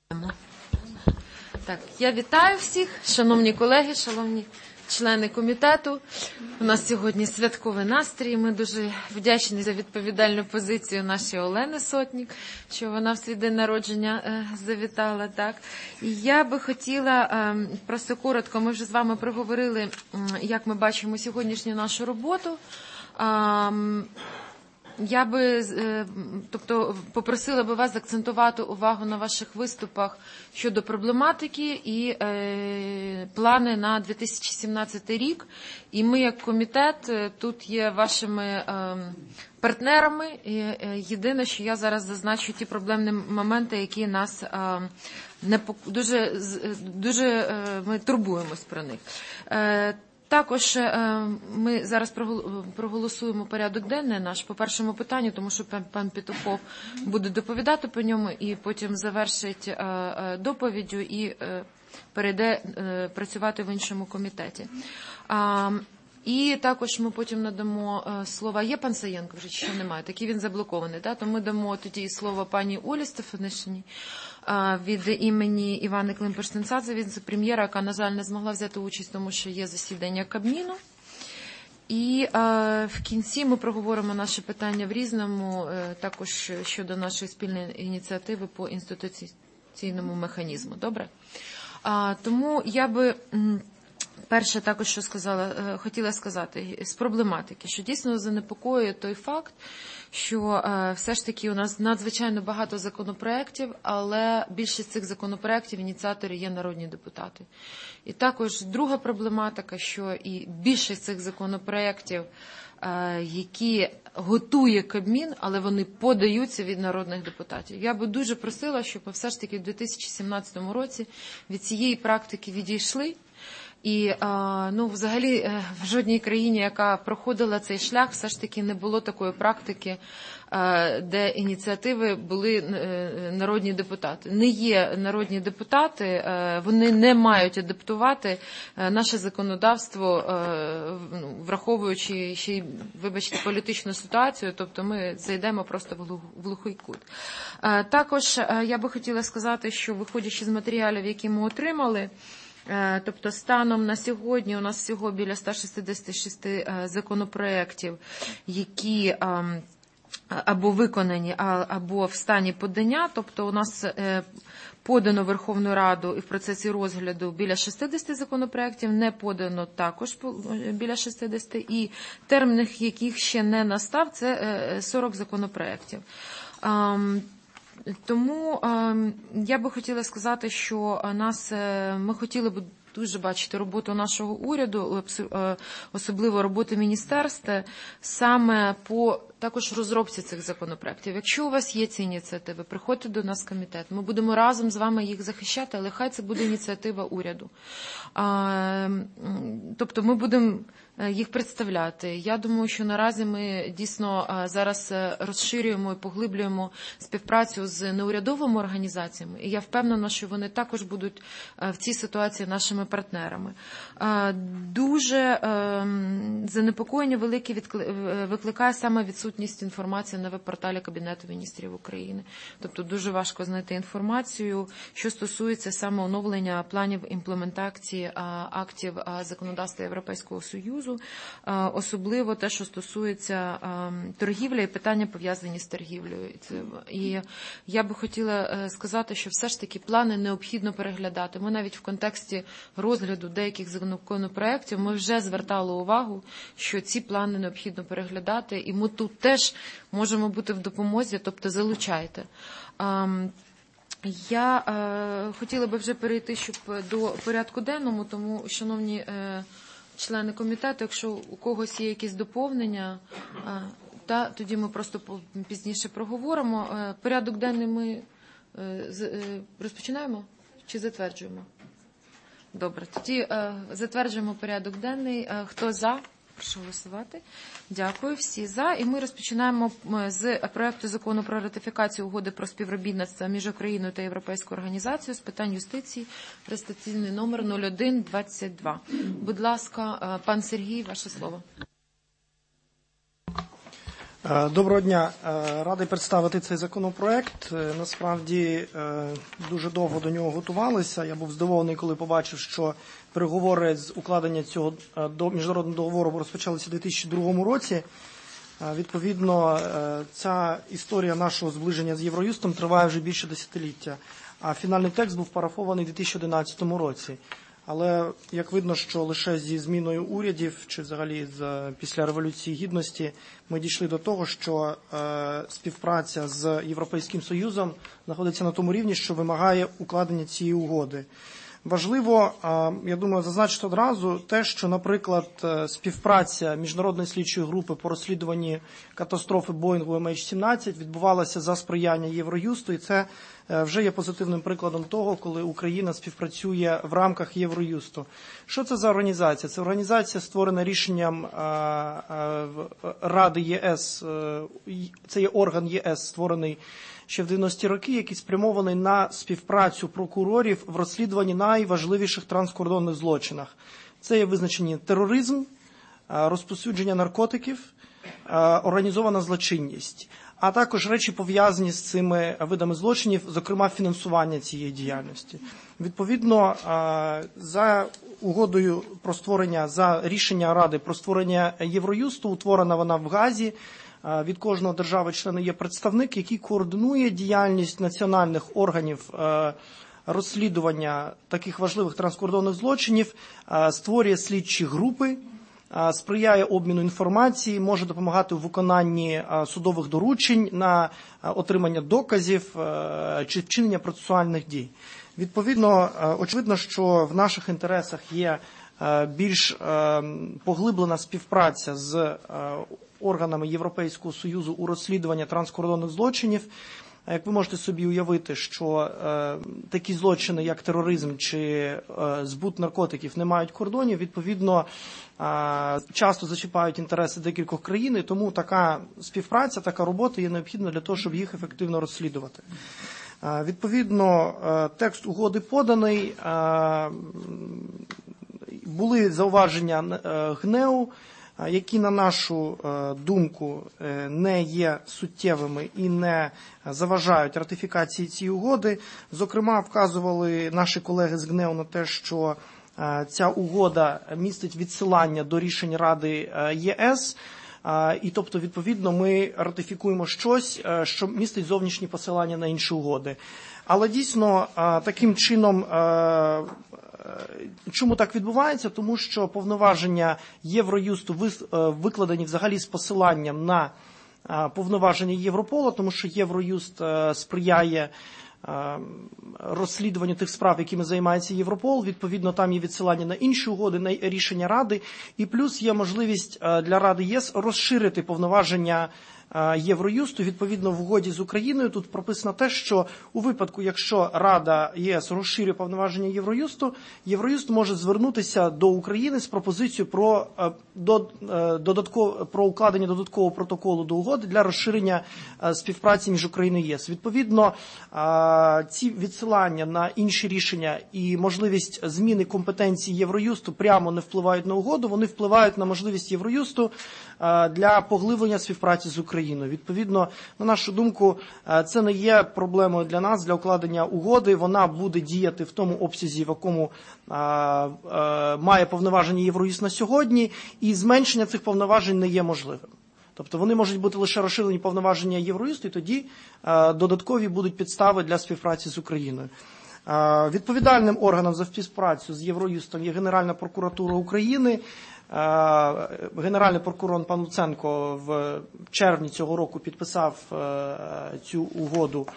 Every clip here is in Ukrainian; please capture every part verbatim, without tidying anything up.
Так, я вітаю всіх, шановні колеги, шановні члени комітету. У нас сьогодні святковий настрій. Ми дуже вдячні за відповідальну позицію нашої Олени Сотник, що вона в свій день народження е, завітала. Так. І я би хотіла е, просто коротко, ми вже з вами проговорили, е, як ми бачимо сьогоднішню нашу роботу. Е, Я би, тобто, попросила би вас акцентувати увагу на ваших виступах щодо проблематики і е, плани на дві тисячі сімнадцятий рік. І ми, як комітет, тут є вашими е, партнерами. І, е, єдине, що я зараз зазначу ті проблемні моменти, які нас е, не дуже, дуже е, ми турбуємось про них. Е, Також ми зараз проголосуємо порядок денний наш по першому питанню, тому що пан Петухов буде доповідати по ньому і потім завершить доповіддю і перейде працювати в іншому комітеті. І також ми потім надамо слова. Є пан Саєнко вже, чи немає? Такий він заблокований. Да? То ми дамо тоді слово пані Олі Стефанишиній від імені Івани Климпуш-Цинцадзе, віце-прем'єра, яка, на жаль, не змогла взяти участь, тому що є засідання Кабміну. І е, в кінці ми проговоримо наші питання в різному, е, також щодо нашої спільної ініціативи по інституційному механізму. Добре? А, тому я би... Перше, також, що сказала, хотіла сказати з проблематики, що дійсно занепокоює той факт, що все ж таки у нас надзвичайно багато законопроєктів, але більшість цих законопроєктів ініціатори є народні депутати. І також друга проблематика, що і більшість цих законопроєктів, які готує Кабмін, але вони подаються від народних депутатів. Я би дуже просила, щоб ми все ж таки в дві тисячі сімнадцятому році від цієї практики відійшли. І, ну, взагалі, в жодній країні, яка проходила цей шлях, все ж таки не було такої практики, де ініціативи були народні депутати. Не є народні депутати, вони не мають адаптувати наше законодавство, враховуючи ще й, вибачте, політичну ситуацію, тобто ми зайдемо просто в глухий кут. Також я би хотіла сказати, що виходячи з матеріалів, які ми отримали, тобто станом на сьогодні у нас всього біля ста шістдесят шість законопроєктів, які або виконані, або в стані подання, тобто у нас подано Верховну Раду і в процесі розгляду біля шістдесят законопроєктів, не подано також біля шістдесят, і термін яких ще не настав, це сорок законопроєктів. Тому е, я би хотіла сказати, що нас, е, ми хотіли б дуже бачити роботу нашого уряду, особливо роботи міністерств, саме по також розробці цих законопроєктів. Якщо у вас є ці ініціативи, приходьте до нас в комітет. Ми будемо разом з вами їх захищати, але хай це буде ініціатива уряду. А, тобто ми будемо їх представляти. Я думаю, що наразі ми дійсно зараз розширюємо і поглиблюємо співпрацю з неурядовими організаціями. І я впевнена, що вони також будуть в цій ситуації нашими партнерами. Дуже занепокоєння велике викликає саме відсутність інформації на веб-порталі Кабінету міністрів України. Тобто дуже важко знайти інформацію, що стосується саме оновлення планів імплементації актів законодавства Європейського Союзу, особливо те, що стосується торгівлі і питання, пов'язані з торгівлею. І я би хотіла сказати, що все ж таки плани необхідно переглядати. Ми навіть в контексті розгляду деяких законопроєктів ми вже звертали увагу, що ці плани необхідно переглядати, і ми тут теж можемо бути в допомозі, тобто залучайте. Я е, хотіла би вже перейти щоб до порядку денному, тому, шановні е, члени комітету, якщо у когось є якісь доповнення, е, та, тоді ми просто пізніше проговоримо. Е, порядок денний ми е, з, е, розпочинаємо чи затверджуємо? Добре, тоді е, затверджуємо порядок денний. Е, хто за? Прошу голосувати. Дякую. Всі за. І ми розпочинаємо з проекту закону про ратифікацію угоди про співробітництво між Україною та Європейською організацією з питань юстиції, реєстраційний номер нуль один двадцять два. Будь ласка, пан Сергій, ваше слово. Доброго дня. Радий представити цей законопроект. Насправді дуже довго до нього готувалися. Я був здивований, коли побачив, що переговори з укладення цього міжнародного договору розпочалися у дві тисячі другому році. Відповідно, ця історія нашого зближення з Євроюстом триває вже більше десятиліття, а фінальний текст був парафований у дві тисячі одинадцятому році. Але, як видно, що лише зі зміною урядів, чи взагалі з, після Революції Гідності, ми дійшли до того, що е, співпраця з Європейським Союзом знаходиться на тому рівні, що вимагає укладення цієї угоди. Важливо, е, я думаю, зазначити одразу те, що, наприклад, співпраця Міжнародної слідчої групи по розслідуванні катастрофи Боїнгу Ем Ейч сімнадцять відбувалася за сприяння Євроюсту, і це вже є позитивним прикладом того, коли Україна співпрацює в рамках Євроюсту. Що це за організація? Це організація, створена рішенням Ради ЄС, це є орган ЄС, створений ще в дев'яності роки, який спрямований на співпрацю прокурорів в розслідуванні найважливіших транскордонних злочинах. Це є визначені тероризм, розповсюдження наркотиків, організована злочинність, а також речі, пов'язані з цими видами злочинів, зокрема фінансування цієї діяльності. Відповідно, за угодою про створення, за рішення Ради про створення Євроюсту, утворена вона в Гаазі, від кожного держави-члена є представник, який координує діяльність національних органів розслідування таких важливих транскордонних злочинів, створює слідчі групи, сприяє обміну інформації, може допомагати у виконанні судових доручень на отримання доказів чи вчинення процесуальних дій. Відповідно, очевидно, що в наших інтересах є більш поглиблена співпраця з органами Європейського Союзу у розслідуванні транскордонних злочинів. Як ви можете собі уявити, що е, такі злочини, як тероризм чи е, збут наркотиків, не мають кордонів, відповідно, е, часто зачіпають інтереси декількох країн, і тому така співпраця, така робота є необхідна для того, щоб їх ефективно розслідувати. Е, відповідно, е, текст угоди поданий, е, були зауваження е, ГНЕУ, які, на нашу думку, не є суттєвими і не заважають ратифікації цієї угоди. Зокрема, вказували наші колеги з ГНЕУ на те, що ця угода містить відсилання до рішень Ради ЄС, і тобто, відповідно, ми ратифікуємо щось, що містить зовнішні посилання на інші угоди. Але дійсно, таким чином, чому так відбувається? Тому що повноваження Євроюсту викладені взагалі з посиланням на повноваження Європола, тому що Євроюст сприяє розслідуванню тих справ, якими займається Європол. Відповідно, там є відсилання на інші угоди, на рішення Ради. І плюс є можливість для Ради ЄС розширити повноваження Євроюсту. Відповідно, в угоді з Україною тут прописано те, що у випадку, якщо Рада ЄС розширює повноваження Євроюсту, Євроюст може звернутися до України з пропозицією про, до, додатков, про укладення додаткового протоколу до угоди для розширення співпраці між Україною і ЄС. Відповідно, ці відсилання на інші рішення і можливість зміни компетенції Євроюсту прямо не впливають на угоду, вони впливають на можливість Євроюсту для поглиблення співпраці з Україною. Відповідно, на нашу думку, це не є проблемою для нас, для укладення угоди. Вона буде діяти в тому обсязі, в якому а, а, має повноваження Євроюст на сьогодні, і зменшення цих повноважень не є можливим. Тобто вони можуть бути лише розширені повноваження Євроюсту, і тоді а, додаткові будуть підстави для співпраці з Україною. А, відповідальним органом за співпрацю з Євроюстом є Генеральна прокуратура України. Генеральний прокурор пан Луценко в червні цього року підписав цю угоду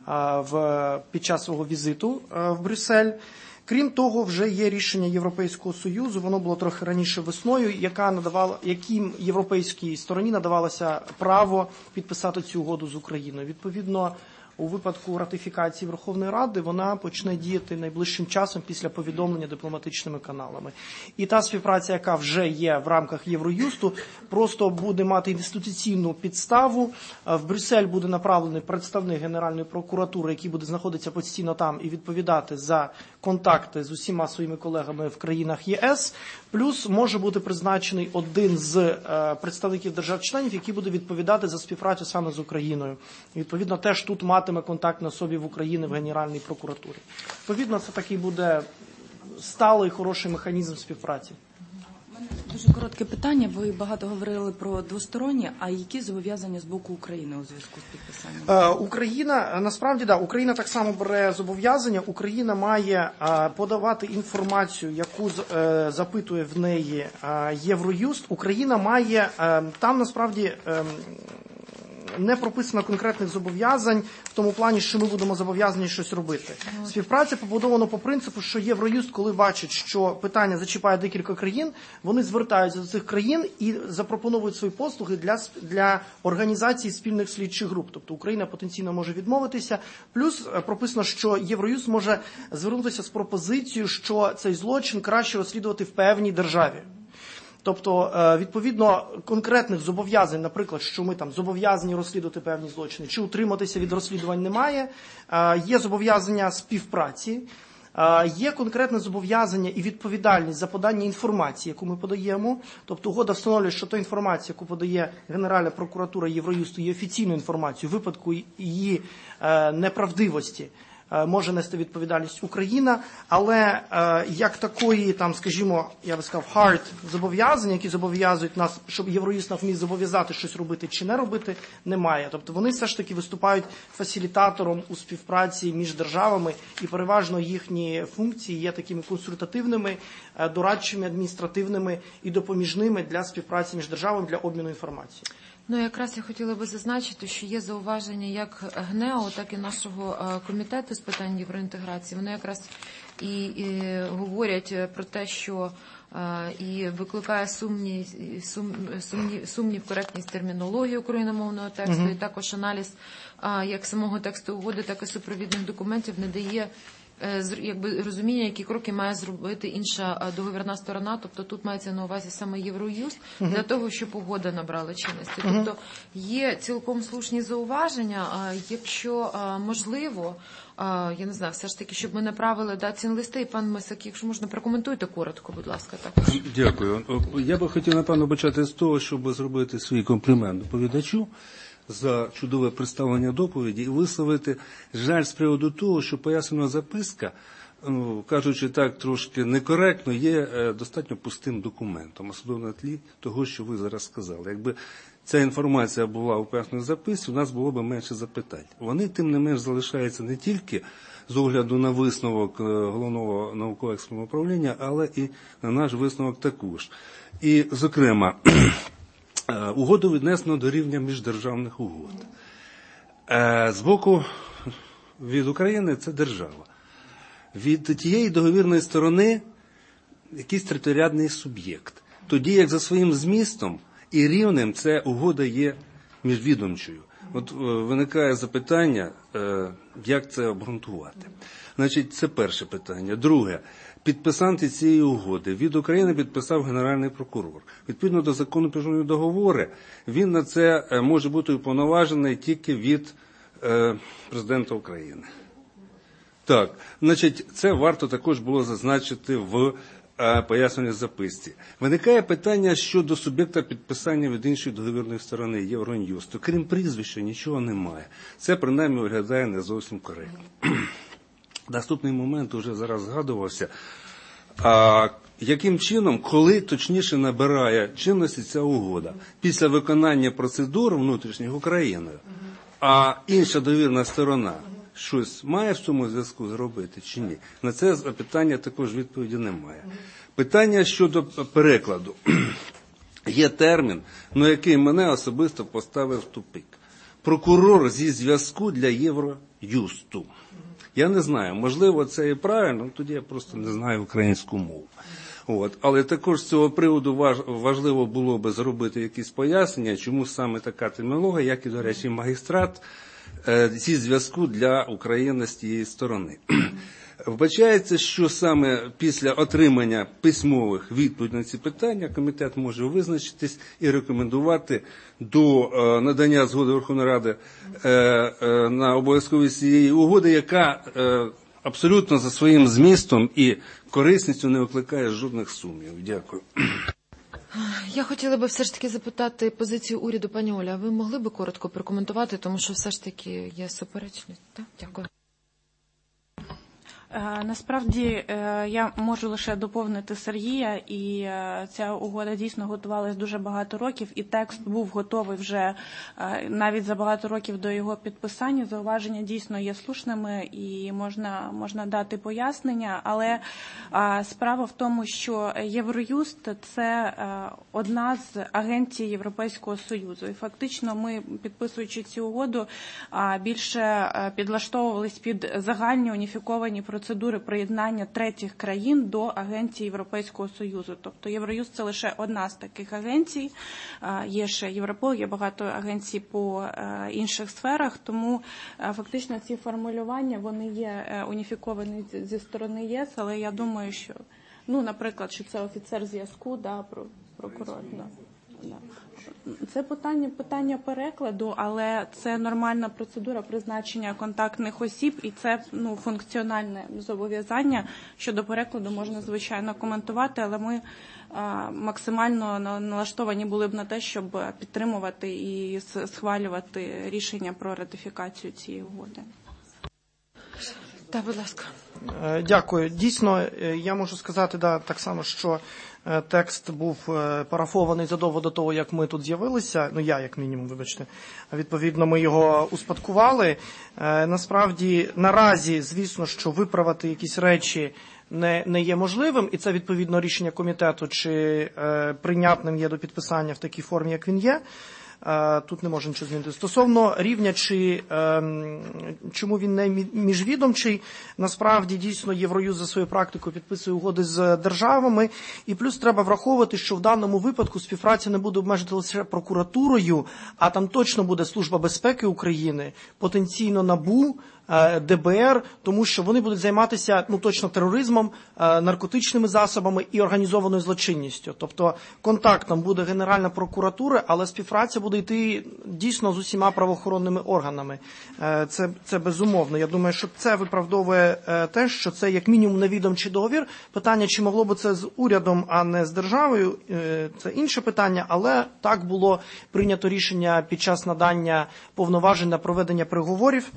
в, під час свого візиту в Брюссель. Крім того, вже є рішення Європейського Союзу, воно було трохи раніше весною, яка надавала, яким європейській стороні надавалося право підписати цю угоду з Україною. Відповідно, у випадку ратифікації Верховної Ради вона почне діяти найближчим часом після повідомлення дипломатичними каналами. І та співпраця, яка вже є в рамках Євроюсту, просто буде мати інституційну підставу. В Брюссель буде направлений представник Генеральної прокуратури, який буде знаходитися постійно там і відповідати за контакти з усіма своїми колегами в країнах ЄС, плюс може бути призначений один з представників держав-членів, який буде відповідати за співпрацю саме з Україною. І, відповідно, теж тут матиме контакт на собі в Україні в Генеральній прокуратурі. Відповідно, це такий буде сталий, хороший механізм співпраці. Дуже коротке питання. Ви багато говорили про двосторонні, а які зобов'язання з боку України у зв'язку з підписанням? Е, Україна, насправді, да, Україна так само бере зобов'язання. Україна має е, подавати інформацію, яку е, запитує в неї е, Євроюст. Україна має, е, там насправді е, не прописано конкретних зобов'язань в тому плані, що ми будемо зобов'язані щось робити. Співпраця побудована по принципу, що Євроюст, коли бачить, що питання зачіпає декілька країн, вони звертаються до цих країн і запропонують свої послуги для, для організації спільних слідчих груп. Тобто Україна потенційно може відмовитися. Плюс прописано, що Євроюст може звернутися з пропозицією, що цей злочин краще розслідувати в певній державі. Тобто, відповідно, конкретних зобов'язань, наприклад, що ми там зобов'язані розслідувати певні злочини, чи утриматися від розслідувань немає. Є зобов'язання співпраці, є конкретне зобов'язання і відповідальність за подання інформації, яку ми подаємо. Тобто угода встановлює, що та інформація, яку подає Генеральна прокуратура Євроюсту, є офіційною інформацією. У випадку її неправдивості може нести відповідальність Україна, але е, як такої, там, скажімо, я би сказав, hard зобов'язання, які зобов'язують нас, щоб Євроюст нас міг зобов'язати щось робити чи не робити, немає. Тобто вони все ж таки виступають фасилітатором у співпраці між державами, і переважно їхні функції є такими консультативними, дорадчими, адміністративними і допоміжними для співпраці між державами, для обміну інформацією. Ну, якраз я хотіла би зазначити, що є зауваження як ГНЕО, так і нашого комітету з питань євроінтеграції. Вони якраз і, і говорять про те, що і викликає сумнів, сум, сумнів, сумнів коректність термінології україномовного тексту, mm-hmm. і також аналіз як самого тексту угоди, так і супровідних документів не дає якби розуміння, які кроки має зробити інша договірна сторона, тобто тут мається на увазі саме Євроюст, uh-huh. для того, щоб угода набрала чинності. Uh-huh. Тобто є цілком слушні зауваження, якщо можливо, я не знаю, все ж таки, щоб ми направили даці листи, і пан Мисак, якщо можна, прокоментуйте коротко, будь ласка. Також. Дякую. Я би хотів, напевно, почати з того, щоб зробити свій комплімент доповідачу за чудове представлення доповіді і висловити жаль з приводу того, що пояснена записка, ну, кажучи так трошки некоректно, є достатньо пустим документом, особливо на тлі того, що ви зараз сказали. Якби ця інформація була у поясненій записці, у нас було б менше запитань. Вони, тим не менш, залишаються не тільки з огляду на висновок Головного науково-експертного управління, але і на наш висновок також. І, зокрема, угоду віднесено до рівня міждержавних угод. З боку від України це держава. Від тієї договірної сторони якийсь територіальний суб'єкт. Тоді як за своїм змістом і рівнем ця угода є міжвідомчою. От виникає запитання, як це обґрунтувати. Значить, це перше питання. Друге. Підписанти цієї угоди від України підписав Генеральний прокурор. Відповідно до закону про міжнародні договори, він на це може бути уповноважений тільки від е, президента України. Так, значить, це варто також було зазначити в е, поясненій записці. Виникає питання щодо суб'єкта підписання від іншої договірної сторони Євроюсту. Крім прізвища, нічого немає. Це, принаймні, виглядає не зовсім коректно. Наступний момент уже зараз згадувався. А яким чином, коли точніше набирає чинності ця угода? Після виконання процедур внутрішніх Україною, а інша довірна сторона щось має в цьому зв'язку зробити чи ні? На це питання також відповіді немає. Питання щодо перекладу. Є термін, на який мене особисто поставив в тупик. Прокурор зі зв'язку для Євроюсту. Я не знаю, можливо, це і правильно, тоді я просто не знаю українську мову. От. Але також з цього приводу важ, важливо було би зробити якісь пояснення, чому саме така термінологія, як і, до речі, магістрат, е, зі зв'язку для України з тієї сторони. Вбачається, що саме після отримання письмових відповідей на ці питання комітет може визначитись і рекомендувати до е, надання згоди Верховної Ради е, е, на обов'язковість цієї угоди, яка е, абсолютно за своїм змістом і корисністю не викликає жодних сумнівів. Дякую. Я хотіла би все ж таки запитати позицію уряду, пані Оля. Ви могли би коротко прокоментувати, тому що все ж таки є суперечність? Так? Дякую. Насправді, я можу лише доповнити Сергія, і ця угода дійсно готувалась дуже багато років, і текст був готовий вже навіть за багато років до його підписання. Зауваження дійсно є слушними і можна, можна дати пояснення, але справа в тому, що Євроюст – це одна з агенцій Європейського Союзу, і фактично ми, підписуючи цю угоду, більше підлаштовувались під загальні уніфіковані процедури процедури приєднання третіх країн до агенцій Європейського Союзу. Тобто Євроюст – це лише одна з таких агенцій. Є ще Європол, є багато агенцій по інших сферах, тому фактично ці формулювання, вони є уніфіковані зі сторони ЄС, але я думаю, що, ну, наприклад, що це офіцер зв'язку, да, прокурор, да. Да. Це питання, питання перекладу, але це нормальна процедура призначення контактних осіб, і це, ну, функціональне зобов'язання. Щодо перекладу можна, звичайно, коментувати, але ми а, максимально налаштовані були б на те, щоб підтримувати і схвалювати рішення про ратифікацію цієї угоди. Так, будь ласка. Дякую. Дійсно, я можу сказати, да, так само, що текст був парафований задовго до того, як ми тут з'явилися. Ну, я, як мінімум, вибачте. Відповідно, ми його успадкували. Насправді, наразі, звісно, що виправити якісь речі не, не є можливим, і це, відповідно, рішення комітету, чи е, прийнятним є до підписання в такій формі, як він є. Тут не можна нічого змінити. Стосовно рівня, чи, ем, чому він не міжвідомчий, насправді, дійсно, Євроюз за своєю практикою підписує угоди з державами, і плюс треба враховувати, що в даному випадку співпраця не буде обмежити лише прокуратурою, а там точно буде Служба безпеки України, потенційно НАБУ, ДБР, тому що вони будуть займатися, ну, точно тероризмом, наркотичними засобами і організованою злочинністю. Тобто контактом буде Генеральна прокуратура, але співпраця буде йти дійсно з усіма правоохоронними органами. Це, це безумовно. Я думаю, що це виправдовує те, що це як мінімум невідомчий договір. Питання, чи могло б це з урядом, а не з державою, це інше питання, але так було прийнято рішення під час надання повноважень на проведення переговорів.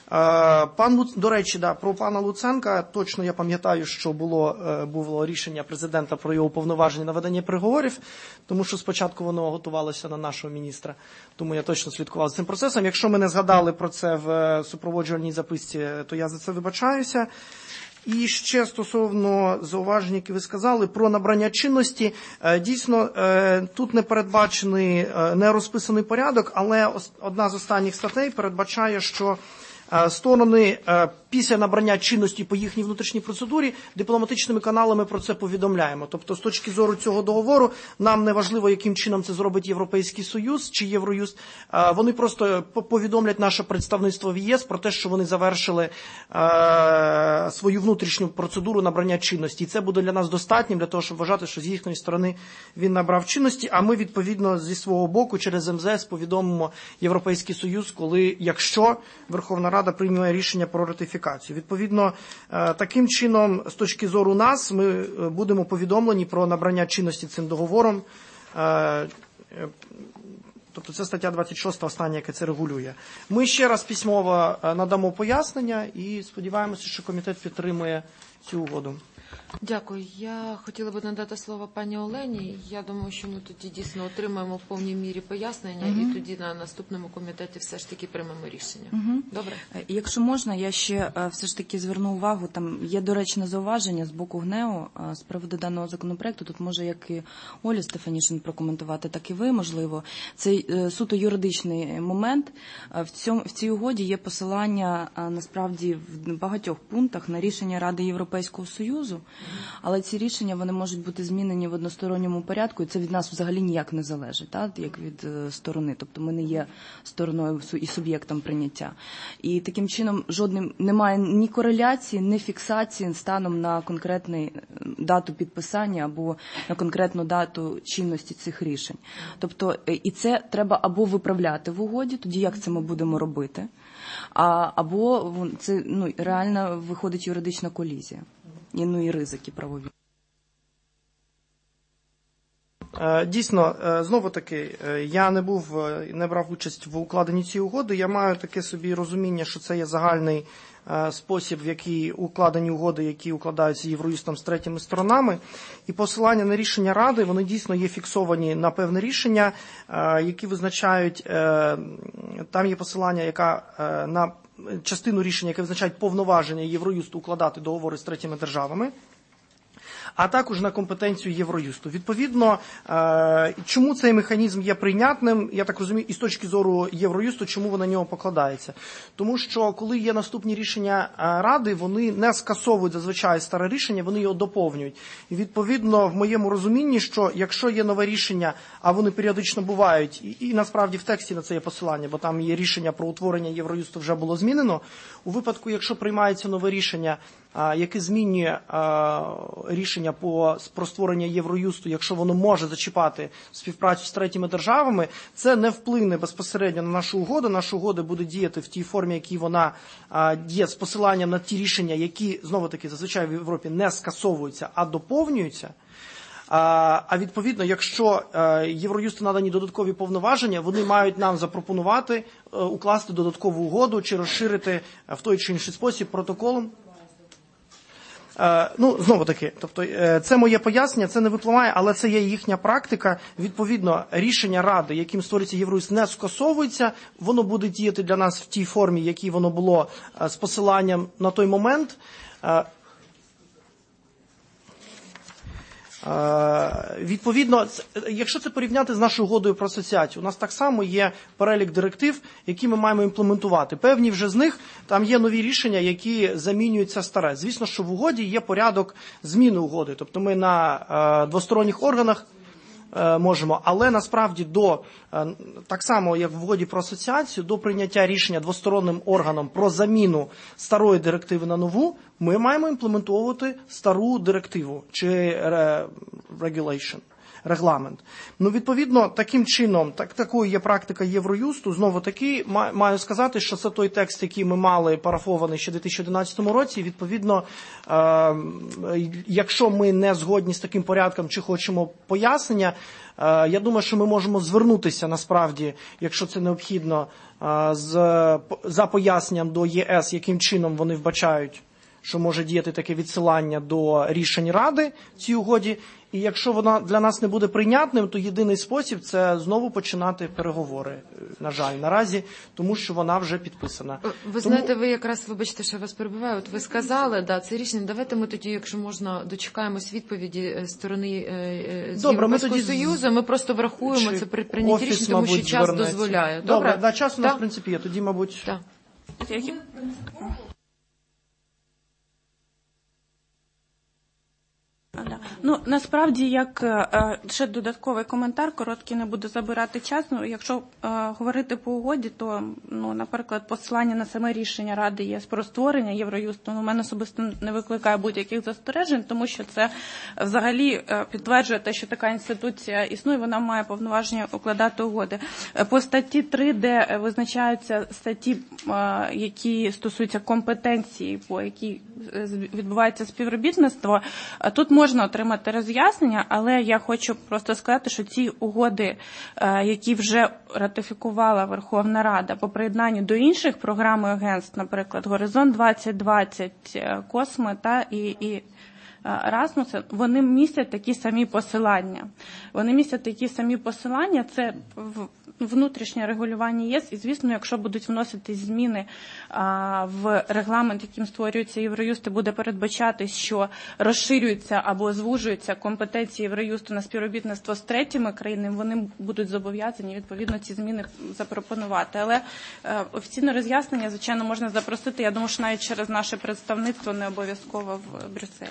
Пан Луц... До речі, да, про пана Луценка, точно я пам'ятаю, що було, було рішення президента про його повноваження на ведення переговорів, тому що спочатку воно готувалося на нашого міністра, тому я точно слідкував за цим процесом. Якщо ми не згадали про це в супроводжувальній записці, то я за це вибачаюся. І ще стосовно зауважень, які ви сказали, про набрання чинності. Дійсно, тут не передбачений, не розписаний порядок, але одна з останніх статей передбачає, що сторони після набрання чинності по їхній внутрішній процедурі дипломатичними каналами про це повідомляємо. Тобто, з точки зору цього договору, нам не важливо, яким чином це зробить Європейський Союз чи Євроюст. Вони просто повідомлять наше представництво в ЄС про те, що вони завершили свою внутрішню процедуру набрання чинності. І це буде для нас достатнім для того, щоб вважати, що з їхньої сторони він набрав чинності, а ми, відповідно, зі свого боку через ем зе ес повідомимо Європейський Союз, коли, якщо Верховна Рада прийме рішення про ратифікацію. Відповідно, таким чином, з точки зору нас, ми будемо повідомлені про набрання чинності цим договором. Тобто це стаття двадцять шість, остання, яка це регулює. Ми ще раз письмово надамо пояснення і сподіваємося, що комітет підтримує цю угоду. Дякую. Я хотіла б надати слово пані Олені. Я думаю, що ми тоді дійсно отримаємо в повній мірі пояснення, угу. і тоді на наступному комітеті все ж таки приймемо рішення. Угу. Добре? Якщо можна, я ще все ж таки зверну увагу, там є доречне зауваження з боку ГНЕУ з приводу даного законопроекту. Тут може як і Оля Стефанішин прокоментувати, так і ви, можливо. Це суто юридичний момент. В, цьому, в цій угоді є посилання, насправді, в багатьох пунктах на рішення Ради Європейського Союзу. Але ці рішення, вони можуть бути змінені в односторонньому порядку, і це від нас взагалі ніяк не залежить, так, як від е, сторони. Тобто ми не є стороною і суб'єктом прийняття. І таким чином жодним немає ні кореляції, ні фіксації станом на конкретну дату підписання або на конкретну дату чинності цих рішень. Тобто і це треба або виправляти в угоді, тоді як це ми будемо робити, а, або це ну, реально виходить юридична колізія, і, ну і ризики правові. Дійсно, знову-таки, я не був, не брав участь в укладенні цієї угоди. Я маю таке собі розуміння, що це є загальний спосіб, в який укладені угоди, які укладаються Євроюстом з третіми сторонами. І посилання на рішення Ради, вони дійсно є фіксовані на певне рішення, які визначають, там є посилання, яка на частину рішення, яке визначають повноваження Євроюсту укладати договори з третіми державами, а також на компетенцію Євроюсту. Відповідно, чому цей механізм є прийнятним, я так розумію, і з точки зору Євроюсту, чому воно на нього покладається. Тому що, коли є наступні рішення Ради, вони не скасовують зазвичай старе рішення, вони його доповнюють. І відповідно, в моєму розумінні, що якщо є нове рішення, а вони періодично бувають, і, і насправді в тексті на це є посилання, бо там є рішення про утворення Євроюсту вже було змінено, у випадку, якщо приймається нове рішення, яке змінює рішення по, про створення Євроюсту, якщо воно може зачіпати співпрацю з третіми державами, це не вплине безпосередньо на нашу угоду. Наша угода буде діяти в тій формі, якій вона діє з посиланням на ті рішення, які, знову-таки, зазвичай в Європі не скасовуються, а доповнюються. А відповідно, якщо Євроюсту надані додаткові повноваження, вони мають нам запропонувати укласти додаткову угоду чи розширити в той чи інший спосіб протоколом. Ну, знову-таки, тобто, це моє пояснення, це не випливає, але це є їхня практика. Відповідно, рішення Ради, яким створюється Євроюст, не скасовується, воно буде діяти для нас в тій формі, якій воно було з посиланням на той момент. Відповідно, якщо це порівняти з нашою угодою про асоціацію, у нас так само є перелік директив, які ми маємо імплементувати. Певні вже з них, там є нові рішення, які замінюються старе. Звісно, що в угоді є порядок зміни угоди. Тобто ми на двосторонніх органах можемо, але насправді до, так само як в угоді про асоціацію, до прийняття рішення двосторонним органом про заміну старої директиви на нову, ми маємо імплементовувати стару директиву чи regulation, регламент. Ну, відповідно, таким чином, так, такою є практика Євроюсту. Знову таки, маю сказати, що це той текст, який ми мали парафований ще в дві тисячі одинадцятому році. Відповідно, е, якщо ми не згодні з таким порядком чи хочемо пояснення, е, я думаю, що ми можемо звернутися, насправді, якщо це необхідно, е, з, за поясненням до ЄС, яким чином вони вбачають, що може діяти таке відсилання до рішень Ради в цій угоді. І якщо вона для нас не буде прийнятним, то єдиний спосіб – це знову починати переговори, на жаль, наразі, тому що вона вже підписана. Ви тому... знаєте, ви якраз, вибачте, що я вас перебиваю, от ви сказали, да, це рішення, давайте ми тоді, якщо можна, дочекаємось відповіді сторони з Добре, Європейського ми тоді... Союзу, ми просто врахуємо Чи це при прийнятті офіс, рішення, тому що мабуть, час звернеться. дозволяє. Добре, Добре? да, час у нас, так? в принципі, є, тоді, мабуть... Так. Ну, насправді, як е, ще додатковий коментар, короткий, не буду забирати час. Ну, якщо е, говорити по угоді, то, ну, наприклад, посилання на саме рішення Ради ЄС про створення Євроюсту, ну, у мене особисто не викликає будь-яких застережень, тому що це взагалі е, підтверджує те, що така інституція існує, вона має повноваження укладати угоди. По статті три, де визначаються статті, е, які стосуються компетенції, по якій відбувається співробітництво, тут можна отримати роз'яснення, але я хочу просто сказати, що ці угоди, які вже ратифікувала Верховна Рада по приєднанню до інших програм і агентств, наприклад, Горизонт двадцять двадцять, Косме та і, і Расмусен, вони містять такі самі посилання. Вони містять такі самі посилання, це внутрішнє регулювання ЄС, і, звісно, якщо будуть вноситись зміни а, в регламент, яким створюється Євроюст, і буде передбачатись, що розширюються або звужуються компетенції Євроюсту на співробітництво з третіми країнами, вони будуть зобов'язані, відповідно, ці зміни запропонувати. Але а, офіційне роз'яснення, звичайно, можна запросити, я думаю, що навіть через наше представництво не обов'язково в Брюсселі.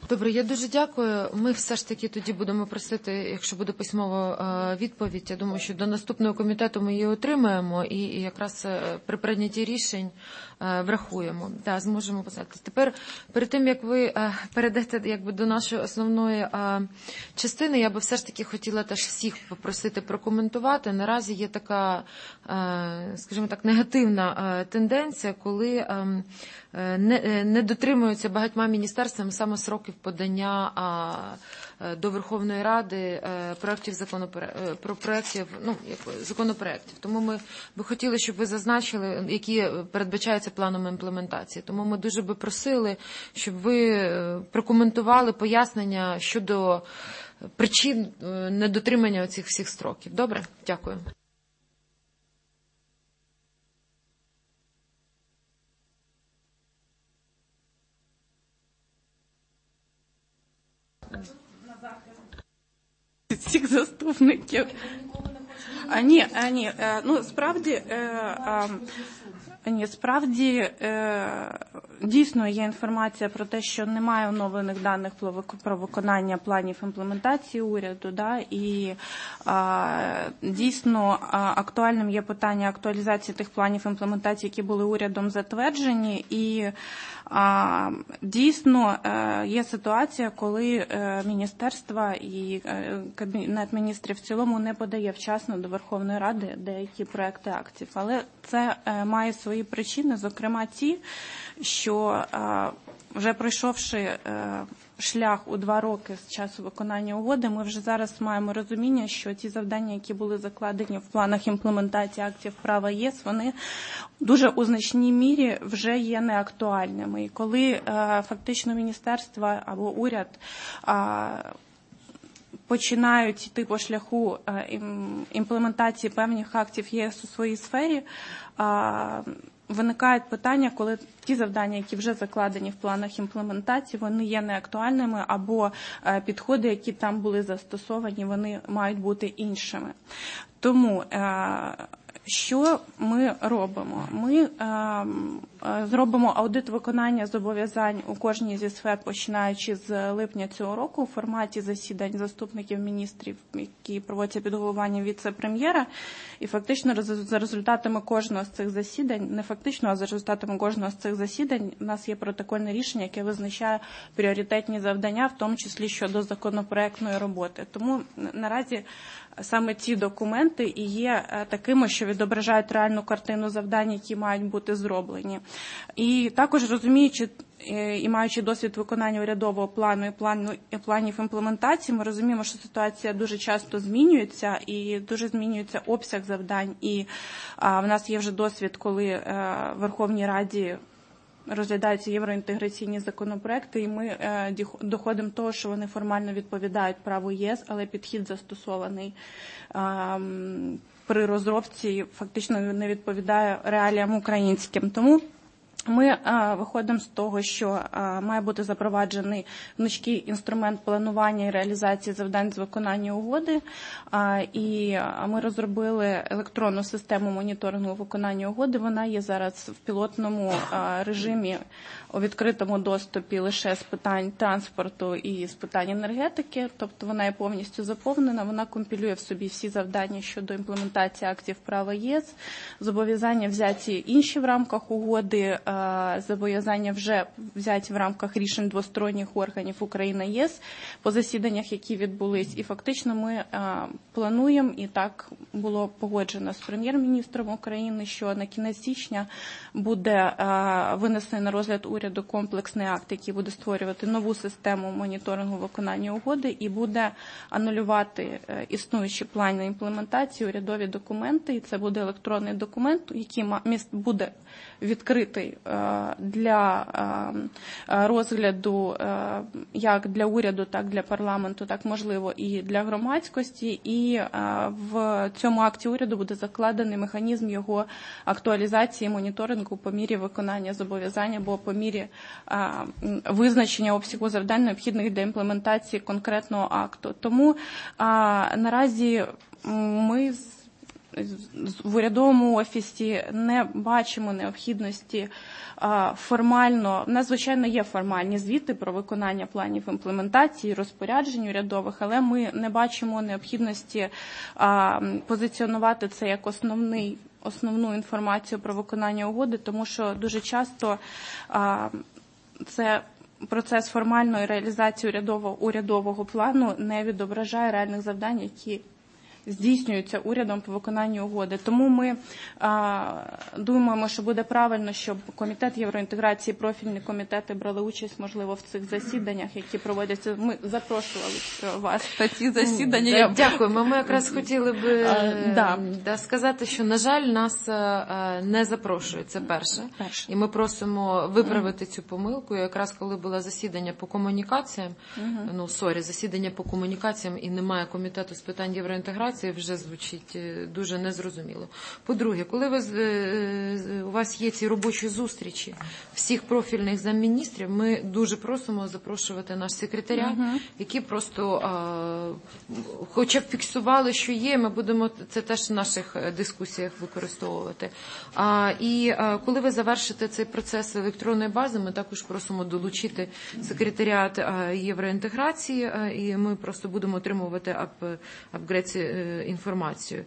Добре, я дуже дякую. Ми все ж таки тоді будемо просити, якщо буде письмова відповідь, я думаю, що до наступного комітету ми її отримаємо і якраз при прийнятті рішень врахуємо. Так, зможемо писати. Тепер, перед тим, як ви перейдете якби, до нашої основної частини, я би все ж таки хотіла теж всіх попросити прокоментувати. Наразі є така, скажімо так, негативна тенденція, коли не, не дотримуються багатьма міністерствами саме сроків подання до Верховної Ради проєктів законопроєктів, про проєктів, ну, законопроєктів. Тому ми би хотіли, щоб ви зазначили, які передбачаються планом імплементації. Тому ми дуже би просили, щоб ви прокоментували пояснення щодо причин недотримання цих всіх строків. Добре? Дякую. Всіх заступників. А, ні, а, ні, ну, справді, а, ні, справді, дійсно є інформація про те, що немає оновлених даних про виконання планів імплементації уряду, да, і а, дійсно актуальним є питання актуалізації тих планів імплементації, які були урядом затверджені, і а, дійсно є ситуація, коли міністерства і Кабінет міністрів в цілому не подає вчасно до Верховної Ради деякі проекти актів, але це має свої причини, зокрема ті, що вже пройшовши шлях у два роки з часу виконання угоди, ми вже зараз маємо розуміння, що ті завдання, які були закладені в планах імплементації актів права ЄС, вони дуже у значній мірі вже є неактуальними. І коли фактично міністерство або уряд починають йти по шляху імплементації певних актів ЄС у своїй сфері, виникають питання, коли ті завдання, які вже закладені в планах імплементації, вони є неактуальними, або підходи, які там були застосовані, вони мають бути іншими. Тому що ми робимо? Ми е, зробимо аудит виконання зобов'язань у кожній зі сфер, починаючи з липня цього року, у форматі засідань заступників міністрів, які проводяться під головуванням віце-прем'єра. І фактично за результатами кожного з цих засідань, не фактично, а за результатами кожного з цих засідань, у нас є протокольне рішення, яке визначає пріоритетні завдання, в тому числі щодо законопроектної роботи. Тому наразі саме ці документи і є такими, що відображають реальну картину завдань, які мають бути зроблені. І також розуміючи і маючи досвід виконання урядового плану і плану, і планів імплементації, ми розуміємо, що ситуація дуже часто змінюється і дуже змінюється обсяг завдань. І а, в нас є вже досвід, коли а, в Верховній Раді розглядаються євроінтеграційні законопроекти, і ми е, доходимо до того, що вони формально відповідають праву ЄС, але підхід застосований е, при розробці фактично не відповідає реаліям українським. Тому ми а, виходимо з того, що а, має бути запроваджений гнучкий інструмент планування і реалізації завдань з виконання угоди, а, і ми розробили електронну систему моніторингу виконання угоди. Вона є зараз в пілотному а, режимі у відкритому доступі лише з питань транспорту і з питань енергетики, тобто вона є повністю заповнена, вона компілює в собі всі завдання щодо імплементації актів права ЄС, зобов'язання взяті інші в рамках угоди, зобов'язання вже взяті в рамках рішень двосторонніх органів Україна-ЄС по засіданнях, які відбулись. І фактично ми плануємо, і так було погоджено з прем'єр-міністром України, що на кінець січня буде винесений на розгляд уряду комплексний акт, який буде створювати нову систему моніторингу виконання угоди і буде анулювати існуючі плани імплементації, урядові документи. І це буде електронний документ, який буде відкритий для розгляду як для уряду, так для парламенту, так можливо і для громадськості. І в цьому акті уряду буде закладений механізм його актуалізації, моніторингу по мірі виконання зобов'язань або по мірі визначення обсягу завдань, необхідних для імплементації конкретного акту. Тому наразі ми в урядовому офісі не бачимо необхідності формально, в нас, звичайно, є формальні звіти про виконання планів імплементації, розпоряджень урядових, але ми не бачимо необхідності позиціонувати це як основний, основну інформацію про виконання угоди, тому що дуже часто це процес формальної реалізації урядового, урядового плану не відображає реальних завдань, які здійснюються урядом по виконанню угоди. Тому ми а, думаємо, що буде правильно, щоб комітет євроінтеграції, профільні комітети брали участь, можливо, в цих засіданнях, які проводяться. Ми запрошували вас на ці засідання. Дякуємо. Ми якраз хотіли би а, да. Да, сказати, що, на жаль, нас а, не запрошують. Це перше. перше. І ми просимо виправити mm. цю помилку. І якраз коли було засідання по комунікаціям, mm-hmm. ну, сорі, засідання по комунікаціям і немає комітету з питань євроінтеграції, це вже звучить дуже незрозуміло. По-друге, коли ви, у вас є ці робочі зустрічі всіх профільних замміністрів, ми дуже просимо запрошувати наш секретаріат, uh-huh. які просто а, хоча б фіксували, що є, ми будемо це теж в наших дискусіях використовувати. А, і а, коли ви завершите цей процес електронної бази, ми також просимо долучити секретаріат а, євроінтеграції, а, і ми просто будемо отримувати ап, апгрейд інформацію.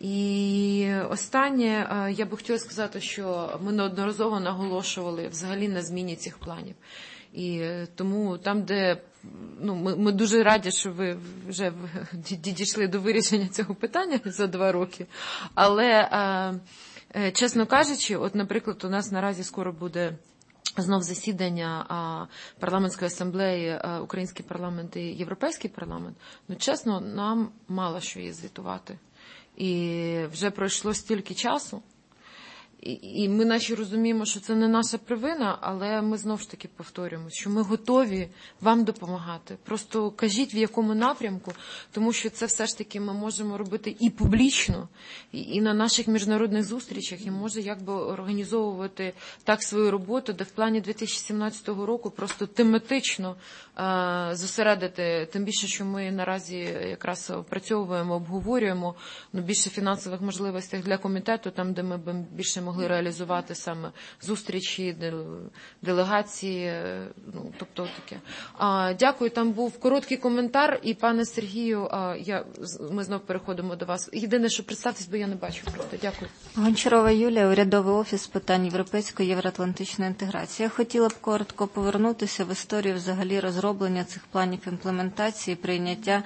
І останнє, я би хотіла сказати, що ми неодноразово наголошували взагалі на зміні цих планів. І тому там, де ну, ми, ми дуже раді, що ви вже дійшли до вирішення цього питання за два роки, але, чесно кажучи, от, наприклад, у нас наразі скоро буде знов засідання а, парламентської асамблеї, а, Український парламент і Європейський парламент. Ну, чесно, нам мало що є звітувати. І вже пройшло стільки часу. І, і ми наче розуміємо, що це не наша провина, але ми знов ж таки повторюємо, що ми готові вам допомагати. Просто кажіть, в якому напрямку, тому що це все ж таки ми можемо робити і публічно, і, і на наших міжнародних зустрічах, і може якби організовувати так свою роботу, де в плані дві тисячі сімнадцятого року просто тематично е, зосередити, тим більше, що ми наразі якраз опрацьовуємо, обговорюємо ну, більше фінансових можливостей для комітету, там, де ми б більше могли реалізувати саме зустрічі, делегації, ну, тобто таке. А, дякую, там був короткий коментар, і пане Сергію, а, я, ми знов переходимо до вас. Єдине, що представтесь, бо я не бачу просто. Дякую. Гончарова Юлія, урядовий офіс з питань європейської євроатлантичної інтеграції. Я хотіла б коротко повернутися в історію взагалі розроблення цих планів імплементації, прийняття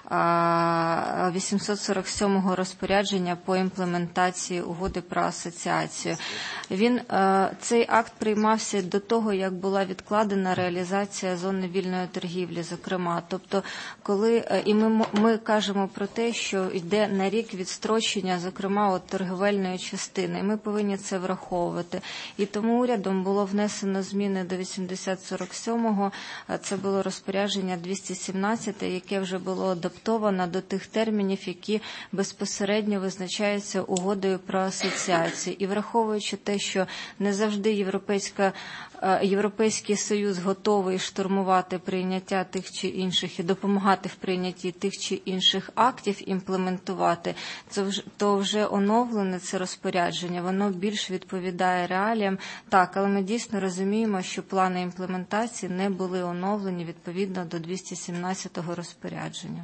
вісімсот сорок сьомого розпорядження по імплементації угоди про асоціацію. Він, цей акт приймався до того, як була відкладена реалізація зони вільної торгівлі, зокрема. Тобто, коли, і ми, ми кажемо про те, що йде на рік відстрочення, зокрема, от торгівельної частини, і ми повинні це враховувати. І тому урядом було внесено зміни до вісімсот сорок сьомого, це було розпорядження двісті сімнадцять, яке вже було адаптовано до тих термінів, які безпосередньо визначаються угодою про асоціацію. І враховуючи те, що не завжди Європейська, Європейський Союз готовий штурмувати прийняття тих чи інших і допомагати в прийнятті тих чи інших актів імплементувати, то вже оновлене це розпорядження, воно більш відповідає реаліям. Так, але ми дійсно розуміємо, що плани імплементації не були оновлені відповідно до двісті сімнадцятого розпорядження.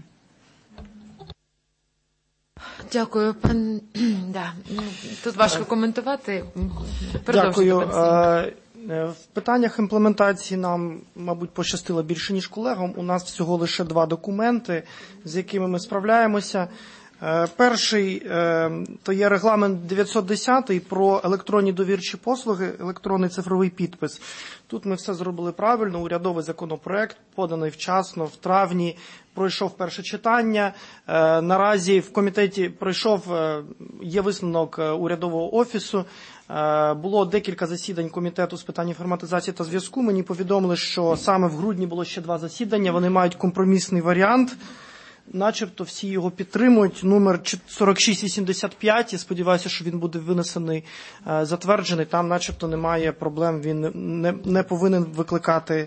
Дякую, пан. Да. Тут важко коментувати. Дякую. В питаннях імплементації нам, мабуть, пощастило більше, ніж колегам. У нас всього лише два документи, з якими ми справляємося. Перший – то є регламент дев'ятсот десять про електронні довірчі послуги, електронний цифровий підпис. Тут ми все зробили правильно, урядовий законопроект, поданий вчасно, в травні, пройшов перше читання. Наразі в комітеті пройшов, є висновок урядового офісу. Було декілька засідань комітету з питань інформатизації та зв'язку. Мені повідомили, що саме в грудні було ще два засідання, вони мають компромісний варіант. Начебто всі його підтримують, номер сорок шість вісімдесят п'ять, я сподіваюся, що він буде винесений, затверджений, там начебто немає проблем, він не, не повинен викликати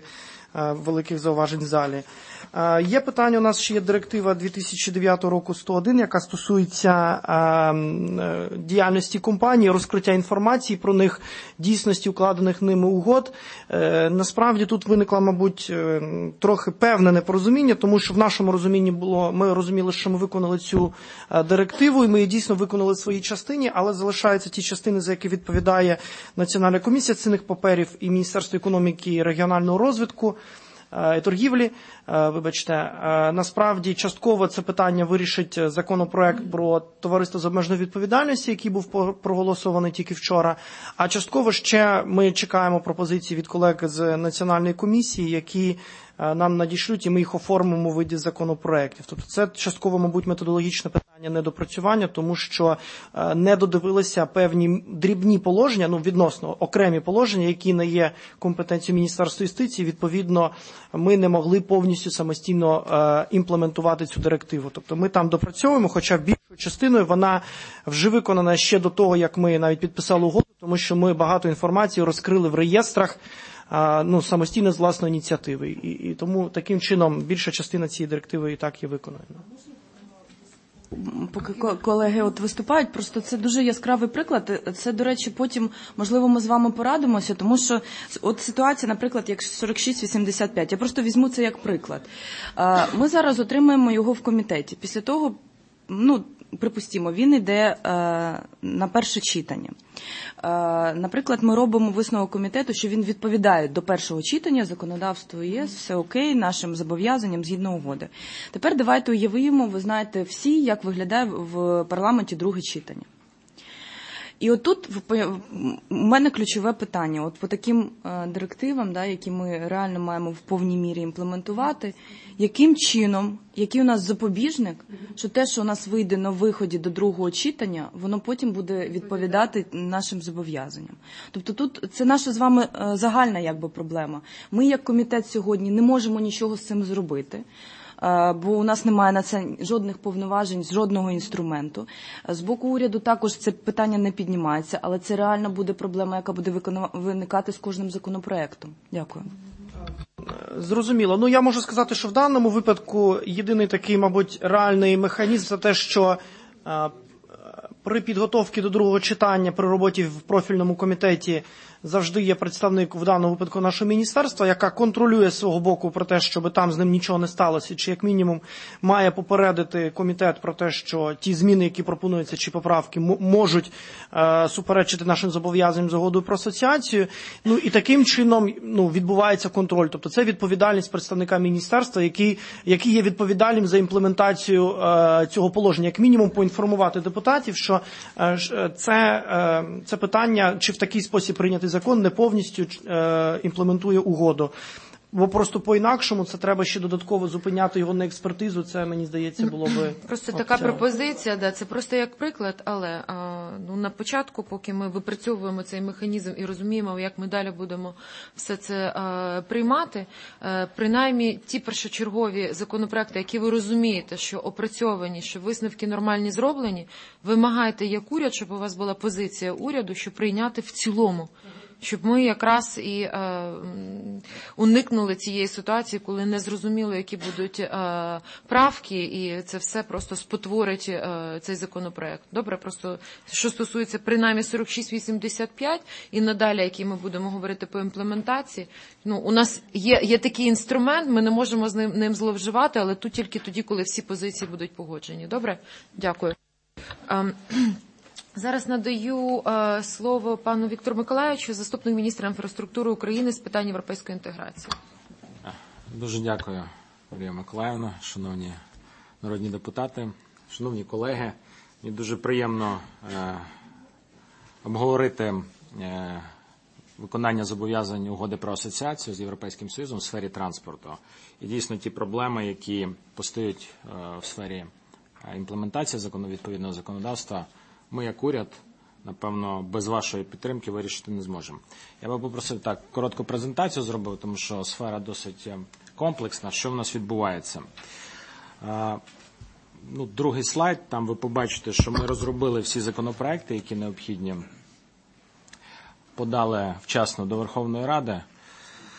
великих зауважень в залі. Є питання, у нас ще є директива дві тисячі дев'ятого року сто один, яка стосується діяльності компаній, розкриття інформації про них, дійсності укладених ними угод. Насправді тут виникло, мабуть, трохи певне непорозуміння, тому що в нашому розумінні було, ми розуміли, що ми виконали цю директиву, і ми її дійсно виконали в своїй частині, але залишаються ті частини, за які відповідає Національна комісія цінних паперів і Міністерство економіки і регіонального розвитку і торгівлі. Вибачте, насправді частково це питання вирішить законопроект про товариство з обмеженою відповідальністю, який був проголосований тільки вчора, а частково ще ми чекаємо пропозиції від колег з Національної комісії, які нам надішлють, і ми їх оформимо у виді законопроєктів. Тобто це частково, мабуть, методологічне питання недопрацювання, тому що не додивилися певні дрібні положення, ну, відносно окремі положення, які не є компетенцією Міністерства юстиції. Відповідно, ми не могли повністю самостійно імплементувати цю директиву. Тобто ми там допрацьовуємо, хоча більшою частиною вона вже виконана ще до того, як ми навіть підписали угоду, тому що ми багато інформації розкрили в реєстрах, ну, самостійно з власної ініціативи. І, і тому таким чином більша частина цієї директиви і так є виконана. Поки колеги от виступають, просто це дуже яскравий приклад. Це, до речі, потім, можливо, ми з вами порадимося, тому що от ситуація, наприклад, як сорок шість вісімдесят п'ять. Я просто візьму це як приклад. Ми зараз отримаємо його в комітеті. Після того, ну, припустімо, він йде е, на перше читання. Е, наприклад, ми робимо висновок комітету, що він відповідає до першого читання, законодавство ЄС, все окей, нашим зобов'язанням згідно угоди. Тепер давайте уявимо, ви знаєте всі, як виглядає в парламенті друге читання. І отут у мене ключове питання. От по таким директивам, да, які ми реально маємо в повній мірі імплементувати, яким чином, який у нас запобіжник, що те, що у нас вийде на виході до другого читання, воно потім буде відповідати нашим зобов'язанням. Тобто тут це наша з вами загальна якби проблема. Ми як комітет сьогодні не можемо нічого з цим зробити, бо у нас немає на це жодних повноважень, жодного інструменту. З боку уряду також це питання не піднімається, але це реально буде проблема, яка буде виникати з кожним законопроектом. Дякую. Зрозуміло. Ну, я можу сказати, що в даному випадку єдиний такий, мабуть, реальний механізм – це те, що а, при підготовці до другого читання, при роботі в профільному комітеті завжди є представник, в даному випадку, нашого міністерства, яка контролює з свого боку про те, щоб там з ним нічого не сталося, чи як мінімум має попередити комітет про те, що ті зміни, які пропонуються, чи поправки, можуть е, суперечити нашим зобов'язанням з угодою про асоціацію. Ну і таким чином, ну, відбувається контроль. Тобто це відповідальність представника міністерства, який, який є відповідальним за імплементацію е, цього положення. Як мінімум поінформувати депутатів, що е, це, е, це питання, чи в такий спосіб прийняти закон не повністю е, імплементує угоду. Бо просто по-інакшому це треба ще додатково зупиняти його на експертизу, це, мені здається, було би... Просто така пропозиція, да, це просто як приклад, але а, ну, на початку, поки ми випрацьовуємо цей механізм і розуміємо, як ми далі будемо все це а, приймати, а, принаймні ті першочергові законопроекти, які ви розумієте, що опрацьовані, що висновки нормальні зроблені, вимагайте як уряд, щоб у вас була позиція уряду, щоб прийняти в цілому. Щоб ми якраз і е, уникнули цієї ситуації, коли не зрозуміло, які будуть е, правки, і це все просто спотворить е, цей законопроект. Добре, просто що стосується принаймні сорок шість вісімдесят п'ять і надалі, які ми будемо говорити по імплементації, ну, у нас є, є такий інструмент, ми не можемо з ним, ним зловживати, але тут тільки тоді, коли всі позиції будуть погоджені. Добре? Дякую. Е, Зараз надаю е, слово пану Віктору Миколайовичу, заступник міністра інфраструктури України з питань європейської інтеграції. Дуже дякую, Марія Миколаївна, шановні народні депутати, шановні колеги. Мені дуже приємно е, обговорити е, виконання зобов'язань угоди про асоціацію з Європейським Союзом в сфері транспорту. І дійсно ті проблеми, які постають е, в сфері імплементації закону, відповідного законодавства, ми, як уряд, напевно, без вашої підтримки вирішити не зможемо. Я би попросив так, коротку презентацію зробив, тому що сфера досить комплексна. Що в нас відбувається? А, ну, другий слайд, там ви побачите, що ми розробили всі законопроекти, які необхідні, подали вчасно до Верховної Ради.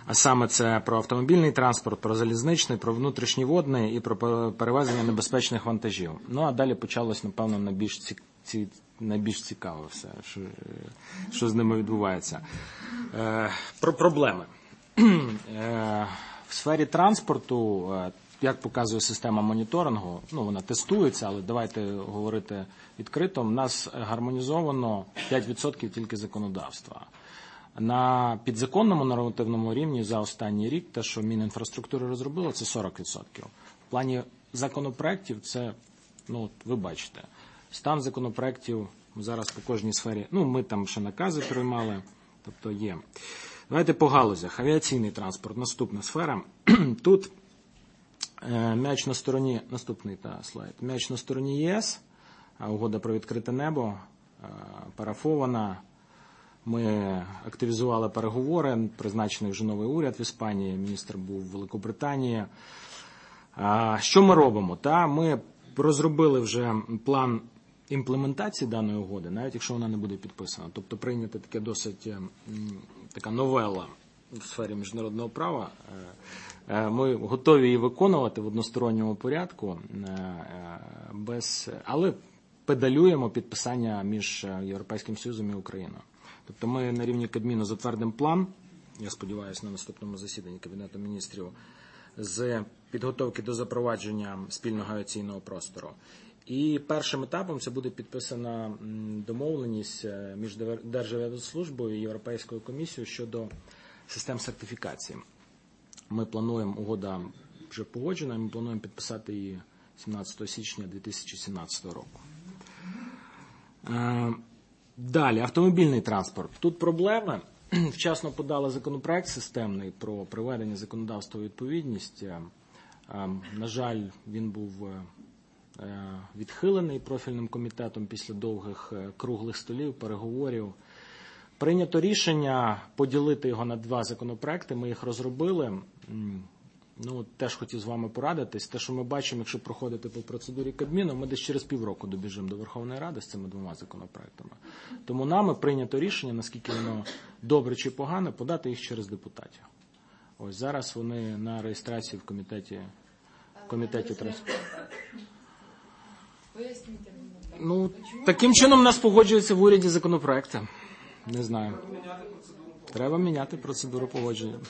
А саме це про автомобільний транспорт, про залізничний, про внутрішній водний і про перевезення небезпечних вантажів. Ну, а далі почалось, напевно, найбільш, ці, ці, найбільш цікаве все, що, що з ними відбувається. Е, про проблеми. Е, в сфері транспорту, е, як показує система моніторингу, ну, вона тестується, але давайте говорити відкрито, в нас гармонізовано п'ять відсотків тільки законодавства. На підзаконному нормативному рівні за останній рік те, що Мінінфраструктури розробило, це сорок відсотків. В плані законопроєктів це, ну, ви бачите, стан законопроєктів зараз по кожній сфері, ну, ми там ще накази приймали, тобто є. Давайте по галузях. Авіаційний транспорт, наступна сфера. Тут е, м'яч на стороні, наступний та, слайд, м'яч на стороні ЄС, угода про відкрите небо, е, парафована. Ми активізували переговори, призначений вже новий уряд в Іспанії, міністр був в Великобританії. Що ми робимо? Та ми розробили вже план імплементації даної угоди, навіть якщо вона не буде підписана. Тобто прийняти таке досить така новела в сфері міжнародного права. Ми готові її виконувати в односторонньому порядку, без, але педалюємо підписання між Європейським Союзом і Україною. Тобто ми на рівні Кабміну затвердимо план, я сподіваюся, на наступному засіданні Кабінету міністрів, з підготовки до запровадження спільного авіаційного простору. І першим етапом це буде підписана домовленість між Державіаслужбою і Європейською комісією щодо систем сертифікації. Ми плануємо, угода вже погоджена, ми плануємо підписати її сімнадцятого січня дві тисячі сімнадцятого року. Далі, автомобільний транспорт. Тут проблеми. Вчасно подали законопроект системний про приведення законодавства у відповідність. На жаль, він був відхилений профільним комітетом після довгих круглих столів, переговорів. Прийнято рішення поділити його на два законопроекти. Ми їх розробили. Ну, теж хотів з вами порадитись. Те, що ми бачимо, якщо проходити по процедурі Кабміну, ми десь через півроку добіжимо до Верховної Ради з цими двома законопроектами. Тому нами прийнято рішення, наскільки воно добре чи погане, подати їх через депутатів. Ось зараз вони на реєстрації в комітеті, в комітеті транспорту. Ну, таким чином нас погоджуються в уряді законопроекти. Не знаю. Треба міняти процедуру погодження.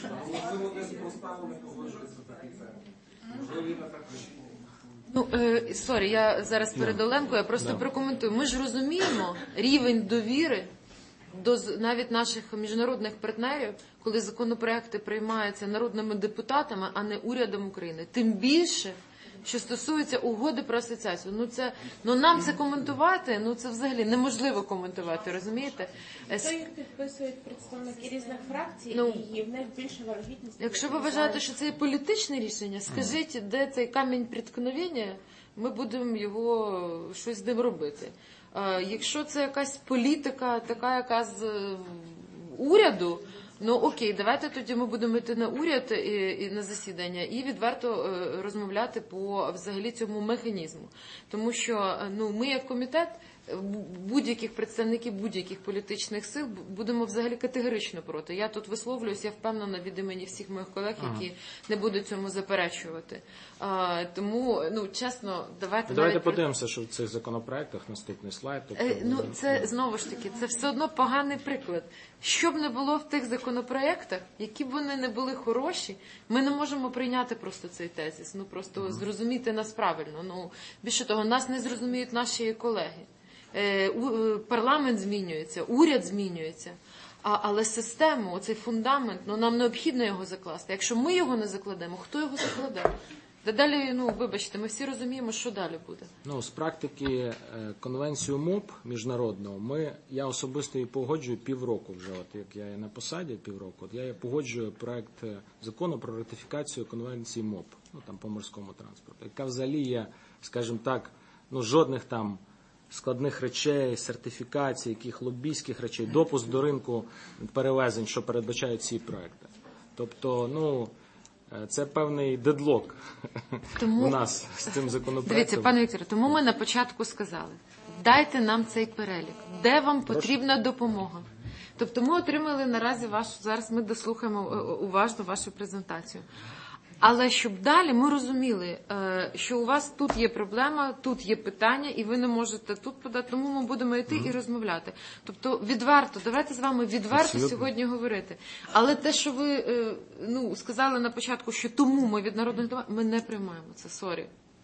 Ну, е, сорі, я зараз перед Оленкою, я просто прокоментую. Ми ж розуміємо рівень довіри до навіть наших міжнародних партнерів, коли законопроекти приймаються народними депутатами, а не урядом України. Тим більше, що стосується угоди про асоціацію. Ну, це, ну нам це коментувати, ну це взагалі неможливо коментувати, розумієте? Це їх підписують представники різних фракцій, ну, і в них більше варогідність. Якщо ви вважаєте, що це є політичне рішення, скажіть, де цей камінь преткновення, ми будемо його щось з ним робити. А якщо це якась політика, така яка з уряду, ну окей, давайте тоді ми будемо йти на уряд і, і на засідання і відверто е, розмовляти по взагалі цьому механізму. Тому що ну, ми як комітет будь-яких представників будь-яких політичних сил будемо взагалі категорично проти. Я тут висловлююсь, я впевнена від імені всіх моїх колег, які ага. не будуть цьому заперечувати. А, тому, ну, чесно, давайте... Давайте навіть... подивимося, що в цих законопроектах, наступний слайд. Тобто... Е, ну, це, знову ж таки, це все одно поганий приклад. Що б не було в тих законопроектах, які б вони не були хороші, ми не можемо прийняти просто цей тезис. Ну, просто ага. зрозуміти нас правильно. Ну, більше того, нас не зрозуміють наші колеги. Парламент змінюється, уряд змінюється, а, але систему, оцей фундамент, ну нам необхідно його закласти. Якщо ми його не закладемо, хто його закладе? Та далі, ну вибачте, ми всі розуміємо, що далі буде. Ну, з практики конвенцію МОП міжнародного, ми, я особисто її погоджую півроку вже, от як я є на посаді півроку, от я її погоджую проект закону про ратифікацію конвенції МОП, ну там по морському транспорту, яка взагалі є, скажімо так, ну жодних там складних речей, сертифікацій, яких лобійських речей, допуск до ринку перевезень, що передбачають ці проекти. Тобто, ну, це певний дедлок тому... у нас з цим законопроектом. Дивіться, пане Вікторе, тому ми на початку сказали, дайте нам цей перелік, де вам потрібна допомога. Тобто ми отримали наразі вашу, зараз ми дослухаємо уважно вашу презентацію. Але щоб далі ми розуміли, що у вас тут є проблема, тут є питання, і ви не можете тут подати, тому ми будемо йти mm. і розмовляти. Тобто відверто, давайте з вами відверто Абсолютно. Сьогодні говорити. Але те, що ви ну, сказали на початку, що тому ми від народних депутатів, ми не приймаємо це, сорі.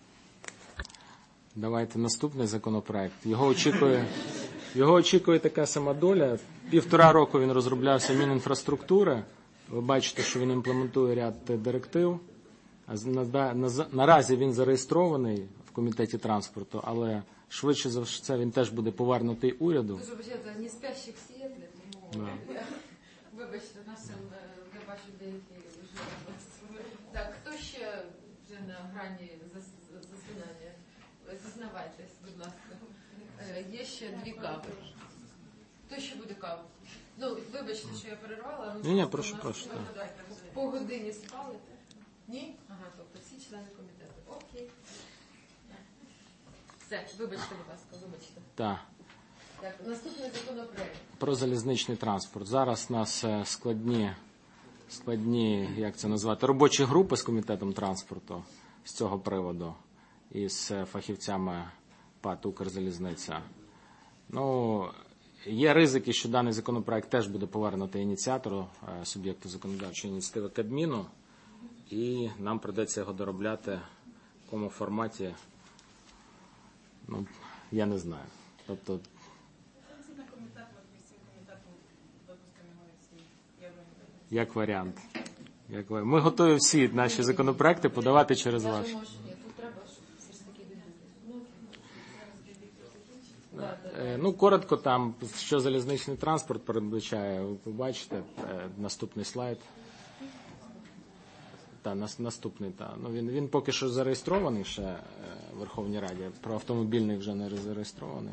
Давайте наступний законопроект. Його очікує, його очікує така сама доля. Півтора року він розроблявся Мінінфраструктури. Ви бачите, що він імплементує ряд директив. Наразі він зареєстрований в Комітеті транспорту, але швидше за все він теж буде повернутий уряду. Дуже бачите, не спящих сіяти, тому вибачте, нашим, я бачу деякі вже. Так, хто ще вже на грані засинання? Зізнавайтесь, будь ласка. Є ще дві кави. Хто ще буде каву? Ну, вибачте, що я перервала. Ні, ні, прошу, прошу. По годині спалите? Ні? Ага, тобто всі члени комітету. Окей. Все, вибачте, будь ласка, вибачте. Так. Так, наступний законопроект. Про залізничний транспорт. Зараз у нас складні, складні, як це назвати, робочі групи з Комітетом транспорту з цього приводу і з фахівцями ПАТ «Укрзалізниця». Ну, є ризики, що даний законопроект теж буде повернутий ініціатору, суб'єкту законодавчої ініціативи Кабміну, і нам прийдеться його доробляти в якому форматі, ну, я не знаю. Тобто, як варіант. Як варіант. Ми готові всі наші законопроекти подавати через вас. Ну, коротко там, що залізничний транспорт передбачає, ви бачите, наступний слайд. Та, наступний, та. Ну, він, він поки що зареєстрований ще в Верховній Раді, про автомобільний вже не зареєстрований.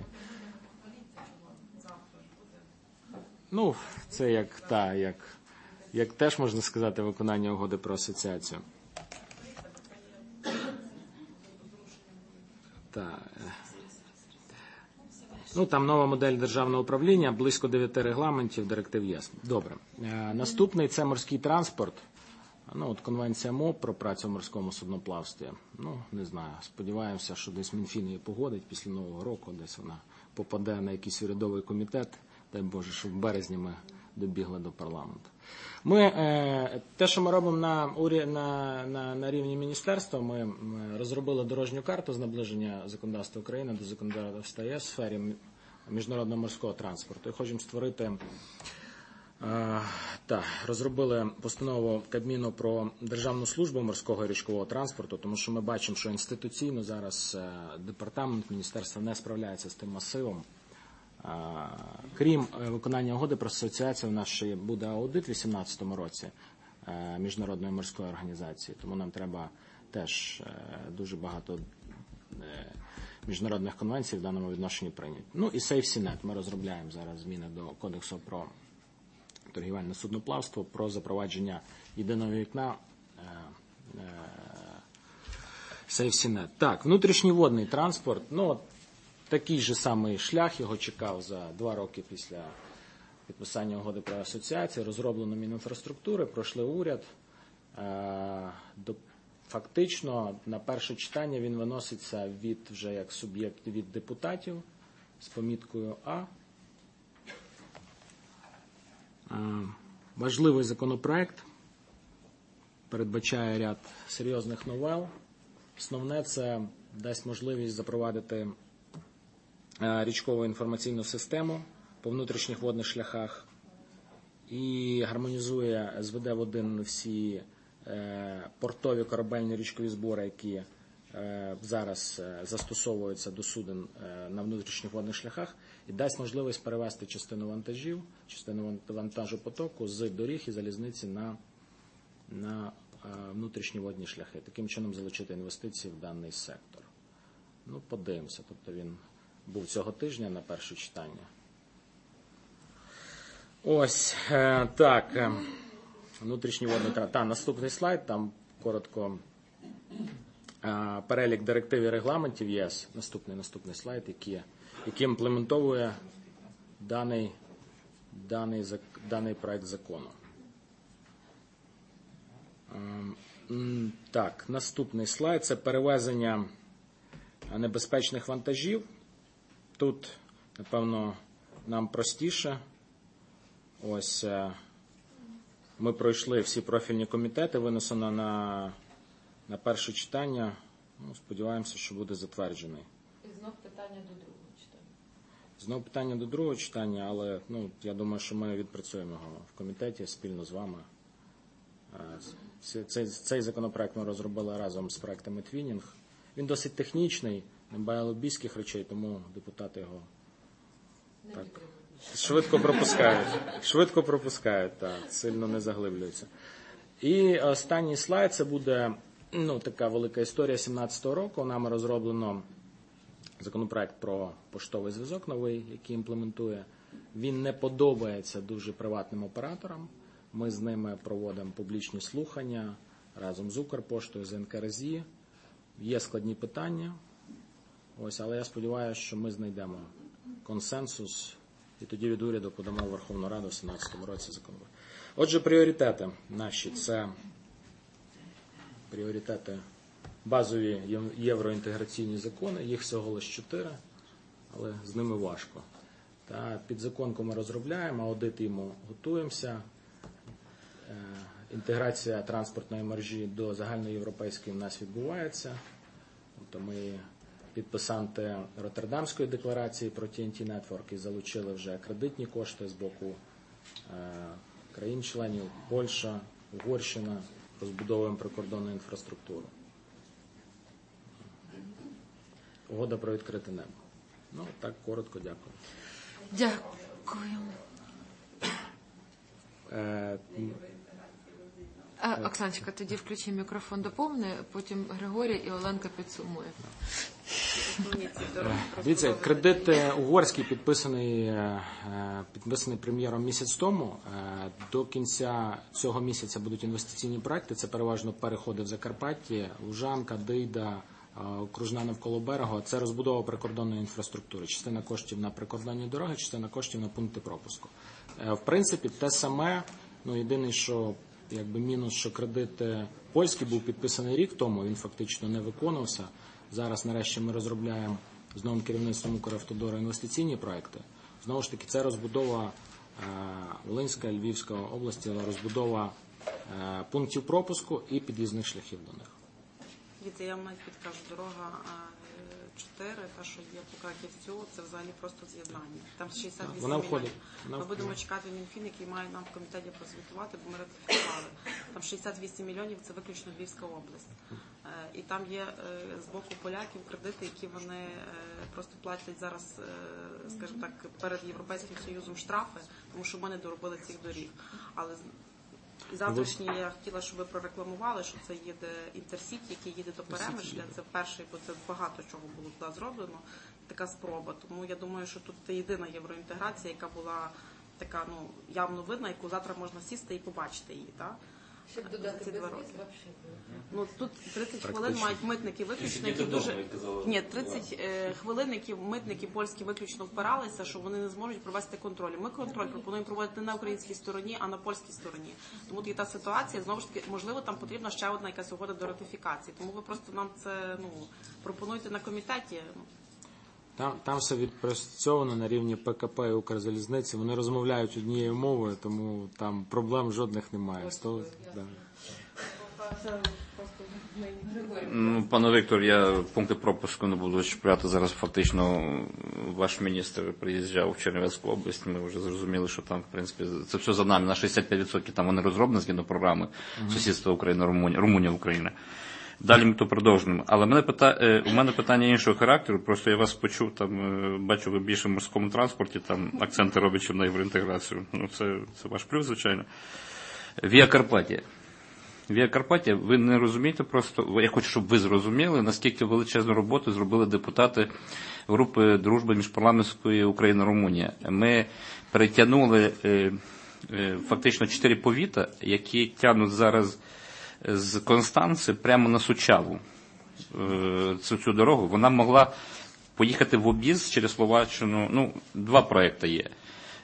Ну, це як, та, як, як теж можна сказати, виконання угоди про асоціацію. Так. Ну, там нова модель державного управління, близько дев'яти регламентів, директив ЄС. Добре. Е, наступний – це морський транспорт. Ну, от конвенція МОП про працю в морському судноплавстві. Ну, не знаю, сподіваємося, що десь Мінфін її погодить після Нового року, десь вона попаде на якийсь урядовий комітет. Дай Боже, щоб в березні ми добігли до парламенту. Ми, е, те, що ми робимо на, на, на, на рівні міністерства, ми, ми розробили дорожню карту з наближення законодавства України до законодавства ЄС в сфері міжнародного морського транспорту. І хочемо створити, е, та, розробили постанову Кабміну про Державну службу морського і річкового транспорту, тому що ми бачимо, що інституційно зараз е, департамент міністерства не справляється з тим масивом. Крім виконання угоди про асоціацію, у нас ще буде аудит у дві тисячі вісімнадцятому році Міжнародної морської організації, тому нам треба теж дуже багато міжнародних конвенцій в даному відношенні прийняти. Ну і SafeSeaNet. Ми розробляємо зараз зміни до Кодексу про торгівельне судноплавство, про запровадження єдиного вікна SafeSeaNet. Так, внутрішній водний транспорт, ну, такий же самий шлях його чекав за два роки після підписання угоди про асоціацію. Розроблено Мінінфраструктури, пройшли уряд. Фактично на перше читання він виноситься від вже як суб'єкт від депутатів з поміткою А. Важливий законопроект, передбачає ряд серйозних новел. Основне – це дасть можливість запровадити річкову інформаційну систему по внутрішніх водних шляхах і гармонізує, зведе в один всі портові корабельні річкові збори, які зараз застосовуються до суден на внутрішніх водних шляхах, і дасть можливість перевести частину вантажів, частину вантажопотоку з доріг і залізниці на, на внутрішні водні шляхи. Таким чином залучити інвестиції в даний сектор. Ну, подивимося, тобто він був цього тижня на перше читання. Ось, е, так, е, внутрішній водний транспорт. Та, наступний слайд, там коротко е, перелік директив і регламентів ЄС. Наступний, наступний слайд, які, які імплементовує даний даний, даний проект закону. Так, наступний слайд – це перевезення небезпечних вантажів. Тут, напевно, нам простіше. Ось ми пройшли всі профільні комітети, винесено на, на перше читання. Ну, сподіваємося, що буде затверджений. І знов питання до другого читання. Знов питання до другого читання, але ну, я думаю, що ми відпрацюємо його в комітеті спільно з вами. Цей, цей законопроект ми розробили разом з проектами Твінінг. Він досить технічний, немає лобійських речей, тому депутати його так, швидко пропускають. Швидко пропускають, так, сильно не заглиблюються. І останній слайд, це буде ну, така велика історія сімнадцятого року. Нами розроблено законопроект про поштовий зв'язок новий, який імплементує. Він не подобається дуже приватним операторам. Ми з ними проводимо публічні слухання разом з Укрпоштою, з ен ка ер ес і. Є складні питання, ось, але я сподіваюся, що ми знайдемо консенсус і тоді від уряду подамо в Верховну Раду в сімнадцятому році законопроект. Отже, пріоритети наші – це пріоритети базові євроінтеграційні закони, їх всього лише чотири, але з ними важко. Та підзаконку ми розробляємо, аудит йому готуємося. Інтеграція транспортної мережі до загальноєвропейської в нас відбувається. Тобто ми підписанти Роттердамської декларації про ті ен ті Network і залучили вже кредитні кошти з боку країн-членів, Польща, Угорщина, розбудовуємо прикордонну інфраструктуру. Угода про відкрите небо. Ну, так, коротко, дякую. Дякую. Е, А, Оксаночка, тоді включи мікрофон, доповни, потім Григорій і Оленка підсумує. Дивіться, кредит угорський підписаний, підписаний прем'єром місяць тому. До кінця цього місяця будуть інвестиційні проекти. Це переважно переходи в Закарпатті, Лужанка, Дийда, окружна навколо берега. Це розбудова прикордонної інфраструктури. Частина коштів на прикордонні дороги, частина коштів на пункти пропуску. В принципі, те саме, ну, єдине, що якби мінус, що кредит польський був підписаний рік тому, він фактично не виконувався. Зараз, нарешті, ми розробляємо з новим керівництвом Укравтодору інвестиційні проекти. Знову ж таки, це розбудова Волинська, Львівська області, розбудова пунктів пропуску і під'їзних шляхів до них. Дивіться, я вам навіть підкажу, дорога чотири, та, що є по Краківцю, це взагалі просто з'єднання. Там шістдесят вісім Вона входить. мільйонів. Вона ми входить. будемо чекати Мінфін, який має нам в комітеті прозвітувати, бо ми ратифікували. Там шістдесят вісім мільйонів – це виключно Львівська область. І там є з боку поляків кредити, які вони просто платять зараз, скажімо так, перед Європейським Союзом штрафи, тому що ми не доробили цих доріг. Але і завтрашній я хотіла, щоб ви прорекламували, що це їде Інтерсіті, який їде до Перемишля. Це перший, бо це багато чого було туди зроблено, така спроба. Тому я думаю, що тут це єдина євроінтеграція, яка була така, ну, явно видна, яку завтра можна сісти і побачити її, так? Щоб додати ці два роки. взагалі. Ну, тут тридцять хвилин мають митники виключно, які дуже... Ні, тридцять е, хвилин, які митники польські виключно впиралися, що вони не зможуть провести контроль. Ми контроль пропонуємо проводити не на українській стороні, а на польській стороні. Тому тут є та ситуація, знову ж таки, можливо, там потрібна ще одна якась угода до ратифікації. Тому ви просто нам це, ну, пропонуєте на комітеті. Ну. Там, там все відпрацьовано на рівні пе ка пе і Укрзалізниці. Вони розмовляють однією мовою, тому там проблем жодних немає. Сто, да. Ну, пане Віктор, я пункти пропуску не буду чіпляти. Зараз фактично ваш міністр приїжджав в Чернівецьку область. Ми вже зрозуміли, що там, в принципі, це все за нами. На шістдесят п'ять відсотків там вони розроблені згідно програми сусідства України, Румунія, Румунія, Україна. Далі ми то продовжуємо. Але мене пита... у мене питання іншого характеру. Просто я вас почув, там, бачу, ви більше в морському транспорті, там акценти робить, чим на євроінтеграцію. Ну, це, це ваш плюс, звичайно. Віа Карпатія. Віа Карпатія, ви не розумієте просто, я хочу, щоб ви зрозуміли, наскільки величезну роботу зробили депутати групи дружби міжпарламентської Україна-Румунія. Ми перетягнули е, е, фактично чотири повіта, які тягнуть зараз з Констанци прямо на Сучаву е, цю, цю дорогу. Вона могла поїхати в об'їзд через Словаччину. Ну, два проекти є.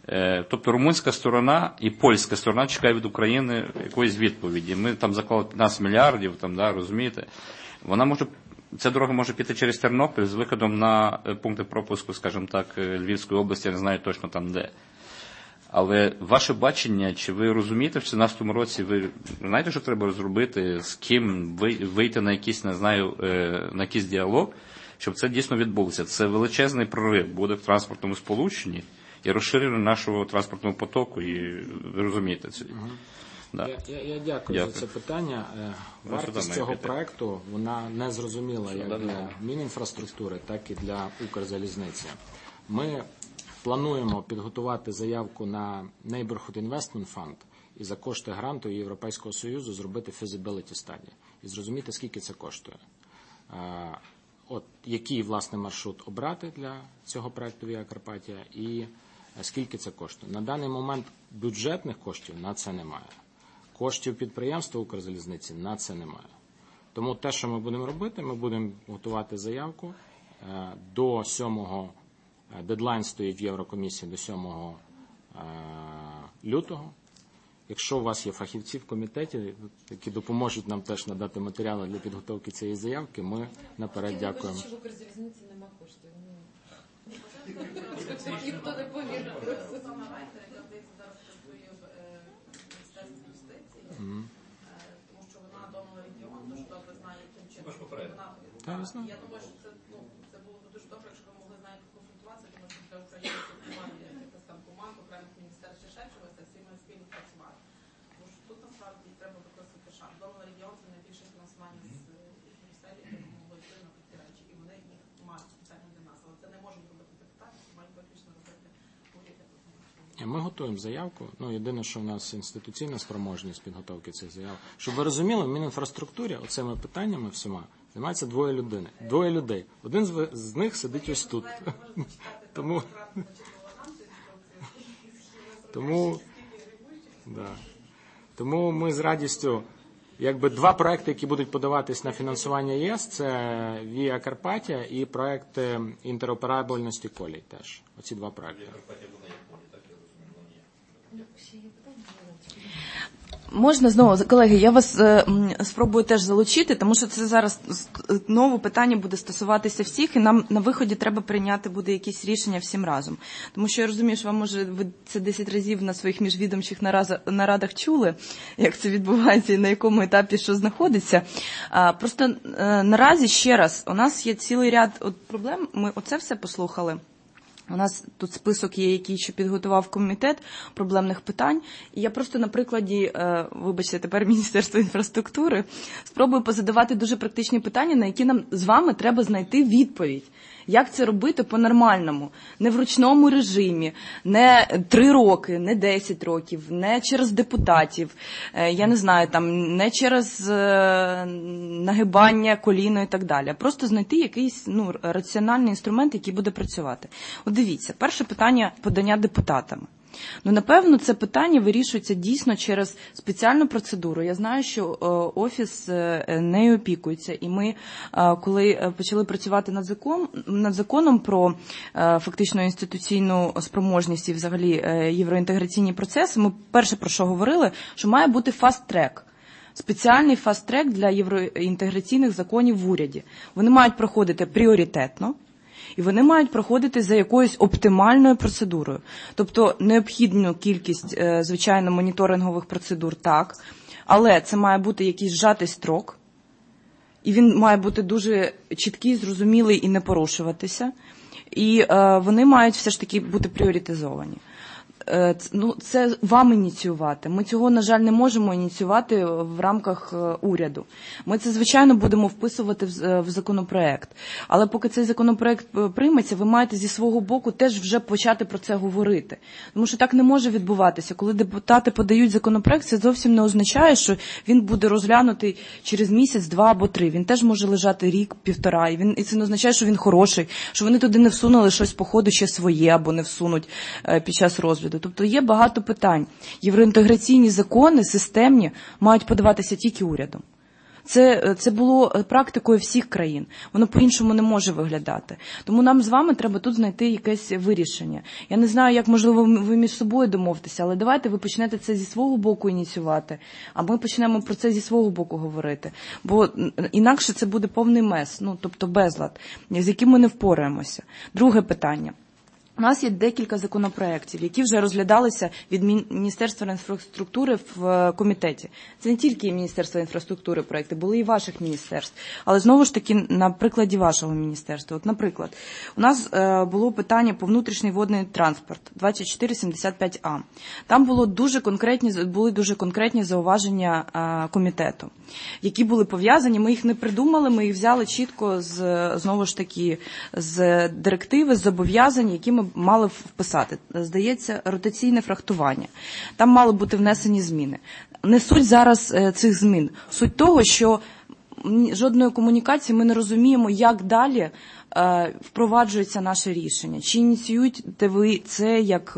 Тобто румунська сторона і польська сторона чекає від України якоїсь відповіді. Ми там заклали п'ятнадцять мільярдів, там, да, розумієте? Вона може, ця дорога може піти через Тернопіль з виходом на пункти пропуску, скажімо так, Львівської області, я не знаю точно там де. Але ваше бачення, чи ви розумієте, в сімнадцятому році ви знаєте, що треба зробити, з ким вийти на якийсь, не знаю, на якийсь діалог, щоб це дійсно відбулося? Це величезний прорив буде в транспортному сполученні і розширення нашого транспортного потоку, і ви розумієте це. Угу. Да. Я, я, я дякую, дякую за це питання. Вартість цього проекту, вона не зрозуміла як для Мінінфраструктури, так і для Укрзалізниці. Ми плануємо підготувати заявку на Neighborhood Investment Fund і за кошти гранту Європейського Союзу зробити feasibility study і зрозуміти, скільки це коштує. От який, власне, маршрут обрати для цього проекту Via Carpathia і скільки це коштує. На даний момент бюджетних коштів на це немає. Коштів підприємства Укрзалізниці на це немає. Тому те, що ми будемо робити, ми будемо готувати заявку до сьомого, дедлайн стоїть в Єврокомісії до сьомого лютого. Якщо у вас є фахівці в комітеті, які допоможуть нам теж надати матеріали для підготовки цієї заявки, ми наперед дякуємо. Я думаю, що в Укрзалізниці нема коштів. Ніхто не повірив. Тому що вона донор регіон, дуже добре знає, яким чином вона... Я думаю, що це, ну, це було б дуже добре, якщо ви могли з нею консультуватися, тому що для України це немає якихось там команд, окремих міністерств чи ще чогось, а всі ми спільно працювати. Тому що тут насправді треба використати шанс. Донор регіон – це найбільше фінансування з Брюсселя, яке могло йти на такі речі. І вони їх мають спеціально для нас. Але це не можуть робити депутати, це мають виключно робити уряди. Ми готуємо заявку. Ну, єдине, що в нас інституційна спроможність підготовки цих заяв. Щоб ви розуміли, в Мінінфраструктурі оцими питаннями всіма займається двоє людей. Двоє людей. Один з, з них сидить ось тут. Тому, тому, да. Тому ми з радістю, якби два проекти, які будуть подаватись на фінансування ЄС, це Via Carpathia і проект інтероперабельності колій теж. Оці два проекти. Можна знову, колеги, я вас е, спробую теж залучити, тому що це зараз знову питання буде стосуватися всіх, і нам на виході треба прийняти буде якісь рішення всім разом. Тому що я розумію, що вам, може, ви це десять разів на своїх міжвідомчих нарадах чули, як це відбувається і на якому етапі що знаходиться. А, просто е, наразі, ще раз, у нас є цілий ряд от проблем, ми оце все послухали. У нас тут список є, який ще підготував комітет проблемних питань. І я просто на прикладі, вибачте, тепер Міністерства інфраструктури, спробую позадавати дуже практичні питання, на які нам з вами треба знайти відповідь. Як це робити по-нормальному? Не в ручному режимі, не три роки, не десять років, не через депутатів, я не знаю, там, не через нагибання коліно і так далі. Просто знайти якийсь ну, раціональний інструмент, який буде працювати. От дивіться, перше питання подання депутатами. Ну, напевно, це питання вирішується дійсно через спеціальну процедуру. Я знаю, що Офіс нею опікується. І ми, коли почали працювати над законом, над законом про фактично інституційну спроможність і взагалі євроінтеграційні процеси, ми перше про що говорили, що має бути фаст-трек. Спеціальний фаст-трек для євроінтеграційних законів в уряді. Вони мають проходити пріоритетно. І вони мають проходити за якоюсь оптимальною процедурою. Тобто необхідну кількість, звичайно, моніторингових процедур, так, але це має бути якийсь зжатий строк, і він має бути дуже чіткий, зрозумілий і не порушуватися. І вони мають все ж таки бути пріоритизовані. Ну, це вам ініціювати. Ми цього, на жаль, не можемо ініціювати в рамках уряду. Ми це, звичайно, будемо вписувати в законопроект. Але поки цей законопроект прийметься, ви маєте зі свого боку теж вже почати про це говорити. Тому що так не може відбуватися. Коли депутати подають законопроект, це зовсім не означає, що він буде розглянутий через місяць, два або три. Він теж може лежати рік, півтора. І, він, і це не означає, що він хороший, що вони туди не всунули щось по ходу ще своє або не всунуть під час розгляду. Тобто є багато питань. Євроінтеграційні закони, системні, мають подаватися тільки урядом. Це, це було практикою всіх країн. Воно по-іншому не може виглядати. Тому нам з вами треба тут знайти якесь вирішення. Я не знаю, як, можливо, ви між собою домовитеся, але давайте ви почнете це зі свого боку ініціювати, а ми почнемо про це зі свого боку говорити. Бо інакше це буде повний мес, ну, тобто безлад, з яким ми не впораємося. Друге питання. У нас є декілька законопроєктів, які вже розглядалися від Міністерства інфраструктури в комітеті. Це не тільки Міністерство інфраструктури проєкти, були і ваших міністерств. Але знову ж таки на прикладі вашого міністерства. От, наприклад, у нас було питання по внутрішній водний транспорт двадцять чотири сімдесят п'ять а. Там було дуже конкретні, були дуже конкретні зауваження комітету, які були пов'язані. Ми їх не придумали, ми їх взяли чітко з, знову ж таки, з директиви, з зобов'язань, які ми мали вписати. Здається, ротаційне фрахтування. Там мали бути внесені зміни. Не суть зараз цих змін. Суть того, що жодної комунікації ми не розуміємо, як далі впроваджується наше рішення. Чи ініціюєте ви це як,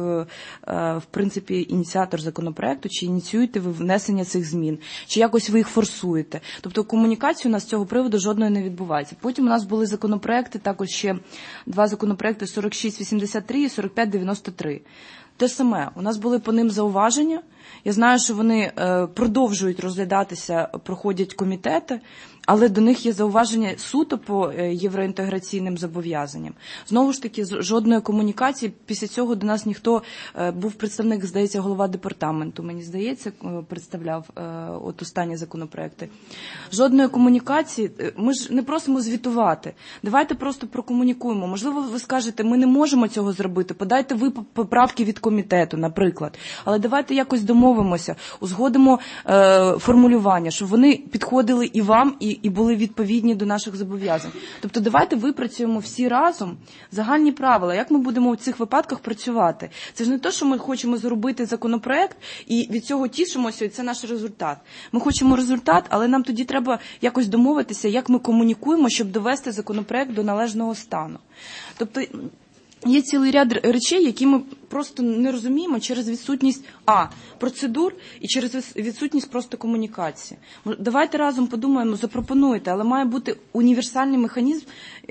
в принципі, ініціатор законопроекту, чи ініціюєте ви внесення цих змін, чи якось ви їх форсуєте. Тобто комунікації у нас з цього приводу жодної не відбувається. Потім у нас були законопроекти, також ще два законопроекти сорок шість вісімдесят три і сорок п'ять дев'яносто три. Те саме, у нас були по ним зауваження. Я знаю, що вони продовжують розглядатися, проходять комітети, але до них є зауваження суто по євроінтеграційним зобов'язанням. Знову ж таки, жодної комунікації. Після цього до нас ніхто, був представник, здається, голова департаменту, мені здається, представляв от останні законопроекти. Жодної комунікації. Ми ж не просимо звітувати. Давайте просто прокомунікуємо. Можливо, ви скажете, ми не можемо цього зробити, подайте ви поправки від комітету, наприклад. Але давайте якось домовимося, узгодимо е, формулювання, щоб вони підходили і вам, і і були відповідні до наших зобов'язань. Тобто давайте випрацюємо всі разом загальні правила, як ми будемо в цих випадках працювати. Це ж не те, що ми хочемо зробити законопроект і від цього тішимося, і це наш результат. Ми хочемо результат, але нам тоді треба якось домовитися, як ми комунікуємо, щоб довести законопроект до належного стану. Тобто є цілий ряд речей, які ми просто не розуміємо через відсутність а. процедур і через відсутність просто комунікації. Давайте разом подумаємо, запропонуйте, але має бути універсальний механізм,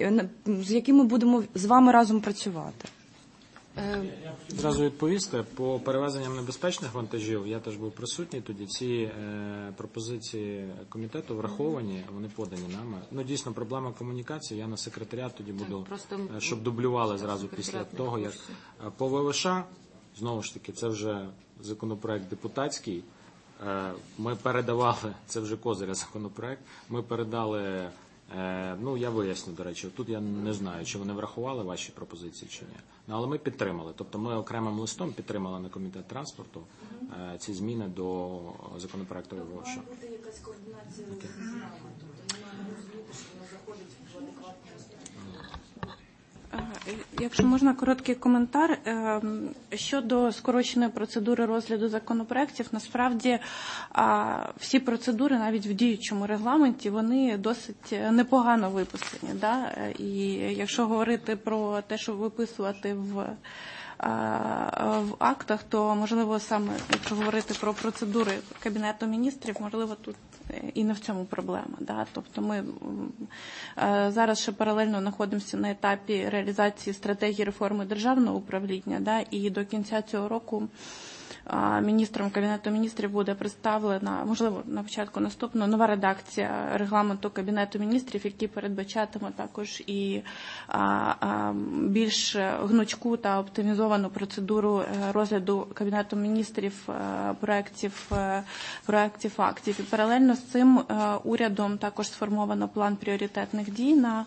з яким ми будемо з вами разом працювати. Зразу відповісти. По перевезенням небезпечних вантажів, я теж був присутній, тоді ці е, пропозиції комітету враховані, вони подані нами. Ну, дійсно, проблема комунікації, я на секретаріат тоді буду, Просто... щоб дублювали зразу після того, як по ВВШ, знову ж таки, це вже законопроект депутатський, е, ми передавали, це вже Козиря законопроект, ми передали... Ну, я виясню, до речі, тут я не знаю, чи вони врахували ваші пропозиції, чи ні. Ну, але ми підтримали. Тобто ми окремим листом підтримали на комітет транспорту е, ці зміни до законопроекту ВВШ. Має бути якась координація з нами, тобто ми маємо розуміти, що вона заходить в адекватну Якщо можна, короткий коментар. Щодо скороченої процедури розгляду законопроєктів, насправді всі процедури, навіть в діючому регламенті, вони досить непогано виписані. Да? І якщо говорити про те, що виписувати в в актах, то, можливо, саме, якщо говорити про процедури Кабінету міністрів, можливо, тут і не в цьому проблема. Да? Тобто ми зараз ще паралельно знаходимося на етапі реалізації стратегії реформи державного управління, да? І до кінця цього року міністром Кабінету міністрів буде представлена, можливо, на початку наступного, нова редакція регламенту Кабінету міністрів, який передбачатиме також і а, а, більш гнучку та оптимізовану процедуру розгляду Кабінету міністрів проєктів, проєктів актів. І паралельно з цим урядом також сформовано план пріоритетних дій на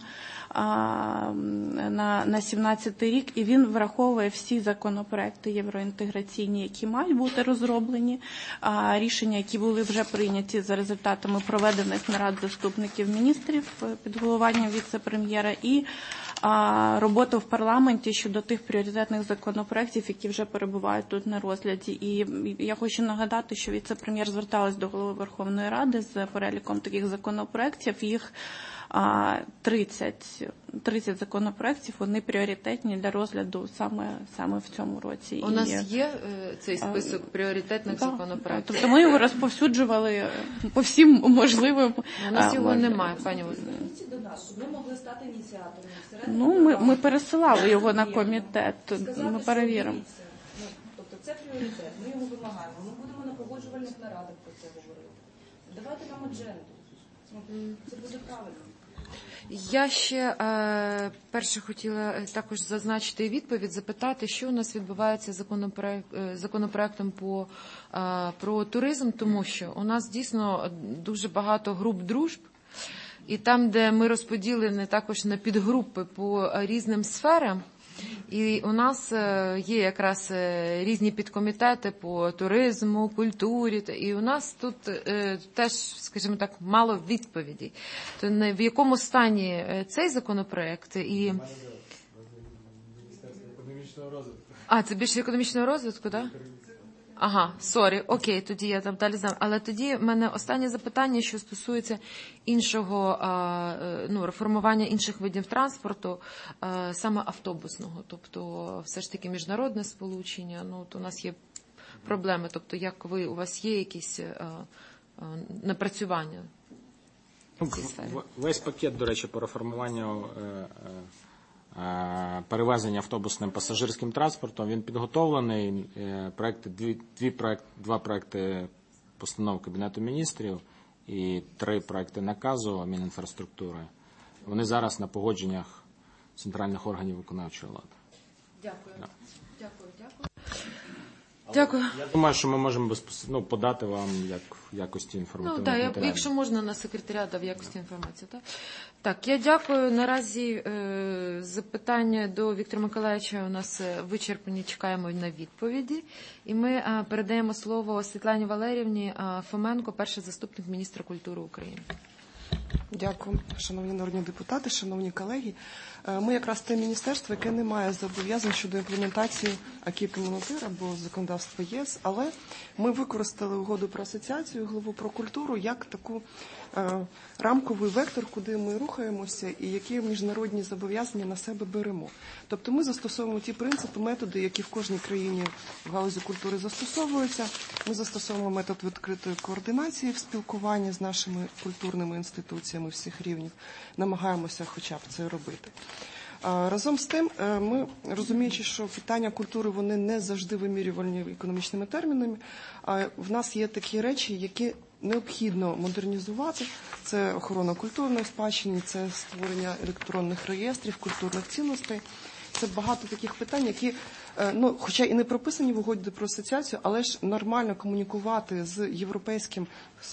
на, на сімнадцятий рік, і він враховує всі законопроекти євроінтеграційні, які мають бути розроблені, рішення, які були вже прийняті за результатами проведених нарад заступників міністрів під головуванням віце-прем'єра, і роботу в парламенті щодо тих пріоритетних законопроєктів, які вже перебувають тут на розгляді. І я хочу нагадати, що віце-прем'єр зверталась до голови Верховної Ради з переліком таких законопроєктів. Їх тридцять, тридцять законопроєктів, вони пріоритетні для розгляду саме, саме в цьому році. У нас є цей список пріоритетних так, законопроєктів? Тобто ми його розповсюджували по всім можливим. У нас його немає, пані Ольга. Ми могли стати ініціаторами. Ну, ми, ми пересилали його на комітет, ми перевіримо. Тобто це пріоритет, ми його вимагаємо. Ми будемо на погоджувальних нарадах про це говорити. Давайте нам адженду. Це буде правильно. Я ще е, перше хотіла також зазначити відповідь, запитати, що у нас відбувається з законопроект, законопроектом по, е, про туризм, тому що у нас дійсно дуже багато груп дружб, і там, де ми розподілені також на підгрупи по різним сферам, і у нас є якраз різні підкомітети по туризму, культурі, і у нас тут теж, скажімо так, мало відповідей. То в якому стані цей законопроект і... А, це більше економічного розвитку, так? Ага, сорі, окей, тоді я там далі знаю. Але тоді в мене останнє запитання, що стосується іншого, ну, реформування інших видів транспорту, саме автобусного. Тобто все ж таки міжнародне сполучення, ну, от у нас є проблеми. Тобто як ви, у вас є якісь напрацювання в цій сфері? Весь пакет, до речі, по реформуванню перевезення автобусним пасажирським транспортом, він підготовлений. Проекти, дві, дві проект, два проекти постанов Кабінету міністрів і три проекти наказу Мінінфраструктури. Вони зараз на погодженнях центральних органів виконавчої влади. Дякую. Да. Дякую, дякую. Дякую. Я думаю, що ми можемо безпосередньо ну, подати вам як в якості інформативного ну, да, матеріалу. Якщо можна на секретаріат в якості інформації. Так, так я дякую. Наразі е, запитання до Віктора Миколаївича у нас вичерпані, чекаємо на відповіді. І ми е, передаємо слово Світлані Валеріївні е, Фоменко, перший заступник міністра культури України. Дякую, шановні народні депутати, шановні колеги. Ми якраз те міністерство, яке не має зобов'язань щодо імплементації акі комунітар або законодавства ЄС, але ми використали угоду про асоціацію, главу про культуру як таку е, рамковий вектор, куди ми рухаємося і які міжнародні зобов'язання на себе беремо. Тобто ми застосовуємо ті принципи, методи, які в кожній країні в галузі культури застосовуються. Ми застосовуємо метод відкритої координації в спілкуванні з нашими культурними інституціями всіх рівнів. Намагаємося хоча б це робити. Разом з тим, ми, розуміючи, що питання культури, вони не завжди вимірювальні економічними термінами, а в нас є такі речі, які необхідно модернізувати. Це охорона культурної спадщини, це створення електронних реєстрів, культурних цінностей. Це багато таких питань, які, ну, хоча і не прописані в угоді про асоціацію, але ж нормально комунікувати з європейським,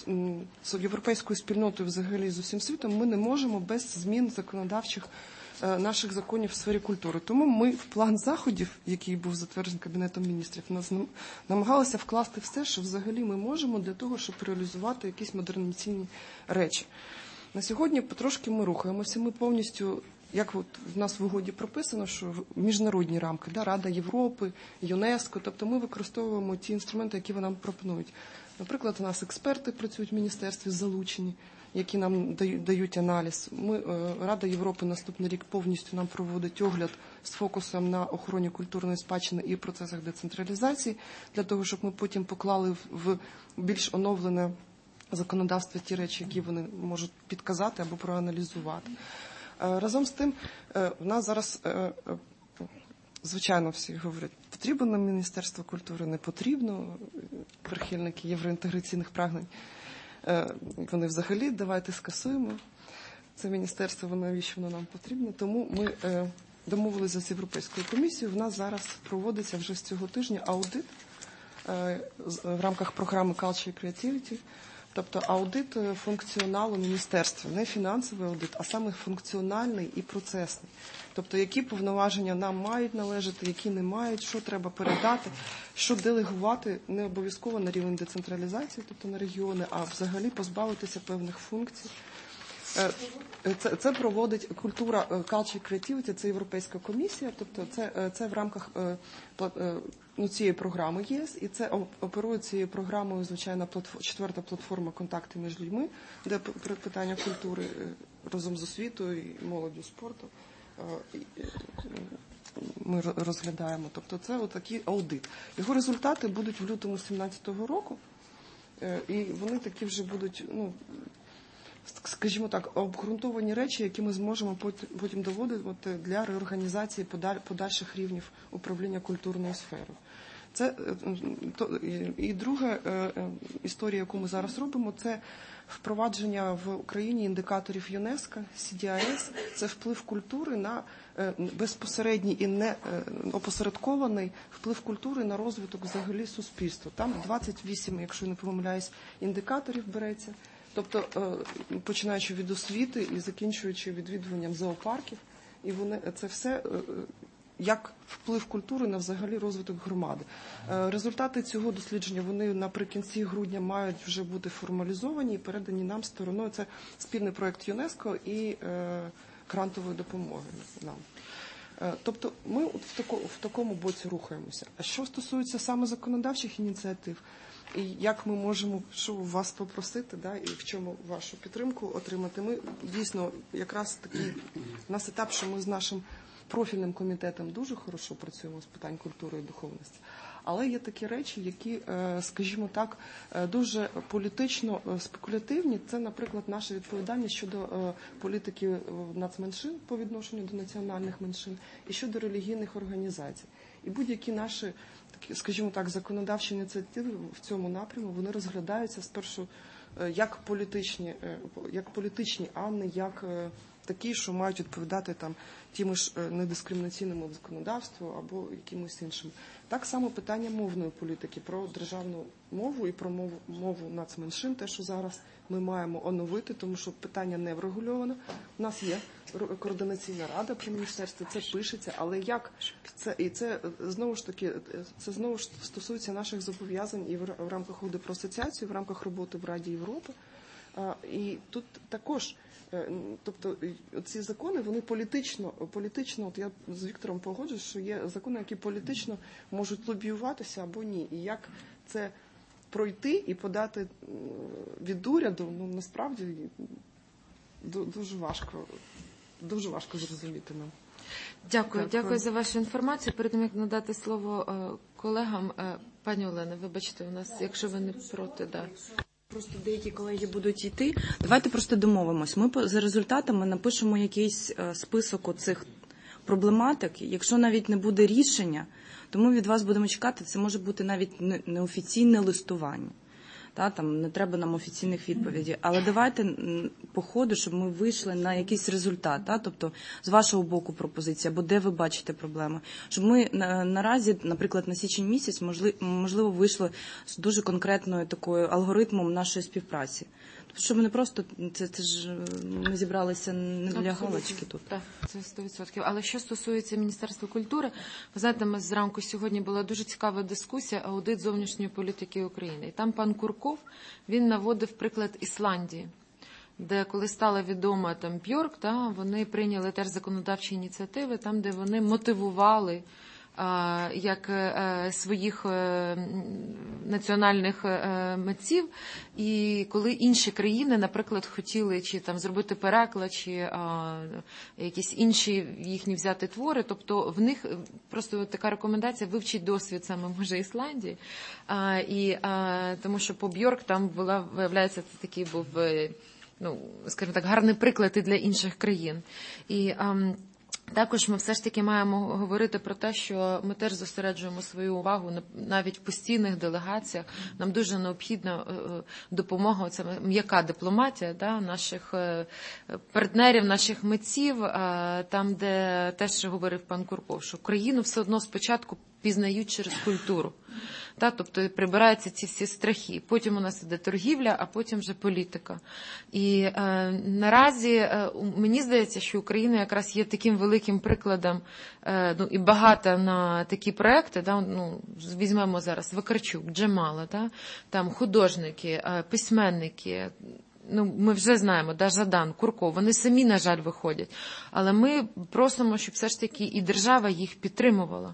з європейською спільнотою взагалі з усім світом ми не можемо без змін законодавчих наших законів в сфері культури. Тому ми в план заходів, який був затверджений Кабінетом міністрів, намагалися вкласти все, що взагалі ми можемо для того, щоб реалізувати якісь модернізаційні речі. На сьогодні потрошки ми рухаємося. Ми повністю, як от в нас в угоді прописано, що міжнародні рамки, да, Рада Європи, ЮНЕСКО, тобто ми використовуємо ті інструменти, які вони нам пропонують. Наприклад, у нас експерти працюють в міністерстві, залучені, які нам дають аналіз. Ми, Рада Європи наступний рік повністю нам проводить огляд з фокусом на охороні культурної спадщини і процесах децентралізації, для того, щоб ми потім поклали в більш оновлене законодавство ті речі, які вони можуть підказати або проаналізувати. Разом з тим, в нас зараз, звичайно, всі говорять, потрібно нам Міністерство культури, не потрібно, прихильники євроінтеграційних прагнень. Вони взагалі, давайте скасуємо це міністерство, навіщо воно нам потрібно. Тому ми домовилися з Європейською комісією, в нас зараз проводиться вже з цього тижня аудит в рамках програми Culture and Creativity, тобто аудит функціоналу міністерства, не фінансовий аудит, а саме функціональний і процесний. Тобто, які повноваження нам мають належати, які не мають, що треба передати, що делегувати, не обов'язково на рівень децентралізації, тобто на регіони, а взагалі позбавитися певних функцій. Це, це проводить культура Culture Creativity, це Європейська комісія, тобто це, це в рамках ну, цієї програми ЄС, і це оперує цією програмою, звичайно, платформ, четверта платформа «Контакти між людьми», де питання культури разом з освітою і молоддю спорту ми розглядаємо. Тобто це отакий аудит. Його результати будуть в лютому дві тисячі сімнадцятого року, і вони такі вже будуть, ну, скажімо так, обґрунтовані речі, які ми зможемо потім доводити для реорганізації подальших рівнів управління культурною сферою. Це, і друга історія, яку ми зараз робимо, це впровадження в Україні індикаторів ЮНЕСКО, Сі Ді Ай Ес. Це вплив культури на безпосередній і не опосередкований вплив культури на розвиток взагалі суспільства. Там двадцять вісім, якщо не помиляюсь, індикаторів береться. Тобто, починаючи від освіти і закінчуючи відвідуванням зоопарків, і вони, це все як вплив культури на взагалі розвиток громади. Результати цього дослідження, вони наприкінці грудня мають вже бути формалізовані і передані нам стороною. Це спільний проєкт ЮНЕСКО і грантової допомоги нам. Тобто ми от в, тако, в такому боці рухаємося. А що стосується саме законодавчих ініціатив, і як ми можемо, що вас попросити, да, і в чому вашу підтримку отримати, ми дійсно якраз такий, у нас етап, що ми з нашим профільним комітетом дуже хорошо працюємо з питань культури і духовності. Але є такі речі, які, скажімо так, дуже політично спекулятивні. Це, наприклад, наша відповідальність щодо політики нацменшин по відношенню до національних меншин і щодо релігійних організацій. І будь-які наші, скажімо так, законодавчі ініціативи в цьому напряму, вони розглядаються спершу як політичні, як політичні, а не як такі, що мають відповідати там тими ж недискримінаційному законодавству або якимось іншим. Так само питання мовної політики, про державну мову і про мову, мову нацменшин, те, що зараз ми маємо оновити, тому що питання не врегульовано. У нас є координаційна рада при міністерстві, це пишеться, але як це, і це знову ж таки, це знову ж стосується наших зобов'язань і в рамках Угоди про асоціацію, в рамках роботи в Раді Європи. І тут також, тобто ці закони, вони політично, політично, от я з Віктором погоджуюсь, що є закони, які політично можуть лобіюватися або ні. І як це пройти і подати від уряду, ну насправді дуже важко, дуже важко зрозуміти нам. Дякую, дякую за вашу інформацію. Перед тим, як надати слово колегам, пані Олена, вибачте, у нас, якщо ви не проти, да. Просто деякі колеги будуть йти. Давайте просто домовимось. Ми за результатами напишемо якийсь список оцих проблематик. Якщо навіть не буде рішення, то ми від вас будемо чекати. Це може бути навіть неофіційне листування. Та, там, не треба нам офіційних відповідей. Але давайте по ходу, щоб ми вийшли на якийсь результат. Та, тобто, з вашого боку пропозиція, або де ви бачите проблеми. Щоб ми на, наразі, наприклад, на січень місяць, можливо, можливо, вийшли з дуже конкретною такою алгоритмом нашої співпраці. Тобто, щоб не просто, це, це ж ми зібралися не для галочки тут. Так, це сто відсотків. Але що стосується Міністерства культури, ви знаєте, ми зранку сьогодні була дуже цікава дискусія, аудит зовнішньої політики України. І там пан Курков, він наводив приклад Ісландії, де коли стала відома там Бьорк, та, вони прийняли теж законодавчі ініціативи, там, де вони мотивували як своїх національних митців, і коли інші країни, наприклад, хотіли чи там зробити переклад, чи а, якісь інші їхні взяти твори, тобто в них просто така рекомендація вивчити досвід саме, може, Ісландії, а, і, а, тому що по Бьорк там була, виявляється, це такий був, ну, скажімо так, гарний приклад і для інших країн. І а, також ми все ж таки маємо говорити про те, що ми теж зосереджуємо свою увагу навіть в постійних делегаціях. Нам дуже необхідна допомога, оця м'яка дипломатія, да, наших партнерів, наших митців, там, де те, що говорив пан Курков, що країну все одно спочатку пізнають через культуру. Та, тобто прибираються ці всі страхи. Потім у нас іде торгівля, а потім вже політика. І е, наразі е, мені здається, що Україна якраз є таким великим прикладом, е, ну, і багата на такі проекти. Да, ну, візьмемо зараз Вакарчук, Джамала, да, там художники, е, письменники. Ну, ми вже знаємо, да, Жадан, Курков, вони самі, на жаль, виходять. Але ми просимо, щоб все ж таки і держава їх підтримувала.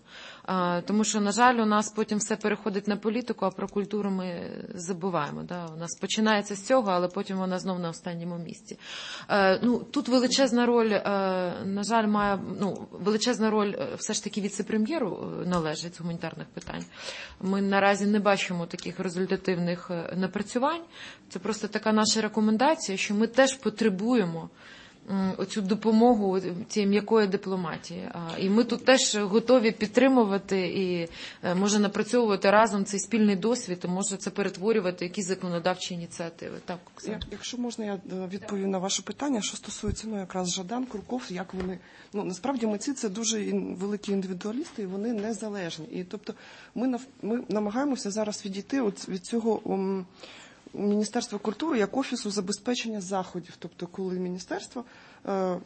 Тому що, на жаль, у нас потім все переходить на політику, а про культуру ми забуваємо. Да? У нас починається з цього, але потім вона знов на останньому місці. Ну, тут величезна роль, на жаль, має, ну, величезна роль все ж таки віце-прем'єру належить з гуманітарних питань. Ми наразі не бачимо таких результативних напрацювань. Це просто така наша рекомендація, що ми теж потребуємо оцю допомогу цієї м'якої дипломатії. І ми тут теж готові підтримувати і, може, напрацьовувати разом цей спільний досвід, і може це перетворювати якісь законодавчі ініціативи. Так, Оксана? Якщо можна, я відповім на ваше питання, що стосується, ну, якраз Жадан, Курков, як вони, ну, насправді митці це дуже великі індивідуалісти, і вони незалежні. І, тобто, ми, ми намагаємося зараз відійти от від цього ом, Міністерства культури як офісу забезпечення заходів, тобто коли міністерство е,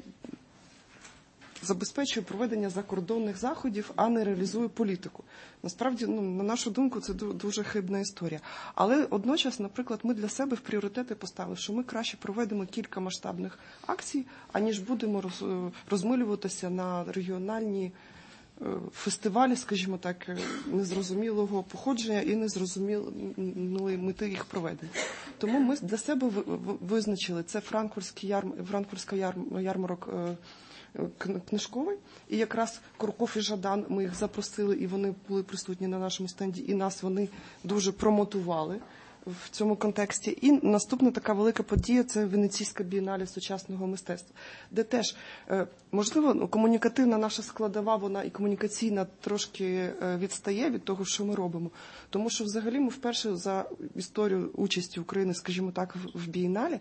забезпечує проведення закордонних заходів, а не реалізує політику. Насправді, ну, на нашу думку, це дуже хибна історія. Але одночас, наприклад, ми для себе в пріоритети поставили, що ми краще проведемо кілька масштабних акцій, аніж будемо роз, розмилюватися на регіональні фестивалі, скажімо так, незрозумілого походження і незрозумілої мети їх проведення. Тому ми для себе визначили, це франкфуртський ярм, франкфуртська ярм, ярмарок книжковий, і якраз Курков і Жадан, ми їх запросили, і вони були присутні на нашому стенді, і нас вони дуже промотували в цьому контексті. І наступна така велика подія – це Венеційська бієнале сучасного мистецтва, де теж, можливо, комунікативна наша складова, вона і комунікаційна трошки відстає від того, що ми робимо. Тому що взагалі ми вперше за історію участі України, скажімо так, в бієнале,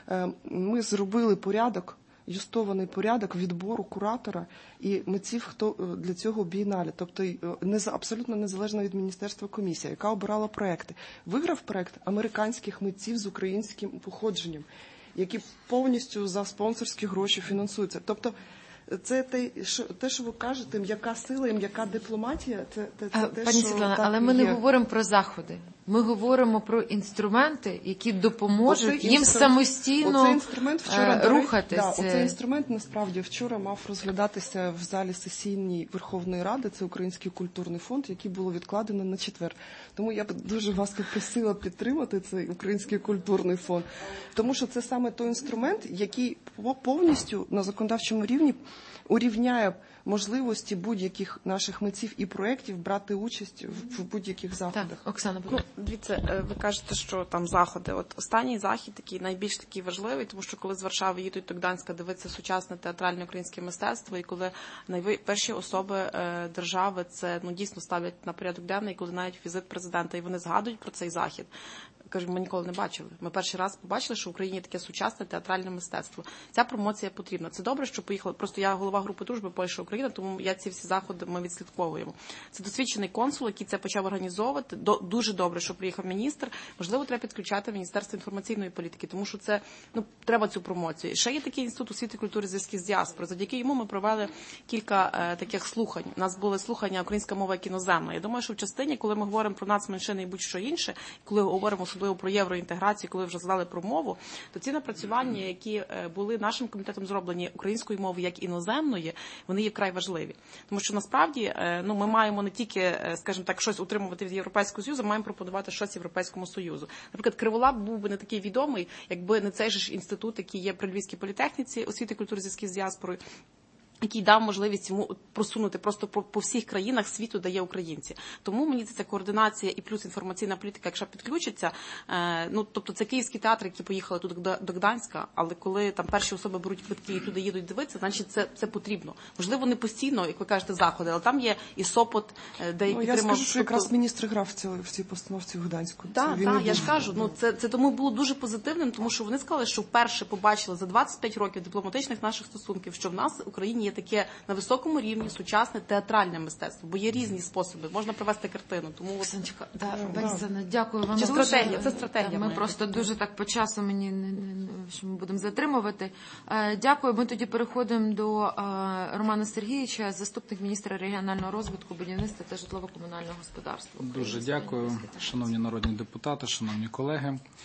ми зробили порядок, юстований порядок відбору куратора і митців, хто для цього бієнале. Тобто не, абсолютно незалежна від міністерства комісія, яка обирала проекти. Виграв проект американських митців з українським походженням, які повністю за спонсорські гроші фінансуються. Тобто це те, що, те, що ви кажете, м'яка сила і м'яка дипломатія, це, це, це те, Пані що Світлана, так але ми є. не говоримо про заходи. Ми говоримо про інструменти, які допоможуть оцей їм інструмент, самостійно оцей інструмент вчора, рухатися. Да, оцей інструмент, насправді, вчора мав розглядатися в залі сесійній Верховної Ради, це Український культурний фонд, який було відкладено на четвер. Тому я б дуже вас попросила підтримати цей Український культурний фонд, тому що це саме той інструмент, який повністю на законодавчому рівні урівняє можливості будь-яких наших митців і проєктів брати участь в будь-яких заходах. Так, Оксана, ну, дивіться, ви кажете, що там заходи. От останній захід такий найбільш такий важливий, тому що коли з Варшави їдуть до Гданська дивитися сучасне театральне українське мистецтво, і коли найперші особи е, держави це, ну, дійсно ставлять на порядок денний, коли навіть візит президента, і вони згадують про цей захід. Кажуть, ми ніколи не бачили. Ми перший раз побачили, що в Україні таке сучасне театральне мистецтво. Ця промоція потрібна. Це добре, що поїхали. Просто я голова групи дружби Польща-Україна, тому я ці всі заходи ми відслідковуємо. Це досвідчений консул, який це почав організовувати. До, дуже добре, що приїхав міністр. Можливо, треба підключати Міністерство інформаційної політики, тому що це, ну, треба цю промоцію. І ще є такий інститут освіти, культури, зв'язків з діаспорою. Завдяки йому ми провели кілька е, таких слухань. У нас були слухання «Українська мова як іноземна». Я думаю, що в частині, коли ми говоримо про нацменшини і будь-що інше, коли говоримо особливо про євроінтеграцію, коли вже згадали про мову, то ці напрацювання, які були нашим комітетом зроблені українською мовою як іноземної, вони є вкрай важливі. Тому що насправді, ну, ми маємо не тільки, скажімо так, щось утримувати від Європейського Союзу, маємо пропонувати щось Європейському Союзу. Наприклад, Криволап був би не такий відомий, якби не цей же інститут, який є при Львівській політехніці, освіти, культури, зв'язків з діаспорою, який дав можливість йому просунути просто по, по всіх країнах світу, де є українці. Тому мені ця координація і плюс інформаційна політика, якщо підключиться, е, ну, тобто це київські театри, які поїхали тут до, до Гданська, але коли там перші особи беруть квитки і туди їдуть дивитися, значить це, це потрібно. Можливо, не постійно, як ви кажете, заходи, але там є і Сопот, де ну, підтримав... Я скажу, що якраз міністр грав в цій, в цій постановці в Гданську. Так, так, я ж кажу, ну, це, це тому було дуже позитивним, тому що вони сказали, що вперше побачили за двадцять п'ять років дипломатичних наших стосунків, що в нас в Україні є таке на високому рівні сучасне театральне мистецтво, бо є різні способи, можна привести картину. Тому Оксаночка, да, да. Дякую вам Це дуже. стратегія, це стратегія. Ми просто дуже так по часу, мені не, не, що ми будемо затримувати. Дякую. Ми тоді переходимо до Романа Сергійовича, заступник міністра регіонального розвитку, будівництва та житлово-комунального господарства. Дуже дякую, шановні народні депутати, шановні колеги.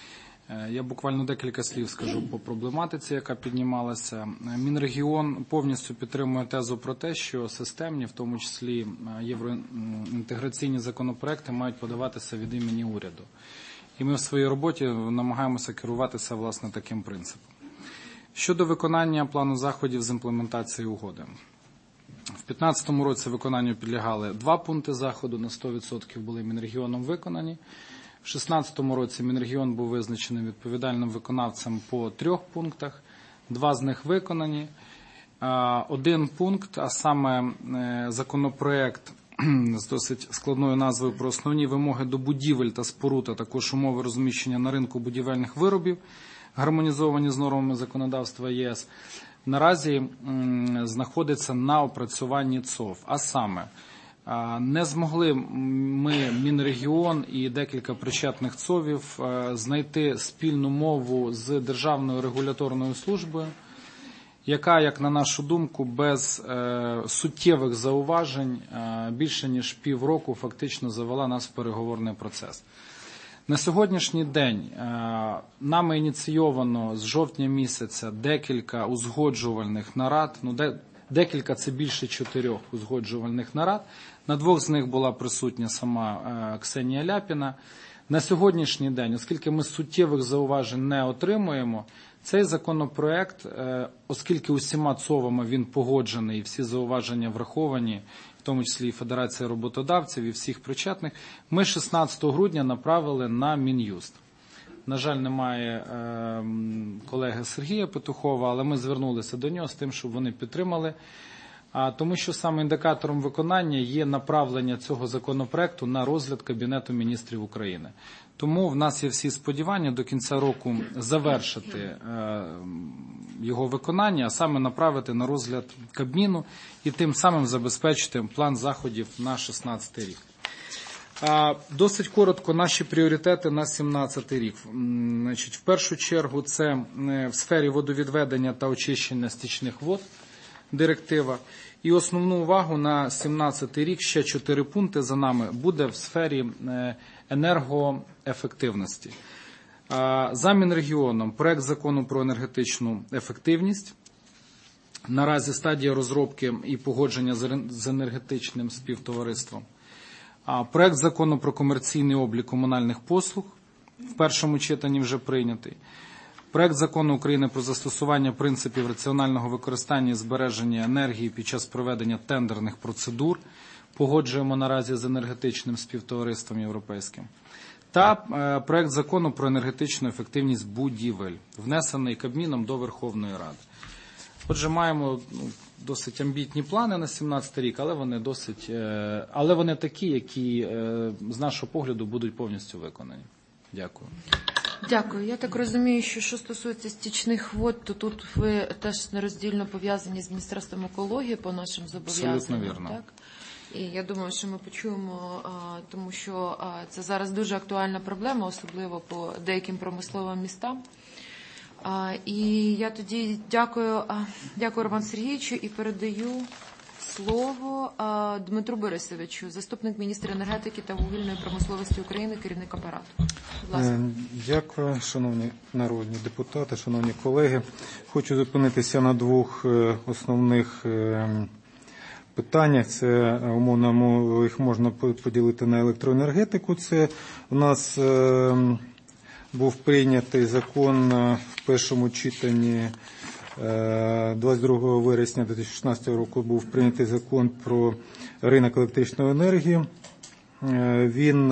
Я буквально декілька слів скажу по проблематиці, яка піднімалася. Мінрегіон повністю підтримує тезу про те, що системні, в тому числі євроінтеграційні законопроекти, мають подаватися від імені уряду. І ми в своїй роботі намагаємося керуватися, власне, таким принципом. Щодо виконання плану заходів з імплементації угоди. В дві тисячі п'ятнадцятому році виконанню підлягали два пункти заходу, на сто відсотків були Мінрегіоном виконані. В дві тисячі шістнадцятому році Мінрегіон був визначений відповідальним виконавцем по трьох пунктах, два з них виконані. Один пункт, а саме законопроект з досить складною назвою про основні вимоги до будівель та споруд, а також умови розміщення на ринку будівельних виробів, гармонізовані з нормами законодавства ЄС, наразі знаходиться на опрацюванні ЦОВ. А саме, не змогли ми, Мінрегіон і декілька причетних ЦОВів, знайти спільну мову з Державною регуляторною службою, яка, як на нашу думку, без е, суттєвих зауважень е, більше ніж півроку фактично завела нас в переговорний процес. На сьогоднішній день е, нами ініційовано з жовтня місяця декілька узгоджувальних нарад, ну, де, декілька це більше чотирьох узгоджувальних нарад, на двох з них була присутня сама е, Ксенія Ляпіна. На сьогоднішній день, оскільки ми суттєвих зауважень не отримуємо, цей законопроект, оскільки усіма ЦОВами він погоджений і всі зауваження враховані, в тому числі і Федерація роботодавців, і всіх причетних, ми шістнадцятого грудня направили на Мін'юст. На жаль, немає колеги Сергія Петухова, але ми звернулися до нього з тим, щоб вони підтримали, тому що саме індикатором виконання є направлення цього законопроекту на розгляд Кабінету міністрів України. Тому в нас є всі сподівання до кінця року завершити е, його виконання, а саме направити на розгляд Кабміну і тим самим забезпечити план заходів на шістнадцятий рік. А, досить коротко наші пріоритети на сімнадцятий рік. Значить, в першу чергу це в сфері водовідведення та очищення стічних вод директива. І основну увагу на сімнадцятий рік, ще чотири пункти за нами, буде в сфері енергоефективності. За Мінрегіоном проект закону про енергетичну ефективність. Наразі стадія розробки і погодження з енергетичним співтовариством. Проект закону про комерційний облік комунальних послуг в першому читанні вже прийнятий. Проект закону України про застосування принципів раціонального використання і збереження енергії під час проведення тендерних процедур. Погоджуємо наразі з енергетичним співтовариством європейським. Та проект закону про енергетичну ефективність будівель, внесений Кабміном до Верховної Ради. Отже, маємо ну, досить амбітні плани на сімнадцятий рік, але вони досить, але вони такі, які з нашого погляду будуть повністю виконані. Дякую. Дякую. Я так розумію, що що стосується стічних вод, то тут ви теж нероздільно пов'язані з Міністерством екології по нашим зобов'язанням. Абсолютно вірно. Так? І я думаю, що ми почуємо, тому що це зараз дуже актуальна проблема, особливо по деяким промисловим містам. І я тоді дякую, дякую Роману Сергійовичу і передаю слово Дмитру Борисовичу, заступник міністра енергетики та вугільної промисловості України, керівник апарату. Будь ласка. Дякую, шановні народні депутати, шановні колеги. Хочу зупинитися на двох основних питаннях. Це, умовно, їх можна поділити на електроенергетику. Це у нас був прийнятий закон в першому читанні двадцять другого вересня дві тисячі шістнадцятого року був прийнятий закон про ринок електричної енергії. Він,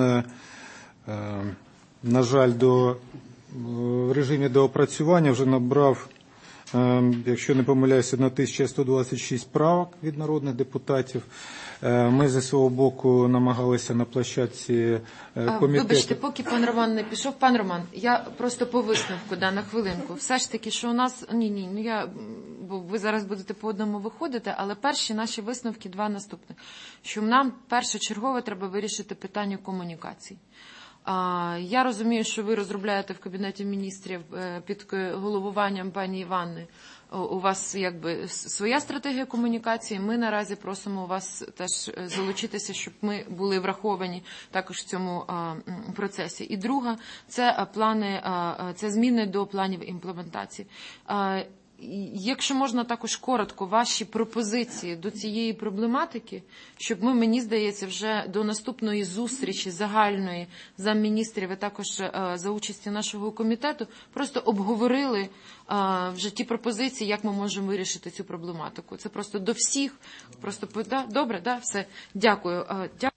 на жаль, до, в режимі доопрацювання вже набрав, якщо не помиляюся, тисяча сто двадцять шість правок від народних депутатів. Ми зі свого боку намагалися на площадці комітету. Вибачте, поки пан Роман не пішов. Пан Роман, я просто по висновку, да, на хвилинку. Все ж таки, що у нас... Ні, ні, ну я... Бо ви зараз будете по одному виходити, але перші наші висновки два наступні. Що нам першочергово треба вирішити питання комунікацій. Я розумію, що ви розробляєте в Кабінеті міністрів під головуванням пані Іванни у вас якби своя стратегія комунікації. Ми наразі просимо вас теж залучитися, щоб ми були враховані також в цьому процесі. І друга – це плани, це зміни до планів імплементації. Якщо можна також коротко, ваші пропозиції до цієї проблематики, щоб ми, мені здається, вже до наступної зустрічі загальної замміністрів і також за участі нашого комітету просто обговорили вже ті пропозиції, як ми можемо вирішити цю проблематику. Це просто до всіх. Просто, да? Добре, да? Все. Дякую. Дякую.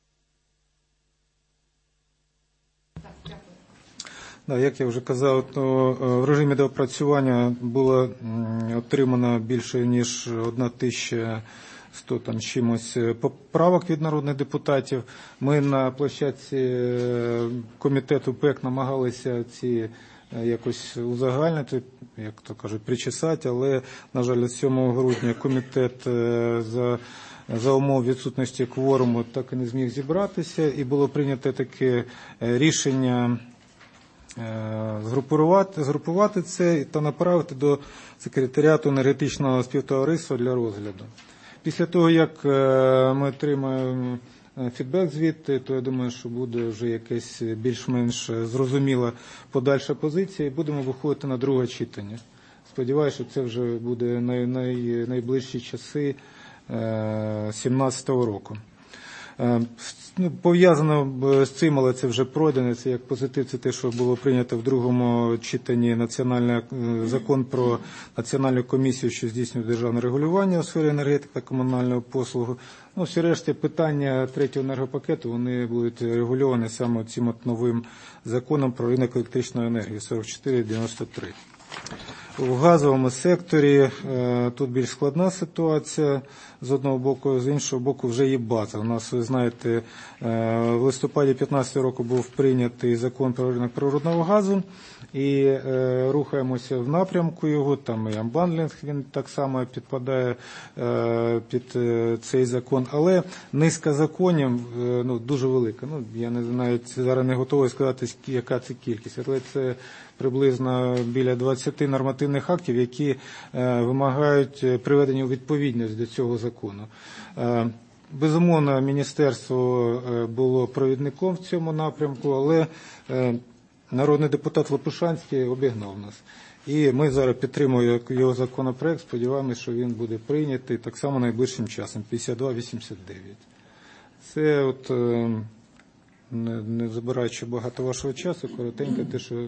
Да, як я вже казав, то в режимі доопрацювання було отримано більше ніж одна тисяча сто там чимось поправок від народних депутатів. Ми на площадці комітету ПЕК намагалися ці якось узагальнити, як то кажуть, причесати, але, на жаль, сьомого грудня комітет за за умов відсутності кворуму так і не зміг зібратися, і було прийнято таке рішення згрупувати, згрупувати це та направити до секретаріату енергетичного співтовариства для розгляду. Після того, як ми отримаємо фідбек звідти, то я думаю, що буде вже якась більш-менш зрозуміла подальша позиція, і будемо виходити на друге читання. Сподіваюся, що це вже буде най, най, найближчі часи сімнадцятого року. Ну, пов'язано з цим, але це вже пройдено, це як позитив, це те, що було прийнято в другому читанні національний закон про Національну комісію, що здійснює державне регулювання у сфері енергетики та комунального послугу. Ну, всі решті питання третього енергопакету, вони будуть регульовані саме цим от новим законом про ринок електричної енергії сорок чотири дев'яносто три. В газовому секторі тут більш складна ситуація з одного боку, з іншого боку вже є база. У нас, ви знаєте, в листопаді п'ятнадцятого року був прийнятий закон про ринок природного газу, і рухаємося в напрямку його, там і амбандлінг, він так само підпадає під цей закон, але низка законів ну, дуже велика. Ну, я не, навіть зараз не готовий сказати, яка це кількість, але це приблизно біля двадцяти нормативних актів, які вимагають приведення у відповідність до цього закону. Безумовно, міністерство було провідником в цьому напрямку, але народний депутат Лопушанський обігнав нас. І ми зараз підтримуємо його законопроект, сподіваємося, що він буде прийнятий так само найближчим часом, п'ятдесят два вісімдесят дев'ять. Це от, не, не забираючи багато вашого часу, коротенько те, що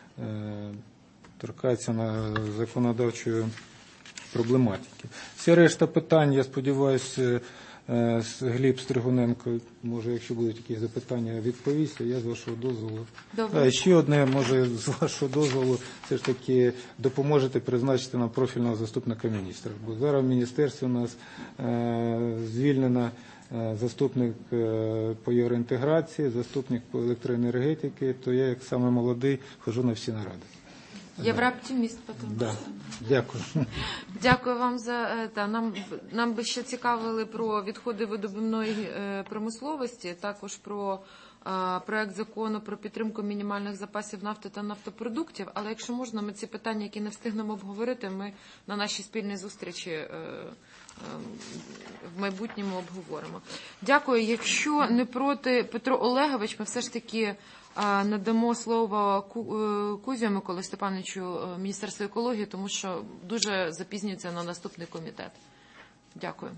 торкається на законодавчої проблематики. Вся решта питань, я сподіваюся, Гліб Стригуненко, може, якщо будуть якісь запитання, відповість, я з вашого дозволу. А, ще одне, може, з вашого дозволу, все ж таки допоможете призначити нам профільного заступника міністра. Бо зараз в міністерстві у нас е, звільнено заступник по євроінтеграції, заступник по електроенергетики, то я, як саме молодий, хожу на всі наради. Єврооптиміст потім. Да. Дякую. Дякую вам за та нам нам би ще цікавили про відходи видобувної промисловості, також про а, проект закону про підтримку мінімальних запасів нафти та нафтопродуктів. Але якщо можна, ми ці питання, які не встигнемо обговорити, ми на нашій спільній зустрічі е, е, в майбутньому обговоримо. Дякую. Якщо не проти, Петро Олегович, ми все ж таки надамо слово Кузю Миколі Степановичу, Міністерству екології, тому що дуже запізнюється на наступний комітет. Дякую.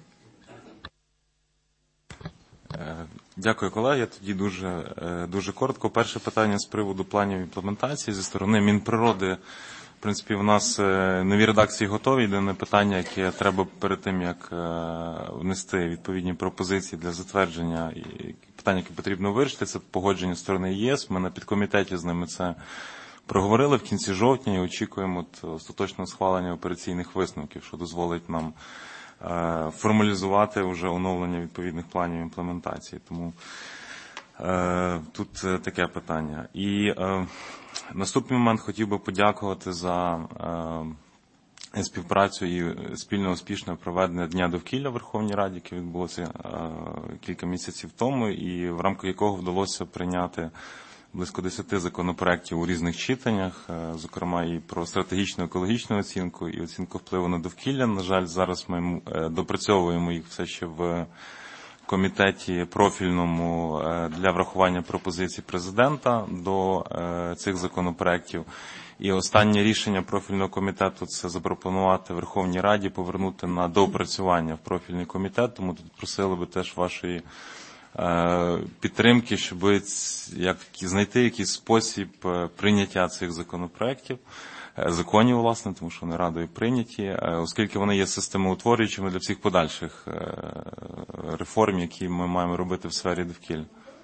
Дякую, колеги. Тоді дуже, дуже коротко. Перше питання з приводу планів імплементації зі сторони Мінприроди. В принципі, в нас нові редакції готові. Єдине питання, яке треба перед тим, як внести відповідні пропозиції для затвердження, і питання, яке потрібно вирішити, це погодження сторони ЄС. Ми на підкомітеті з ними це проговорили в кінці жовтня і очікуємо остаточного схвалення операційних висновків, що дозволить нам формалізувати вже оновлення відповідних планів імплементації. Тому е, тут таке питання. І е, наступний момент хотів би подякувати за е, співпрацю і спільно успішне проведення Дня довкілля в Верховній Раді, яке відбулося е, кілька місяців тому, і в рамках якого вдалося прийняти близько десяти законопроєктів у різних читаннях, зокрема і про стратегічну екологічну оцінку, і оцінку впливу на довкілля. На жаль, зараз ми допрацьовуємо їх все ще в комітеті профільному для врахування пропозицій президента до цих законопроєктів. І останнє рішення профільного комітету – це запропонувати Верховній Раді повернути на доопрацювання в профільний комітет, тому тут просили би теж вашої підтримки, щоб як, знайти якийсь спосіб прийняття цих законопроєктів, законів, власне, тому що вони Радою прийняті, оскільки вони є системоутворюючими для всіх подальших реформ, які ми маємо робити в сфері довкілля.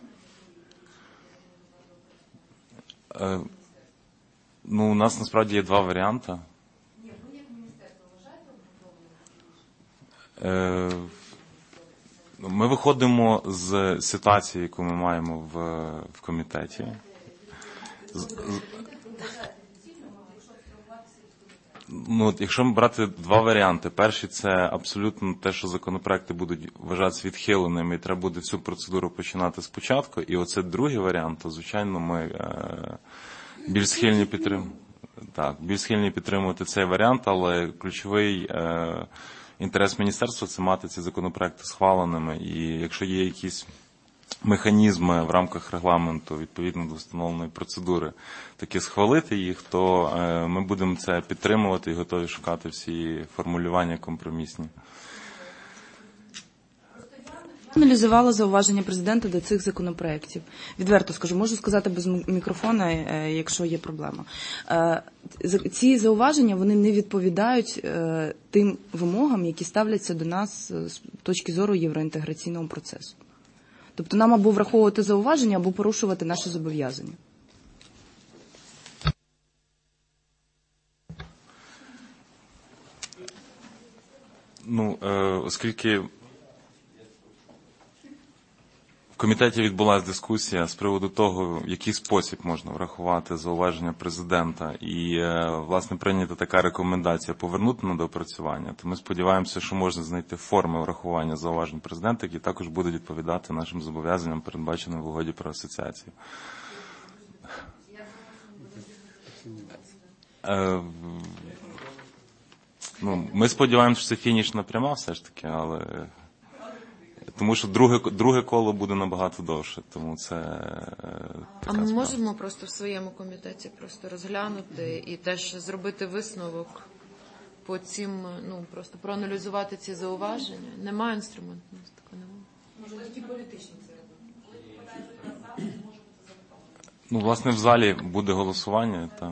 Ну, у нас насправді є два варіанти. Ні, ви як міністерство вважаєте обґрунтованим? Ми виходимо з ситуації, яку ми маємо в, в комітеті. Ну, якщо брати два варіанти. Перший – це абсолютно те, що законопроекти будуть вважатися відхиленими, і треба буде всю процедуру починати спочатку. І оце другий варіант, то, звичайно, ми е, більш схильні підтримувати. Так, більш схильні підтримувати цей варіант, але ключовий е, інтерес міністерства – це мати ці законопроекти схваленими. І якщо є якісь механізми в рамках регламенту, відповідно до встановленої процедури, таки схвалити їх, то е, ми будемо це підтримувати і готові шукати всі формулювання компромісні. Аналізувала зауваження президента до цих законопроєктів. Відверто скажу, можу сказати без мікрофона, якщо є проблема. Ці зауваження, вони не відповідають тим вимогам, які ставляться до нас з точки зору євроінтеграційного процесу. Тобто нам або враховувати зауваження, або порушувати наші зобов'язання. Ну, оскільки в комітеті відбулася дискусія з приводу того, в який спосіб можна врахувати зауваження президента, і, власне, прийнята така рекомендація повернути на доопрацювання, то ми сподіваємося, що можна знайти форми врахування зауважень президента, які також будуть відповідати нашим зобов'язанням, передбаченим в угоді про асоціацію. Ну, ми сподіваємося, що це фінішна пряма все ж таки, але... Тому що друге, друге коло буде набагато довше, тому це... А ми можемо просто в своєму комітеті просто розглянути і теж зробити висновок по цим, ну, просто проаналізувати ці зауваження? Немає інструменту, у нас такого немає. Може, які політичні це робити? Ну, власне, в залі буде голосування, так.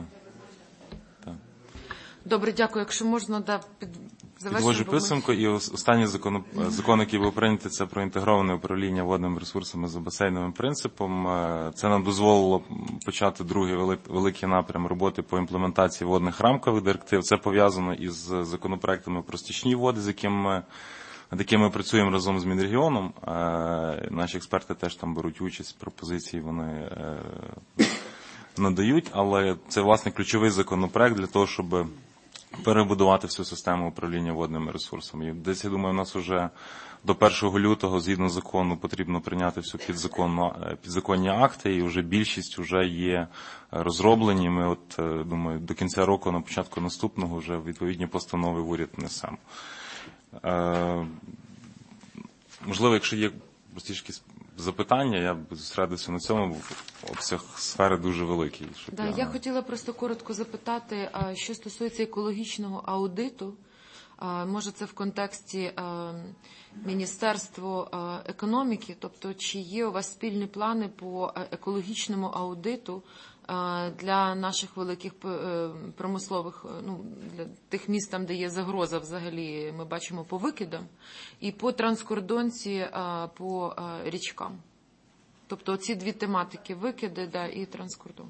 Добре, дякую. Якщо можна, да, під... Підводжу підсумку, і останній закон, закон, який був прийнятий, це про інтегроване управління водними ресурсами за басейновим принципом. Це нам дозволило почати другий великий напрям роботи по імплементації водних рамкових директив. Це пов'язано із законопроектами про стічні води, з якими ми, над якими ми працюємо разом з Мінрегіоном. Наші експерти теж там беруть участь, пропозиції вони надають, але це, власне, ключовий законопроект для того, щоб перебудувати всю систему управління водними ресурсами. І десь, я думаю, у нас вже до першого лютого, згідно закону, потрібно прийняти всю підзаконні акти, і вже більшість вже є розроблені. Ми, от, думаю, до кінця року, на початку наступного, вже відповідні постанови в уряд несемо. Е, можливо, якщо є простішки запитання, я б зосередився на цьому, бо обсяг сфери дуже великий. Да, я... я хотіла просто коротко запитати, що стосується екологічного аудиту, може це в контексті Міністерства економіки, тобто чи є у вас спільні плани по екологічному аудиту для наших великих промислових, ну, для тих міст, там, де є загроза взагалі, ми бачимо по викидам, і по транскордонці, по річкам. Тобто ці дві тематики – викиди, да, і транскордон.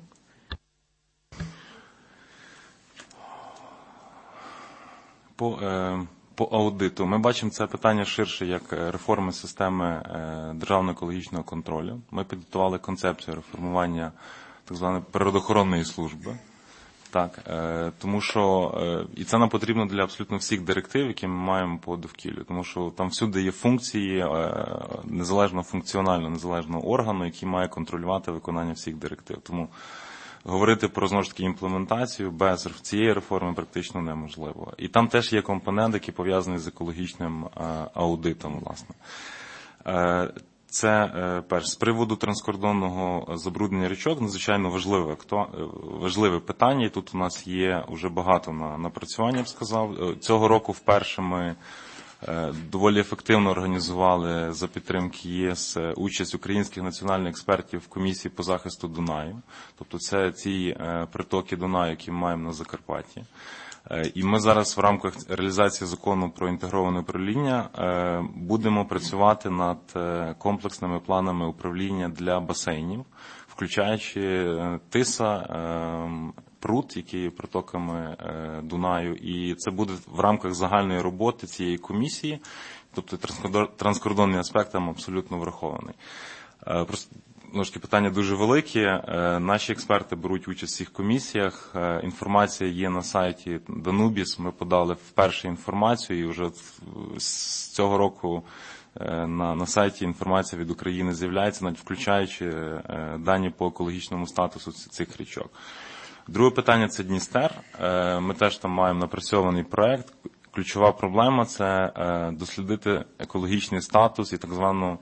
По, е, по аудиту ми бачимо це питання ширше як реформи системи е, державного екологічного контролю. Ми підготували концепцію реформування так званої природоохоронної служби. Так, тому що, і це нам потрібно для абсолютно всіх директив, які ми маємо по довкіллю, тому що там всюди є функції незалежного функціонально незалежного органу, який має контролювати виконання всіх директив. Тому говорити про, знову ж таки, імплементацію без цієї реформи практично неможливо. І там теж є компонент, який пов'язаний з екологічним аудитом, власне. Це, перше, з приводу транскордонного забруднення річок, надзвичайно важливе, важливе питання, і тут у нас є вже багато на напрацювання, я б сказав. Цього року вперше ми доволі ефективно організували за підтримки ЄС участь українських національних експертів в комісії по захисту Дунаю. Тобто це ці притоки Дунаю, які ми маємо на Закарпатті. І ми зараз в рамках реалізації закону про інтегроване управління будемо працювати над комплексними планами управління для басейнів, включаючи Тиса, Прут, які є притоками Дунаю. І це буде в рамках загальної роботи цієї комісії, тобто транскордонний аспект там абсолютно врахований. Просто Ножки, питання дуже великі. Наші експерти беруть участь в цих комісіях. Інформація є на сайті Данубіс. Ми подали вперше інформацію, і вже з цього року на, на сайті інформація від України з'являється, навіть включаючи дані по екологічному статусу цих річок. Друге питання – це Дністер. Ми теж там маємо напрацьований проект. Ключова проблема – це дослідити екологічний статус і так звану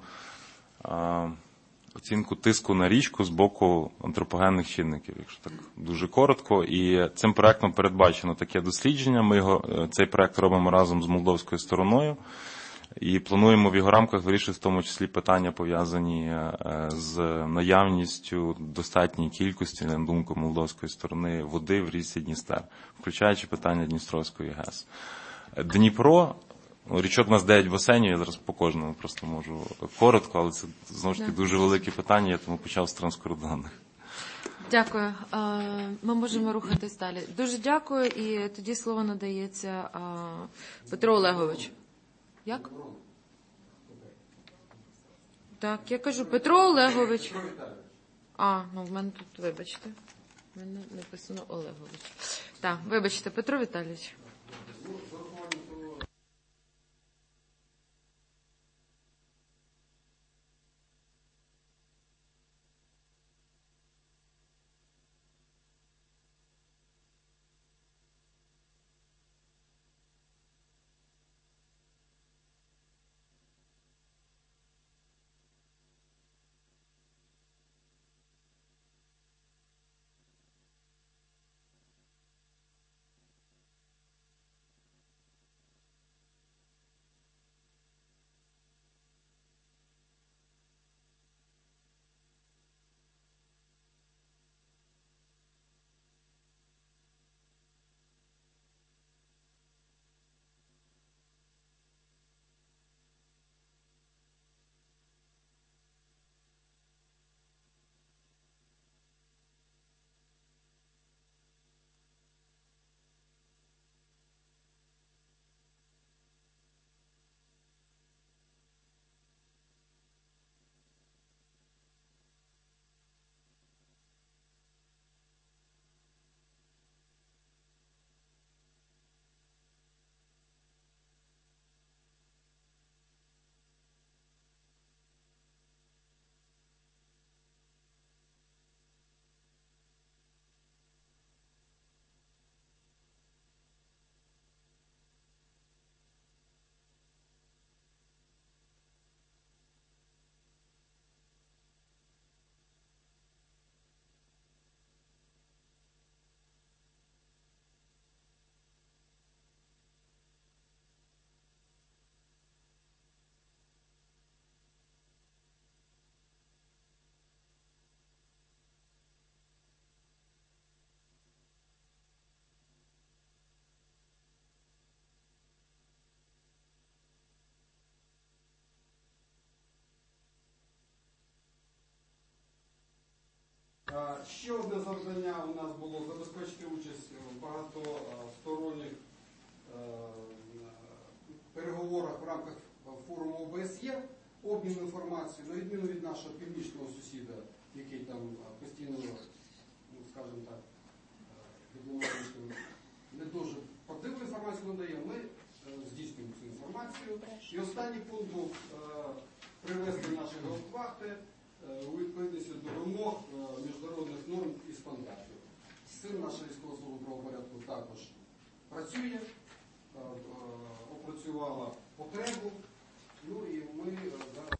оцінку тиску на річку з боку антропогенних чинників, якщо так дуже коротко. І цим проектом передбачено таке дослідження. Ми його, цей проект робимо разом з молдовською стороною і плануємо в його рамках вирішити в тому числі питання, пов'язані з наявністю достатньої кількості, на думку молдовської сторони, води в річці Дністер, включаючи питання Дністровської ГЕС. Дніпро. Річок у нас дев'ять басейнів, я зараз по кожному просто можу коротко, але це, знову ж таки, дуже велике питання, я тому почав з транскордонних. Дякую. Ми можемо рухатись далі. Дуже дякую, і тоді слово надається Петру Олеговичу. Як? Так, я кажу Петро Олегович. А, ну в мене тут, вибачте, в мене написано Олегович. Так, вибачте, Петро Віталійович. Ще одне завдання у нас було забезпечити участь в багатосторонніх переговорах в рамках форуму О Б С Є, обмін інформацією, на відміну від нашого північного сусіда, який там постійно, ну, скажімо так, не дуже правдиву інформацію надає, ми здійснюємо цю інформацію. І останній пункт був привести наші гауптвахти у відповідності до вимог міжнародних норм і стандартів. З цим наша військова служба правопорядку також працює, опрацювала потребу, ну і ми зараз...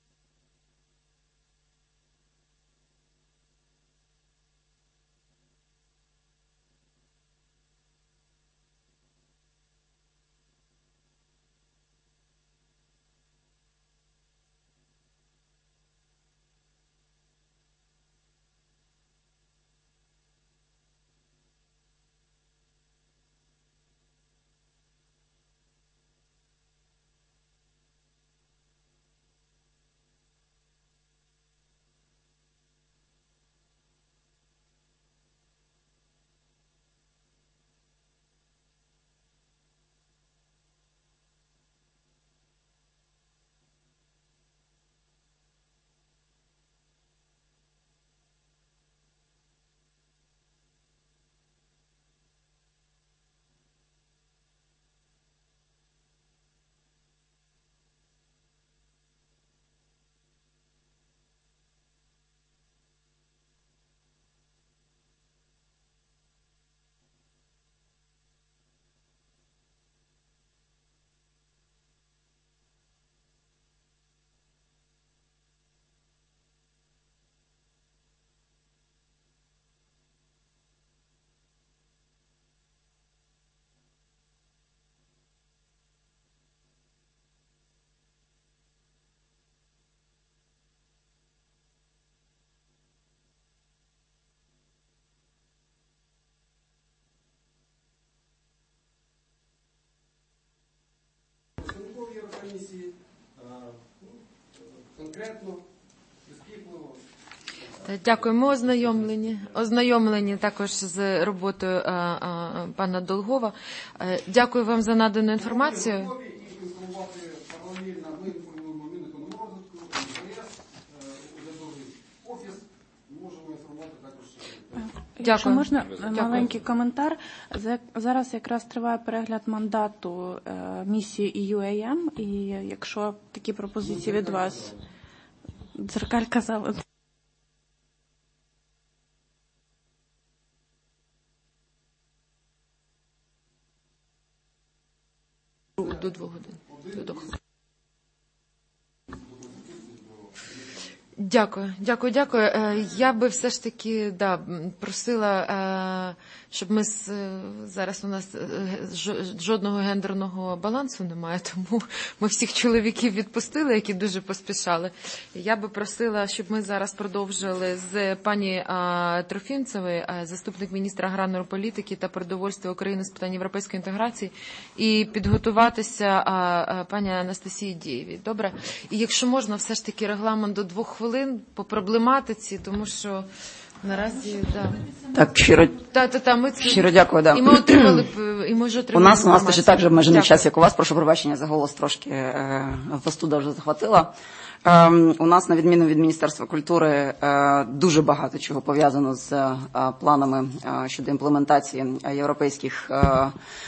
Комісії, конкретно, прискіпливо. Дякую. Ми ознайомлені, ознайомлені також з роботою а, а, пана Долгова. Дякую вам за надану інформацію. Ми інформувати паралельно, ми інформуємо Мінекономрозвитку, МВС, урядовий офіс, можемо інформувати також. Якщо можна, маленький коментар. Зараз якраз триває перегляд мандату місії і ю ей ем, і якщо такі пропозиції від вас, Дзеркаль казала. До двох годин. До двох. Дякую, дякую, дякую. Я би все ж таки да, просила, щоб ми зараз у нас жодного гендерного балансу немає, тому ми всіх чоловіків відпустили, які дуже поспішали. Я би просила, щоб ми зараз продовжили з пані Трофімцевою, заступник міністра аграрної політики та продовольства України з питань європейської інтеграції, і підготуватися пані Анастасії Дієвій. Добре? І якщо можна, все ж таки регламент до двох хвилин по проблематиці, тому що наразі, да. Так, щиро, та, та, та, ми це... щиро дякую. Да. І ми отримали, і ми вже отримали У нас, у нас точно так же обмежений Дякую. час, як у вас. Прошу пробачення за голос, трошки е, постуда вже захватила. Е, у нас, на відміну від Міністерства культури, е, дуже багато чого пов'язано з е, планами е, щодо імплементації європейських е,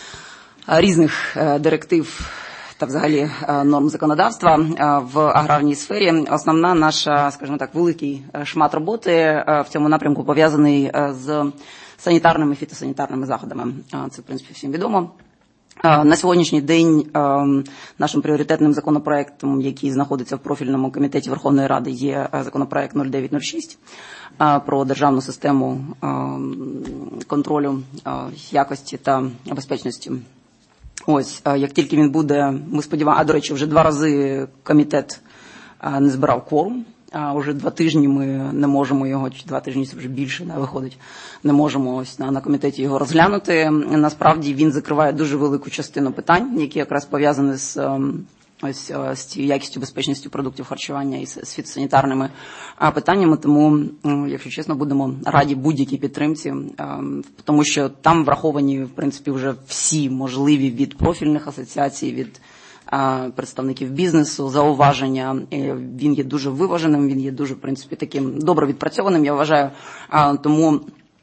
різних е, директив та взагалі норм законодавства в аграрній сфері. Основна наша, скажімо так, великий шмат роботи в цьому напрямку пов'язаний з санітарними, фітосанітарними заходами. Це, в принципі, всім відомо. На сьогоднішній день нашим пріоритетним законопроектом, який знаходиться в профільному комітеті Верховної Ради, є законопроект нуль дев'ять нуль шість про державну систему контролю якості та безпечності. Ось, як тільки він буде, ми сподіваємося, а, до речі, вже два рази комітет не збирав кворум, а вже два тижні ми не можемо його, чи два тижні це вже більше, не виходить, не можемо ось на, на комітеті його розглянути. Насправді він закриває дуже велику частину питань, які якраз пов'язані з ось з цією якістю, безпечністю продуктів харчування і з фітосанітарними питаннями. Тому, якщо чесно, будемо раді будь-якій підтримці, тому що там враховані, в принципі, вже всі можливі від профільних асоціацій, від представників бізнесу, зауваження. Він є дуже виваженим, він є дуже, в принципі, таким добре відпрацьованим, я вважаю. Тому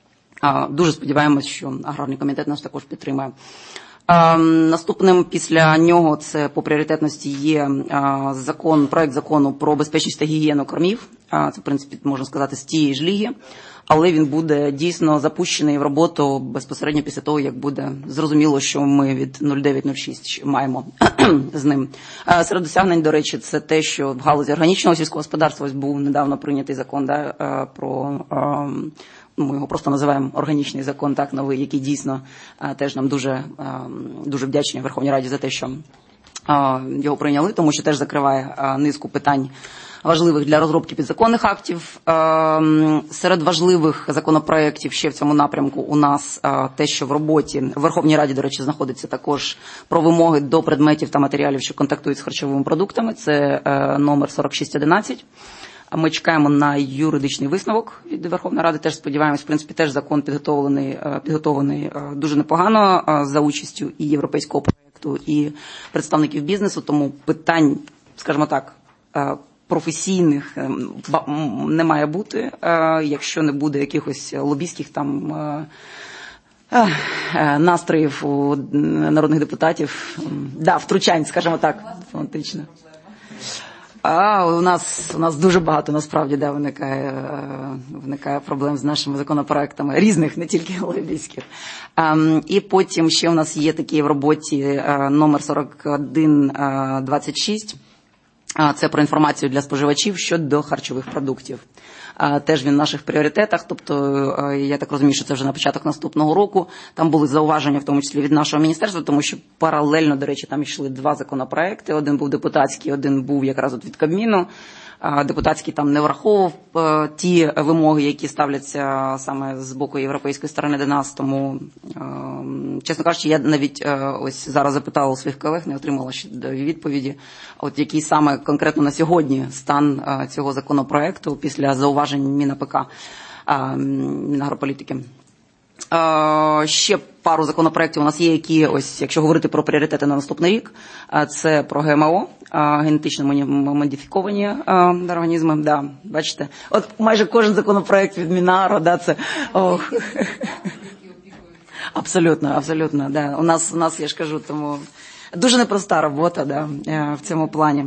Дуже сподіваємось, що аграрний комітет нас також підтримає. Наступним після нього це по пріоритетності є закон, проект закону про безпечність та гігієну кормів. Це, в принципі, можна сказати, з тієї ж ліги, але він буде дійсно запущений в роботу безпосередньо після того, як буде зрозуміло, що ми від нуль дев'ять нуль шість маємо з ним. Серед досягнень, до речі, це те, що в галузі органічного сільського господарства ось був недавно прийнятий закон да, про... Ми його просто називаємо органічний закон, так, новий, який дійсно а, теж нам дуже, а, дуже вдячні Верховній Раді за те, що а, його прийняли, тому що теж закриває а, низку питань важливих для розробки підзаконних актів. А, серед важливих законопроєктів ще в цьому напрямку у нас а, те, що в роботі в Верховній Раді, до речі, знаходиться також про вимоги до предметів та матеріалів, що контактують з харчовими продуктами. Це а, номер сорок шість одинадцять. Ми чекаємо на юридичний висновок від Верховної Ради. Теж сподіваємось, в принципі, теж закон підготовлений, підготовлений дуже непогано за участю і європейського проєкту, і представників бізнесу. Тому питань, скажімо так, професійних не має бути, якщо не буде якихось лобістських там настроїв у народних депутатів. Да, втручань, скажімо так, фактично. А у нас у нас дуже багато насправді да, виникає виникає проблем з нашими законопроектами різних, не тільки лобійських. І потім ще у нас є такі в роботі номер сорок один двадцять шість. Це про інформацію для споживачів щодо харчових продуктів. Теж він в наших пріоритетах, тобто я так розумію, що це вже на початок наступного року. Там були зауваження, в тому числі від нашого міністерства, тому що паралельно, до речі, там йшли два законопроекти. Один був депутатський, один був якраз от від Кабміну. Депутатський там не враховував ті вимоги, які ставляться саме з боку європейської сторони до нас. Тому, чесно кажучи, я навіть ось зараз запитала у своїх колег, не отримала ще відповіді, от який саме конкретно на сьогодні стан цього законопроекту після зауважень МінАПК, Мінагрополітики. Ще пару законопроєктів у нас є, які, ось, якщо говорити про пріоритети на наступний рік, це про ГМО, генетично модифіковані організми. Да, бачите, от майже кожен законопроєкт від Мінагро, да, це... Ох. Абсолютно, абсолютно, да. У нас, у нас, я ж кажу, тому дуже непроста робота, да, в цьому плані.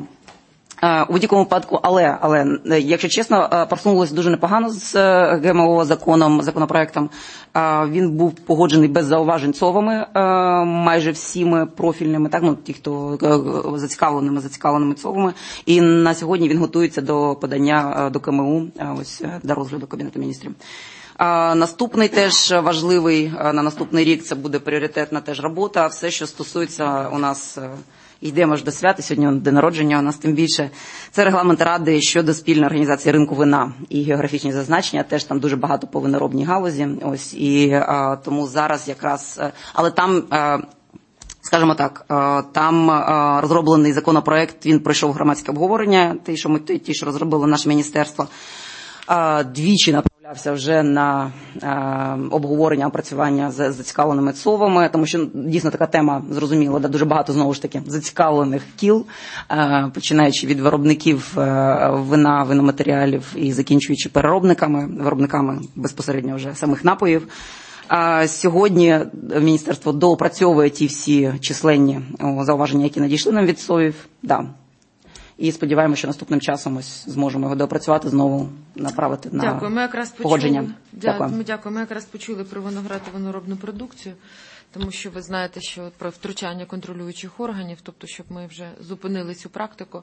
У будь-якому випадку, але, але, якщо чесно, просунулося дуже непогано з ГМО законом, законопроектом. Він був погоджений без зауважень ЦОВами, майже всіми профільними, так, ну, ті, хто зацікавленими, зацікавленими ЦОВами. І на сьогодні він готується до подання до КМУ, ось, до розгляду Кабінету міністрів. Наступний теж важливий на наступний рік, це буде пріоритетна теж робота. Все, що стосується у нас... Йдемо ж до свята, сьогодні день народження у нас тим більше. Це регламент Ради щодо спільної організації ринку вина і географічні зазначення. Теж там дуже багато по виноробній галузі. Ось, і а, тому зараз якраз... Але там, а, скажімо так, а, там а, розроблений законопроект, він пройшов громадське обговорення, ті, що, ми, ті, що розробило наше міністерство. А, двічі направлявся вже на а, обговорення, опрацювання з зацікавленими ЦОВами, тому що дійсно така тема, зрозуміло, да, дуже багато, знову ж таки, зацікавлених кіл, а, починаючи від виробників а, вина, виноматеріалів і закінчуючи переробниками, виробниками безпосередньо вже самих напоїв. А сьогодні міністерство доопрацьовує ті всі численні о, зауваження, які надійшли нам від ЦОВів. Да. І сподіваємося, що наступним часом ось зможемо його доопрацювати, знову направити на Дякую. Ми якраз погодження. Почули, Дякую. Ми, дякую. Ми якраз почули про виноград і виноробну продукцію, тому що ви знаєте, що про втручання контролюючих органів, тобто, щоб ми вже зупинили цю практику.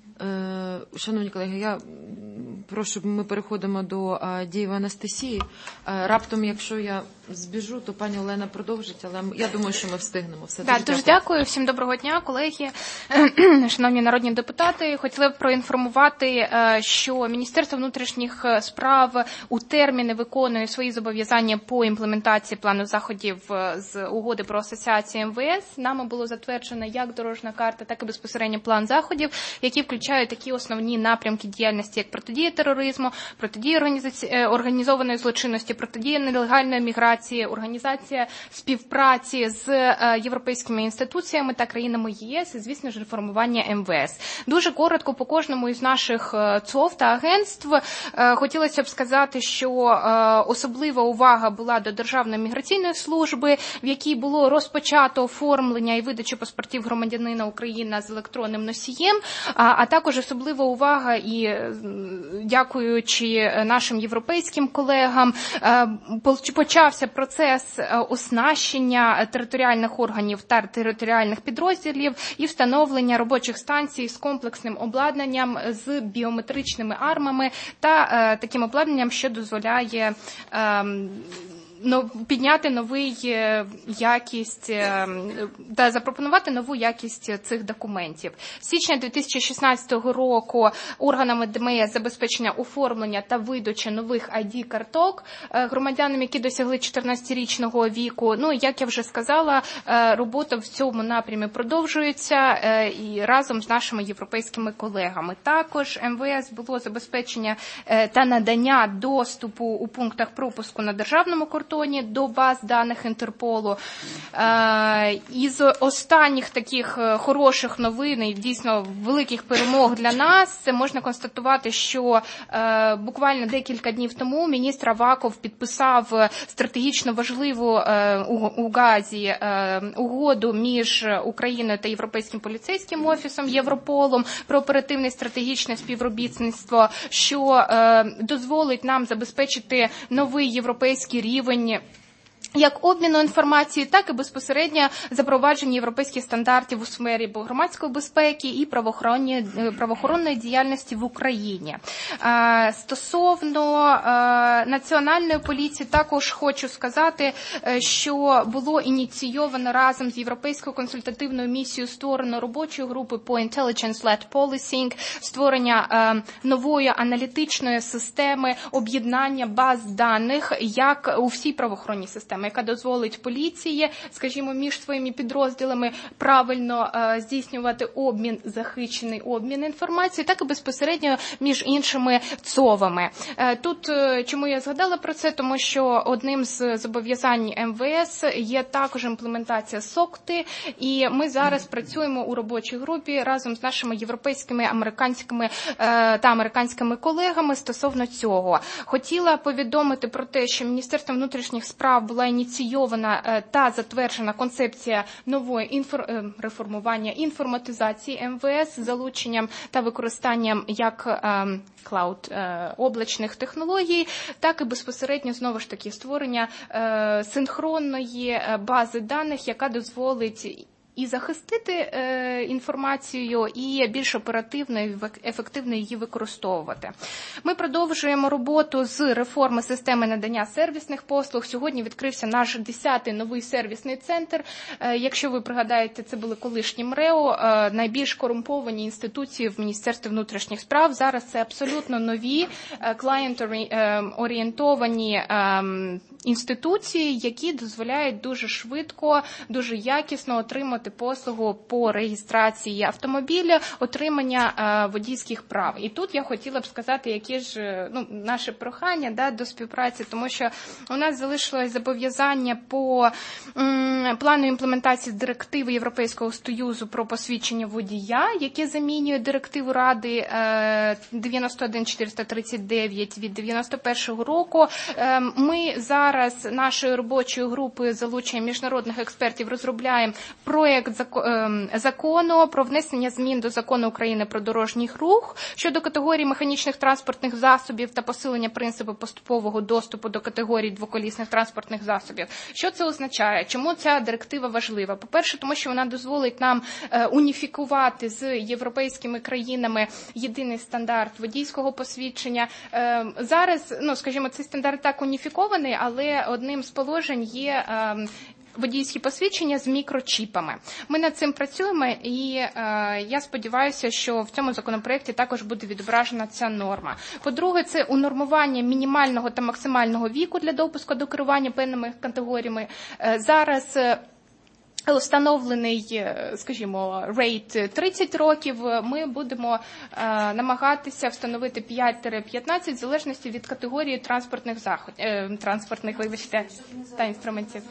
Шановні колеги, я прошу, ми переходимо до Дієва Анастасії. Раптом, якщо я збіжу, то пані Олена продовжить, але я думаю, що ми встигнемо. Все. Так, дуже дякую. Всім доброго дня, колеги, шановні народні депутати. Хотіла б проінформувати, що Міністерство внутрішніх справ у терміни виконує свої зобов'язання по імплементації плану заходів з угоди про асоціацію МВС. Нами було затверджено як дорожна карта, так і безпосередньо план заходів, які включають такі основні напрямки діяльності, як протидія тероризму, протидії організаці... організованої злочинності, протидії нелегальної міграції, організація співпраці з європейськими інституціями та країнами ЄС і, звісно ж, реформування ем ве ес. Дуже коротко по кожному із наших ЦОВ та агентств хотілося б сказати, що особлива увага була до Державної міграційної служби, в якій було розпочато оформлення і видачу паспортів громадянина України з електронним носієм, а також особлива увага і, дякуючи нашим європейським колегам, почався процес оснащення територіальних органів та територіальних підрозділів і встановлення робочих станцій з комплексним обладнанням, з біометричними армами та е, таким обладнанням, що дозволяє е, підняти новий якість та запропонувати нову якість цих документів. З січня дві тисячі шістнадцятого року органами ді ем і ес забезпечення оформлення та видача нових ай ді-карток громадянам, які досягли чотирнадцятирічного віку. Ну, як я вже сказала, робота в цьому напрямі продовжується і разом з нашими європейськими колегами. Також ем ве ес було забезпечення та надання доступу у пунктах пропуску на державному кордоні до баз даних Інтерполу. Із останніх таких хороших новин і дійсно великих перемог для нас, це можна констатувати, що буквально декілька днів тому міністр Аваков підписав стратегічно важливу у Газі угоду між Україною та Європейським поліцейським офісом Європолом про оперативне стратегічне співробітництво, що дозволить нам забезпечити новий європейський рівень як обміну інформації, так і безпосередньо запровадження європейських стандартів у сфері громадської безпеки і правоохоронної діяльності в Україні. Стосовно національної поліції також хочу сказати, що було ініційовано разом з Європейською консультативною місією створено робочої групи по Intelligence-led Policing, створення нової аналітичної системи об'єднання баз даних, як у всій правоохоронній системі, яка дозволить поліції, скажімо, між своїми підрозділами правильно е, здійснювати обмін, захищений обмін інформацією, так і безпосередньо між іншими ЦОВами. Е, тут, е, чому я згадала про це, тому що одним з зобов'язань ем ве ес є також імплементація СОКТи, і ми зараз працюємо у робочій групі разом з нашими європейськими, американськими е, та американськими колегами стосовно цього. Хотіла повідомити про те, що Міністерством внутрішніх справ була ініційована та затверджена концепція нової інфор... реформування інформатизації ем ве ес з залученням та використанням як клауд облачних технологій, так і безпосередньо знову ж таки створення синхронної бази даних, яка дозволить і захистити е, інформацію, і більш оперативно і ефективно її використовувати. Ми продовжуємо роботу з реформи системи надання сервісних послуг. Сьогодні відкрився наш десятий новий сервісний центр. Е, якщо ви пригадаєте, це були колишні МРЕО, е, найбільш корумповані інституції в Міністерстві внутрішніх справ. Зараз це абсолютно нові е, клієнт-орієнтовані е, інституції, які дозволяють дуже швидко, дуже якісно отримати послугу по реєстрації автомобіля, отримання е, водійських прав. І тут я хотіла б сказати, які ж ну, наше прохання да, до співпраці, тому що у нас залишилось зобов'язання по м, плану імплементації директиви Європейського Союзу про посвідчення водія, яке замінює директиву Ради е, дев'яносто один чотириста тридцять дев'ять від дев'яносто першого року. Е, ми зараз нашою робочою групою залучення міжнародних експертів розробляємо проєкт закону про внесення змін до Закону України про дорожній рух щодо категорії механічних транспортних засобів та посилення принципу поступового доступу до категорії двоколісних транспортних засобів. Що це означає? Чому ця директива важлива? По-перше, тому що вона дозволить нам уніфікувати з європейськими країнами єдиний стандарт водійського посвідчення. Зараз, ну, скажімо, цей стандарт так уніфікований, але одним з положень є водійські посвідчення з мікрочіпами. Ми над цим працюємо, і е, я сподіваюся, що в цьому законопроекті також буде відображена ця норма. По-друге, це унормування мінімального та максимального віку для допуску до керування певними категоріями. Е, зараз е, встановлений, скажімо, рейт тридцять років, ми будемо намагатися встановити п'ять-п'ятнадцять в залежності від категорії транспортних заходів, транспортних, вибачте, та інструментів.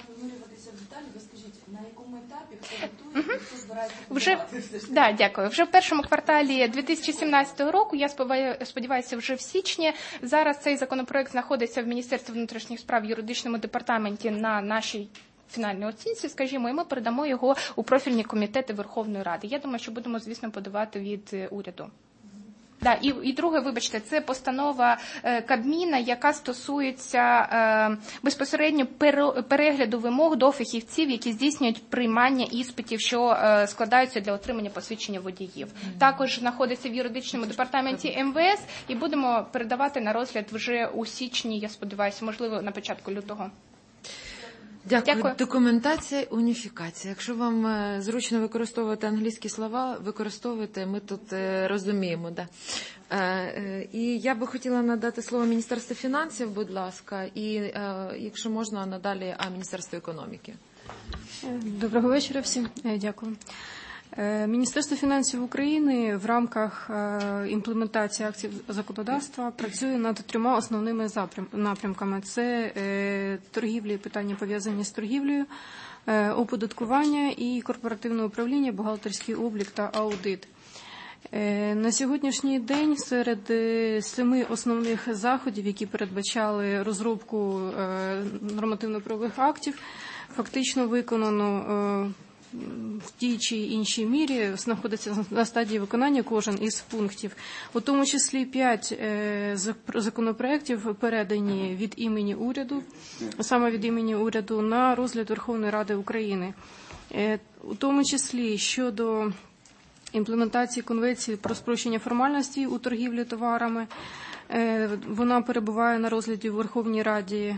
Вже, да, дякую. Вже в першому кварталі дві тисячі сімнадцятого року, я сподіваюся, вже в січні. Зараз цей законопроект знаходиться в Міністерстві внутрішніх справ в юридичному департаменті на нашій фінальній оцінці, скажімо, і ми передамо його у профільні комітети Верховної Ради. Я думаю, що будемо, звісно, подавати від уряду. Да, і, і друге, вибачте, це постанова е, Кабміна, яка стосується е, безпосередньо пере, перегляду вимог до фахівців, які здійснюють приймання іспитів, що е, складаються для отримання посвідчення водіїв. Mm-hmm. Також знаходиться в юридичному департаменті ем ве ес і будемо передавати на розгляд вже у січні, я сподіваюся, можливо, на початку лютого. Дякую. Дякую. Документація, уніфікація. Якщо вам зручно використовувати англійські слова, використовуйте, ми тут розуміємо. Да. І я би хотіла надати слово Міністерству фінансів, будь ласка, і, якщо можна, надалі Міністерству економіки. Доброго вечора всім. Дякую. Міністерство фінансів України в рамках імплементації актів законодавства працює над трьома основними напрямками. Це торгівля і питання, пов'язані з торгівлею, оподаткування і корпоративне управління, бухгалтерський облік та аудит. На сьогоднішній день серед семи основних заходів, які передбачали розробку нормативно-правових актів, фактично виконано в тій чи іншій мірі знаходиться на стадії виконання кожен із пунктів. У тому числі п'ять законопроєктів передані від імені уряду, саме від імені уряду, на розгляд Верховної Ради України. У тому числі щодо імплементації Конвенції про спрощення формальностей у торгівлі товарами, вона перебуває на розгляді в Верховній Раді.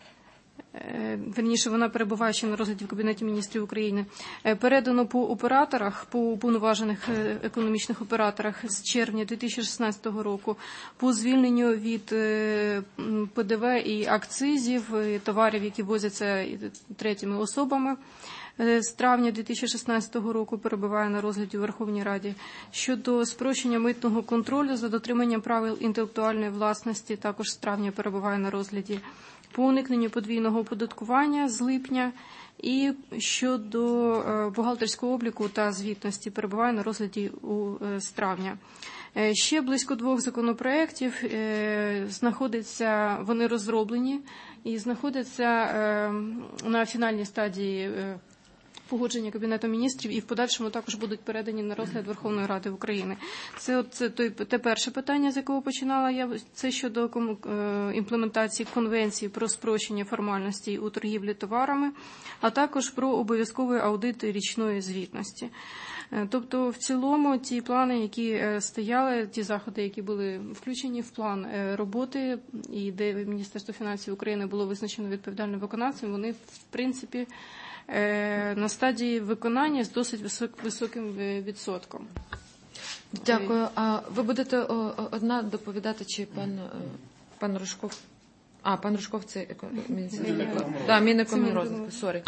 Верніше, вона перебуває ще на розгляді в Кабінеті міністрів України. Передано по операторах, по уповноважених економічних операторах з червня дві тисячі шістнадцятого року, по звільненню від пе де ве і акцизів, товарів, які возяться третіми особами. З травня дві тисячі шістнадцятого року перебуває на розгляді у Верховній Раді. Щодо спрощення митного контролю за дотриманням правил інтелектуальної власності, також з травня перебуває на розгляді. По уникненню подвійного оподаткування з липня і щодо бухгалтерського обліку та звітності перебуває на розгляді у з травня. Ще близько двох законопроєктів знаходяться, вони розроблені і знаходяться на фінальній стадії погодження Кабінету міністрів і в подальшому також будуть передані на розгляд Верховної Ради України. Це, це той, те перше питання, з якого починала я, це щодо імплементації Конвенції про спрощення формальностей у торгівлі товарами, а також про обов'язковий аудит річної звітності. Тобто, в цілому, ті плани, які стояли, ті заходи, які були включені в план роботи, і де Міністерство фінансів України було визначено відповідальним виконавцем, вони, в принципі, на стадії виконання з досить високим відсотком. Дякую. А ви будете одна доповідати, чи пан, пан Рожков? А, пан Рожков, це Міністерство. Так, Мінекономрозвитку, сорі.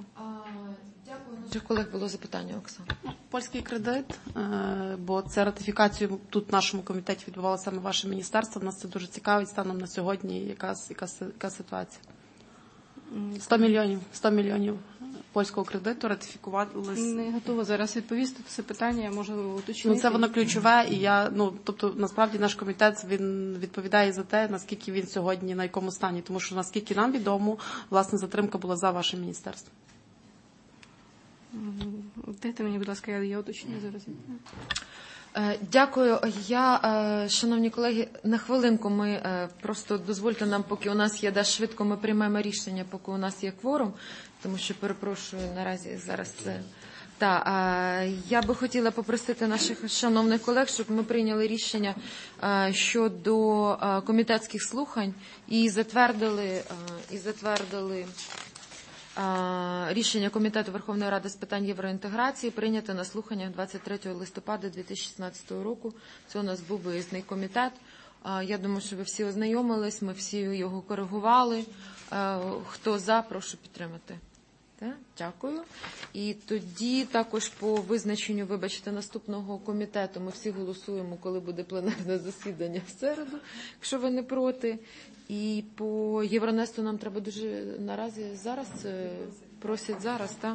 Дякую. Наших колег було запитання, Оксана. Польський кредит, бо це ратифікацію тут в нашому комітеті відбувало саме ваше міністерство. Нас це дуже цікавить станом на сьогодні. Яка, яка, яка ситуація? сто мільйонів, сто мільйонів польського кредиту ратифікували. Не готова зараз відповісти це питання, я можу уточнити. Ну, це воно ключове, і я, ну, тобто, насправді наш комітет, він відповідає за те, наскільки він сьогодні, на якому стані, тому що, наскільки нам відомо, власне, затримка була за ваше міністерство. Дайте мені, будь ласка, я, я уточню зараз. Дякую. Я, шановні колеги, на хвилинку ми просто дозвольте нам, поки у нас є, да, швидко ми приймемо рішення, поки у нас є кворум, тому що, перепрошую, наразі зараз це... Так, я би хотіла попросити наших шановних колег, щоб ми прийняли рішення щодо комітетських слухань і затвердили, і затвердили рішення Комітету Верховної Ради з питань євроінтеграції прийняте на слуханнях двадцять третього листопада дві тисячі шістнадцятого року. Це у нас був виїзний комітет. Я думаю, що ви всі ознайомились, ми всі його коригували. Хто за, прошу підтримати. Так, дякую. І тоді також по визначенню, вибачте, наступного комітету ми всі голосуємо, коли буде пленарне засідання в середу, якщо ви не проти. І по Євронесту нам треба дуже наразі зараз, просять зараз, так?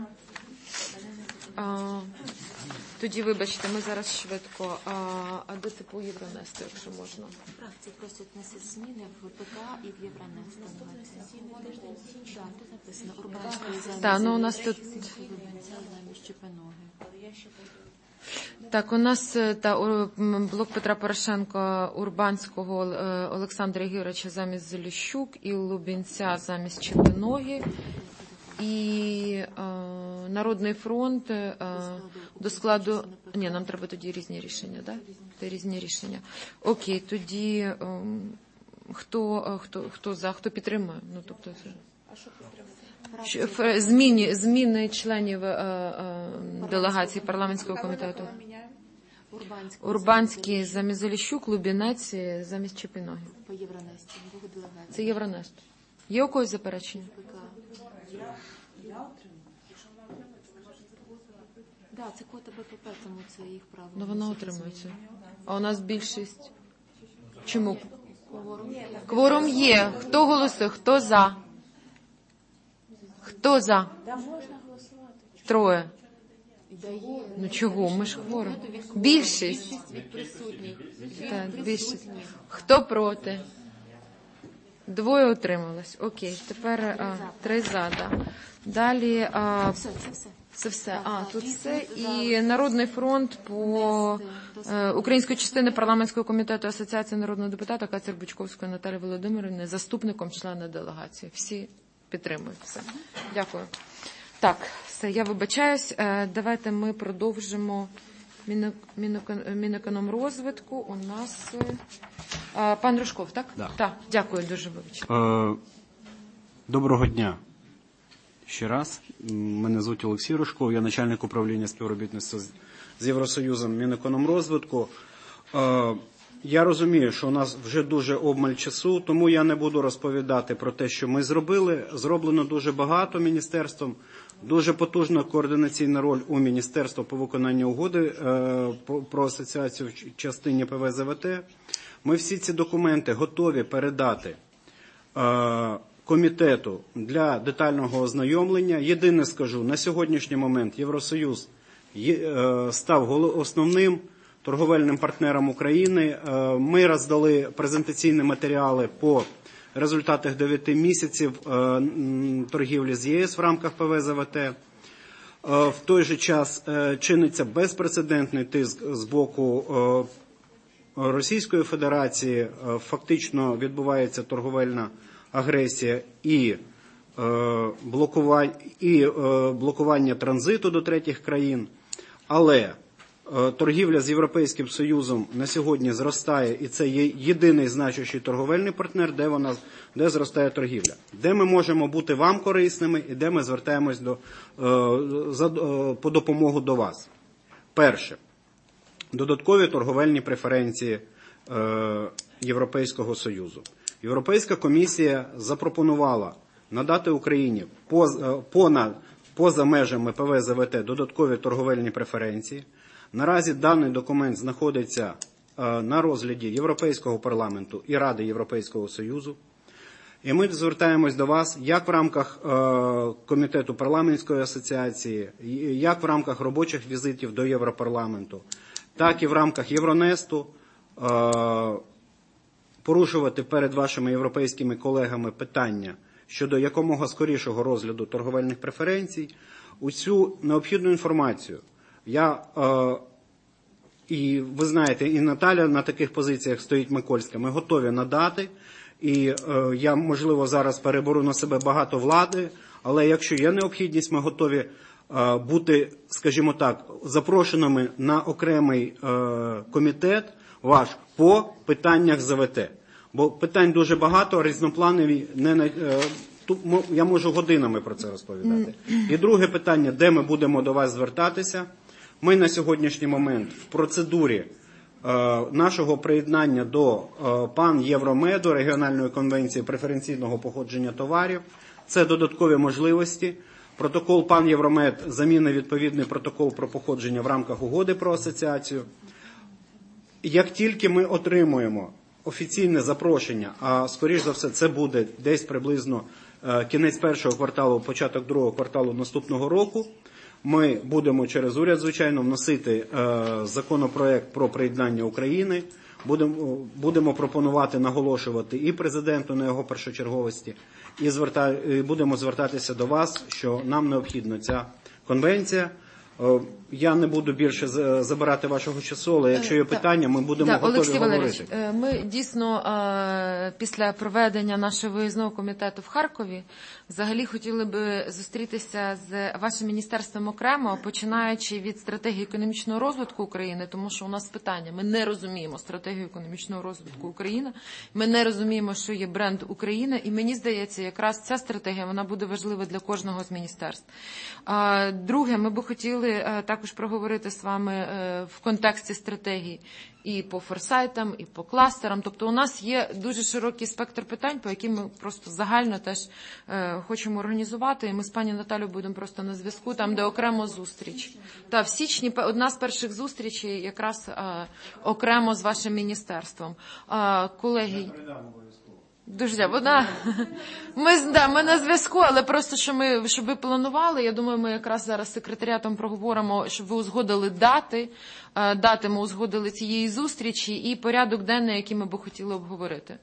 А, тоді, вибачте, ми зараз швидко. А, а де це по Євронесту, якщо можна? Фракції просять внести зміни в ВПК і в Євронест. Так, тут написано Урбанської замість. Так, ну у нас тут... замість Чепиноги. Так, у нас та, блок Петра Порошенка Урбанського Олександра Георгійовича замість Заліщук і Лубінця замість Чепиноги. І е, Народний фронт е, до складу... Ні, нам треба тоді різні рішення, так? Да? Різні рішення. Окей, тоді е, хто, хто, хто за, хто підтримує? Ну, тобто, а що підтримує? Зміни, зміни членів е, е, делегації парламентського комітету. Урбанський замість Заліщук, Лубінець замість Чепиноги. По Євронесті. Це Євронест. Є у когось заперечення? Так, це квота БПП, тому це їх право. Ну, вона отримується. А у нас більшість. Чому? Кворум є. Хто голосує? Хто за? Хто за? Троє. Ну чого? Ми ж говоримо. Більшість. Так, більшість. Хто проти? Двоє утрималось. Окей, тепер а, три за, да. Далі... А, все, це все. Це все. А, тут все. І Народний фронт по е, української частини парламентського комітету Асоціації народного депутата Кацер-Бучковської Наталії Володимирівни заступником члена делегації. Всі підтримують все. Дякую. Так, все, я вибачаюсь. Е, давайте ми продовжимо Мінекономрозвитку. У нас е, пан Рожков, так? Да. Так, дякую, дуже вибачаю. Е, доброго дня. Ще раз, мене звуть Олексій Рожков, я начальник управління співробітництва з Євросоюзом Мінекономрозвитку. Я розумію, що у нас вже дуже обмаль часу, тому я не буду розповідати про те, що ми зробили. Зроблено дуже багато міністерством, дуже потужна координаційна роль у міністерства по виконанню угоди про асоціацію в частині Пе Ве Зе Ве Те. Ми всі ці документи готові передати комітету для детального ознайомлення. Єдине скажу, на сьогоднішній момент Євросоюз став основним торговельним партнером України. Ми роздали презентаційні матеріали по результатах дев'яти місяців торгівлі з Є Ес в рамках Пе Ве Зе Ве Те. В той же час чиниться безпрецедентний тиск з боку Російської Федерації. Фактично відбувається торговельна агресія і, е, блокування, і е, блокування транзиту до третіх країн. Але е, торгівля з Європейським Союзом на сьогодні зростає, і це є єдиний значущий торговельний партнер, де, вона, де зростає торгівля. Де ми можемо бути вам корисними і де ми звертаємось до, е, за, е, по допомогу до вас. Перше. Додаткові торговельні преференції е, Європейського Союзу. Європейська комісія запропонувала надати Україні поза, понад, поза межами Пе Ве Зе Ве Те додаткові торговельні преференції. Наразі даний документ знаходиться е, на розгляді Європейського парламенту і Ради Європейського Союзу. І ми звертаємось до вас як в рамках е, Комітету парламентської асоціації, як в рамках робочих візитів до Європарламенту, так і в рамках Євронесту, е, порушувати перед вашими європейськими колегами питання щодо якомога скорішого розгляду торговельних преференцій. Усю необхідну інформацію я, е, і ви знаєте, і Наталя на таких позиціях стоїть Микольська, ми готові надати, і е, я, можливо, зараз переберу на себе багато влади, але якщо є необхідність, ми готові е, бути, скажімо так, запрошеними на окремий е, комітет ваш по питаннях Зе Ве Те. Бо питань дуже багато, різнопланові, не, тут я можу годинами про це розповідати. І друге питання, де ми будемо до вас звертатися. Ми на сьогоднішній момент в процедурі е, нашого приєднання до е, Пан-Євромеду, регіональної конвенції преференційного походження товарів. Це додаткові можливості. Протокол «Пан Євромед» замінить відповідний протокол про походження в рамках угоди про асоціацію. Як тільки ми отримуємо офіційне запрошення, а скоріш за все це буде десь приблизно кінець першого кварталу, початок другого кварталу наступного року, ми будемо через уряд, звичайно, вносити законопроект про приєднання України, будемо, будемо пропонувати, наголошувати і президенту на його першочерговості, і, зверта, і будемо звертатися до вас, що нам необхідна ця конвенція. Я не буду більше забирати вашого часу, але якщо є питання, ми будемо так, готові Олексій говорити. Валерійович, ми дійсно після проведення нашого виїзного комітету в Харкові взагалі хотіли би зустрітися з вашим міністерством окремо, починаючи від стратегії економічного розвитку України, тому що у нас питання, ми не розуміємо стратегію економічного розвитку України, ми не розуміємо, що є бренд України, і мені здається, якраз ця стратегія, вона буде важлива для кожного з міністерств. Друге, ми би хотіли також проговорити з вами в контексті стратегії і по форсайтам, і по кластерам. Тобто у нас є дуже широкий спектр питань, по яким ми просто загально теж хочемо організувати, і ми з пані Наталією будемо просто на зв'язку, там, де окремо зустріч. Та в січні одна з перших зустрічей якраз окремо з вашим міністерством. Колеги, дуже дякую. Да. Ми, да, ми на зв'язку, але просто, що ми, щоб ви планували, я думаю, ми якраз зараз з секретаріатом проговоримо, щоб ви узгодили дати, дати ми узгодили цієї зустрічі і порядок денний, який ми б хотіли обговорити.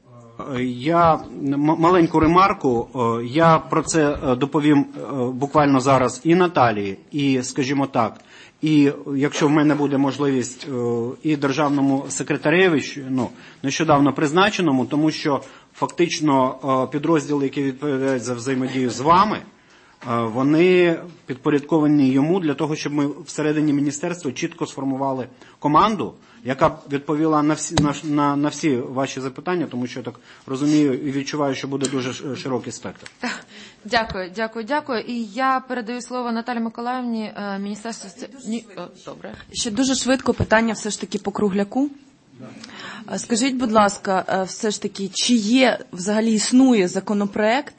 Я маленьку ремарку, я про це доповім буквально зараз і Наталії, і, скажімо так, і якщо в мене буде можливість, і державному секретареві, ну, нещодавно призначеному, тому що фактично підрозділи, які відповідають за взаємодію з вами, вони підпорядковані йому для того, щоб ми всередині міністерства чітко сформували команду, яка б відповіла на всі, на, на, на всі ваші запитання, тому що я так розумію і відчуваю, що буде дуже широкий спектр. Дякую, дякую, дякую. І я передаю слово Наталі Миколаївні, Міністерство... Ні, о, добре. Ще дуже швидко питання все ж таки по Кругляку. Скажіть, будь ласка, все ж таки, чи є, взагалі існує законопроект,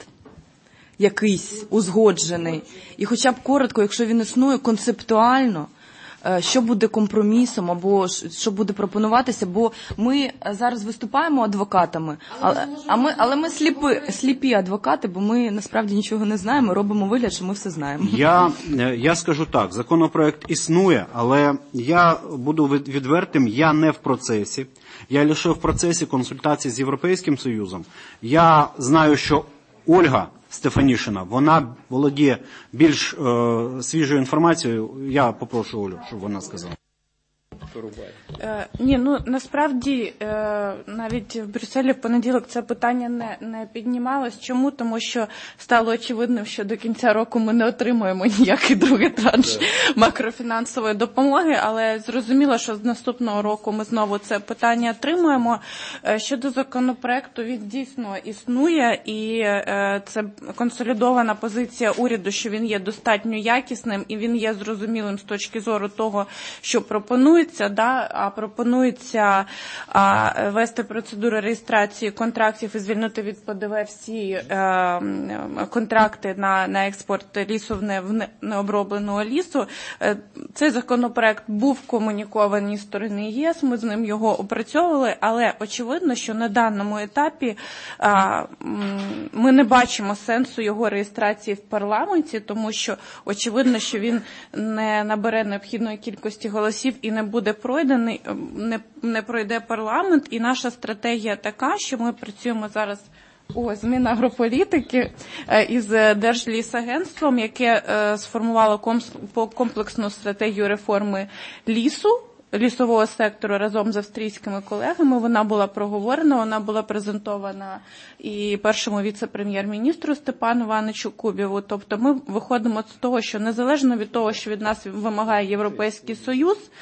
якийсь узгоджений, і хоча б коротко, якщо він існує, концептуально, що буде компромісом або що буде пропонуватися, бо ми зараз виступаємо адвокатами, але, а ми, але ми сліпі, сліпі адвокати, бо ми насправді нічого не знаємо, робимо вигляд, що ми все знаємо. Я, я скажу так, законопроект існує, але я буду відвертим, я не в процесі, я лише в процесі консультацій з Європейським Союзом. Я знаю, що Ольга Стефанішина, вона володіє більш е, свіжою інформацією. Я попрошу Олю, щоб вона сказала. Е, ні, ну насправді е, навіть в Брюсселі в понеділок це питання не, не піднімалось. Чому? Тому що стало очевидним, що до кінця року ми не отримуємо ніякий другий транш yeah. макрофінансової допомоги, але зрозуміло, що з наступного року ми знову це питання отримуємо. Е, щодо законопроекту, він дійсно існує, і е, це консолідована позиція уряду, що він є достатньо якісним і він є зрозумілим з точки зору того, що пропонується. Да, а пропонується а, вести процедуру реєстрації контрактів і звільнити від ПДВ всі е, контракти на, на експорт лісу в, не, в необробленого лісу. Е, цей законопроект був комунікований з сторони ЄС, ми з ним його опрацьовували, але очевидно, що на даному етапі а, ми не бачимо сенсу його реєстрації в парламенті, тому що очевидно, що він не набере необхідної кількості голосів і не буде пройдений, не, не пройде парламент, і наша стратегія така, що ми працюємо зараз у зміни агрополітики із Держлісагентством, яке сформувало комплексну стратегію реформи лісу, лісового сектору разом з австрійськими колегами. Вона була проговорена, вона була презентована і першому віце-прем'єр-міністру Степану Івановичу Кубіву. Тобто ми виходимо з того, що незалежно від того, що від нас вимагає Європейський Союз,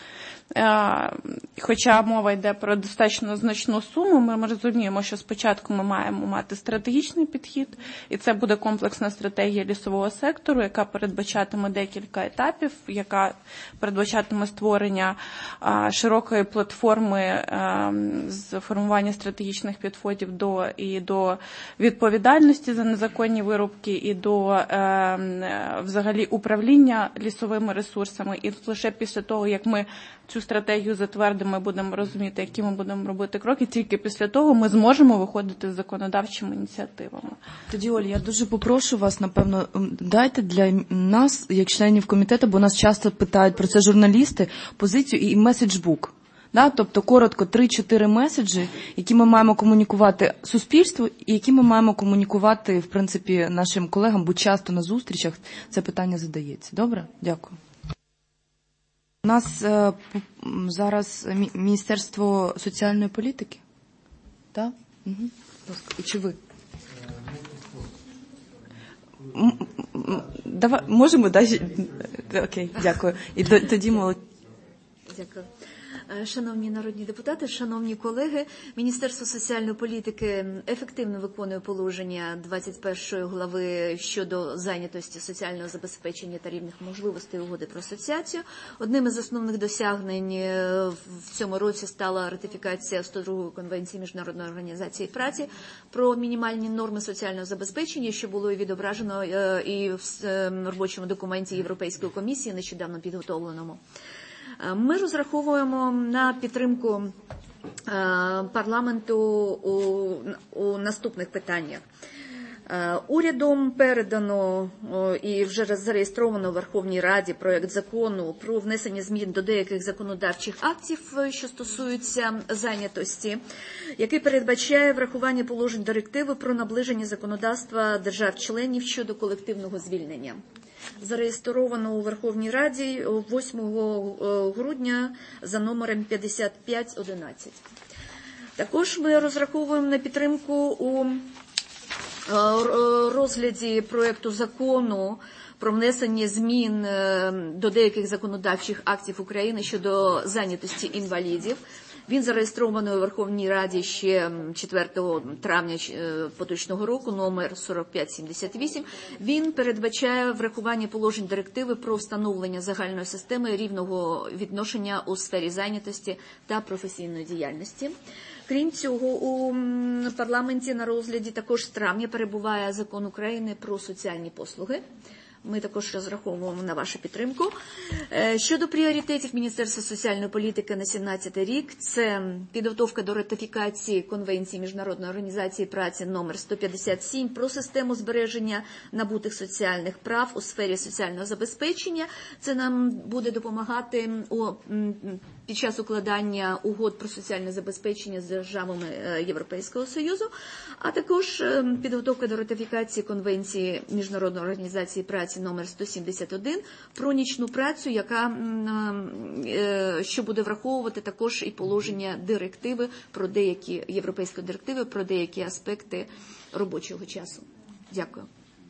Хоча мова йде про достатньо значну суму, ми розуміємо, що спочатку ми маємо мати стратегічний підхід, і це буде комплексна стратегія лісового сектору, яка передбачатиме декілька етапів, яка передбачатиме створення широкої платформи з формування стратегічних підходів до, і до відповідальності за незаконні вирубки, і до взагалі управління лісовими ресурсами. І лише після того, як ми цю стратегію затвердимо, ми будемо розуміти, які ми будемо робити кроки, тільки після того ми зможемо виходити з законодавчими ініціативами. Тоді, Оль, я дуже попрошу вас, напевно, дайте для нас, як членів комітету, бо нас часто питають про це журналісти, позицію і меседжбук. Да? Тобто, коротко, три-чотири меседжі, які ми маємо комунікувати суспільству і які ми маємо комунікувати, в принципі, нашим колегам, бо часто на зустрічах це питання задається. Добре? Дякую. У нас е, зараз Міністерство соціальної політики. Так? Угу. І чи ви? Давай, можемо далі? Окей, дякую. І тоді молодь. Дякую. Шановні народні депутати, шановні колеги, Міністерство соціальної політики ефективно виконує положення двадцять першої глави щодо зайнятості, соціального забезпечення та рівних можливостей угоди про асоціацію. Одним із основних досягнень в цьому році стала ратифікація сто другої конвенції Міжнародної організації праці про мінімальні норми соціального забезпечення, що було і відображено і в робочому документі Європейської комісії, нещодавно підготовленому. Ми розраховуємо на підтримку парламенту у, у наступних питаннях. Урядом передано і вже зареєстровано в Верховній Раді проект закону про внесення змін до деяких законодавчих актів, що стосуються зайнятості, який передбачає врахування положень директиви про наближення законодавства держав-членів щодо колективного звільнення. Зареєстровано у Верховній Раді восьмого грудня за номером п'ятдесят п'ять одинадцять. Також ми розраховуємо на підтримку у розгляді проекту закону про внесення змін до деяких законодавчих актів України щодо зайнятості інвалідів. Він зареєстрований у Верховній Раді ще четвертого травня поточного року, номер сорок п'ять сімдесят вісім. Він передбачає врахування положень директиви про встановлення загальної системи рівного відношення у сфері зайнятості та професійної діяльності. Крім цього, у парламенті на розгляді також з травня перебуває закон України про соціальні послуги. Ми також розраховуємо на вашу підтримку. Щодо пріоритетів Міністерства соціальної політики на сімнадцятий рік, це підготовка до ратифікації Конвенції Міжнародної організації праці номер сто п'ятдесят сім про систему збереження набутих соціальних прав у сфері соціального забезпечення. Це нам буде допомагати у, під час укладання угод про соціальне забезпечення з державами Європейського Союзу, а також підготовка до ратифікації Конвенції Міжнародної організації праці номер сто сімдесят один про нічну працю, яка, що буде враховувати також і положення директиви про деякі, європейської директиви про деякі аспекти робочого часу. Дякую.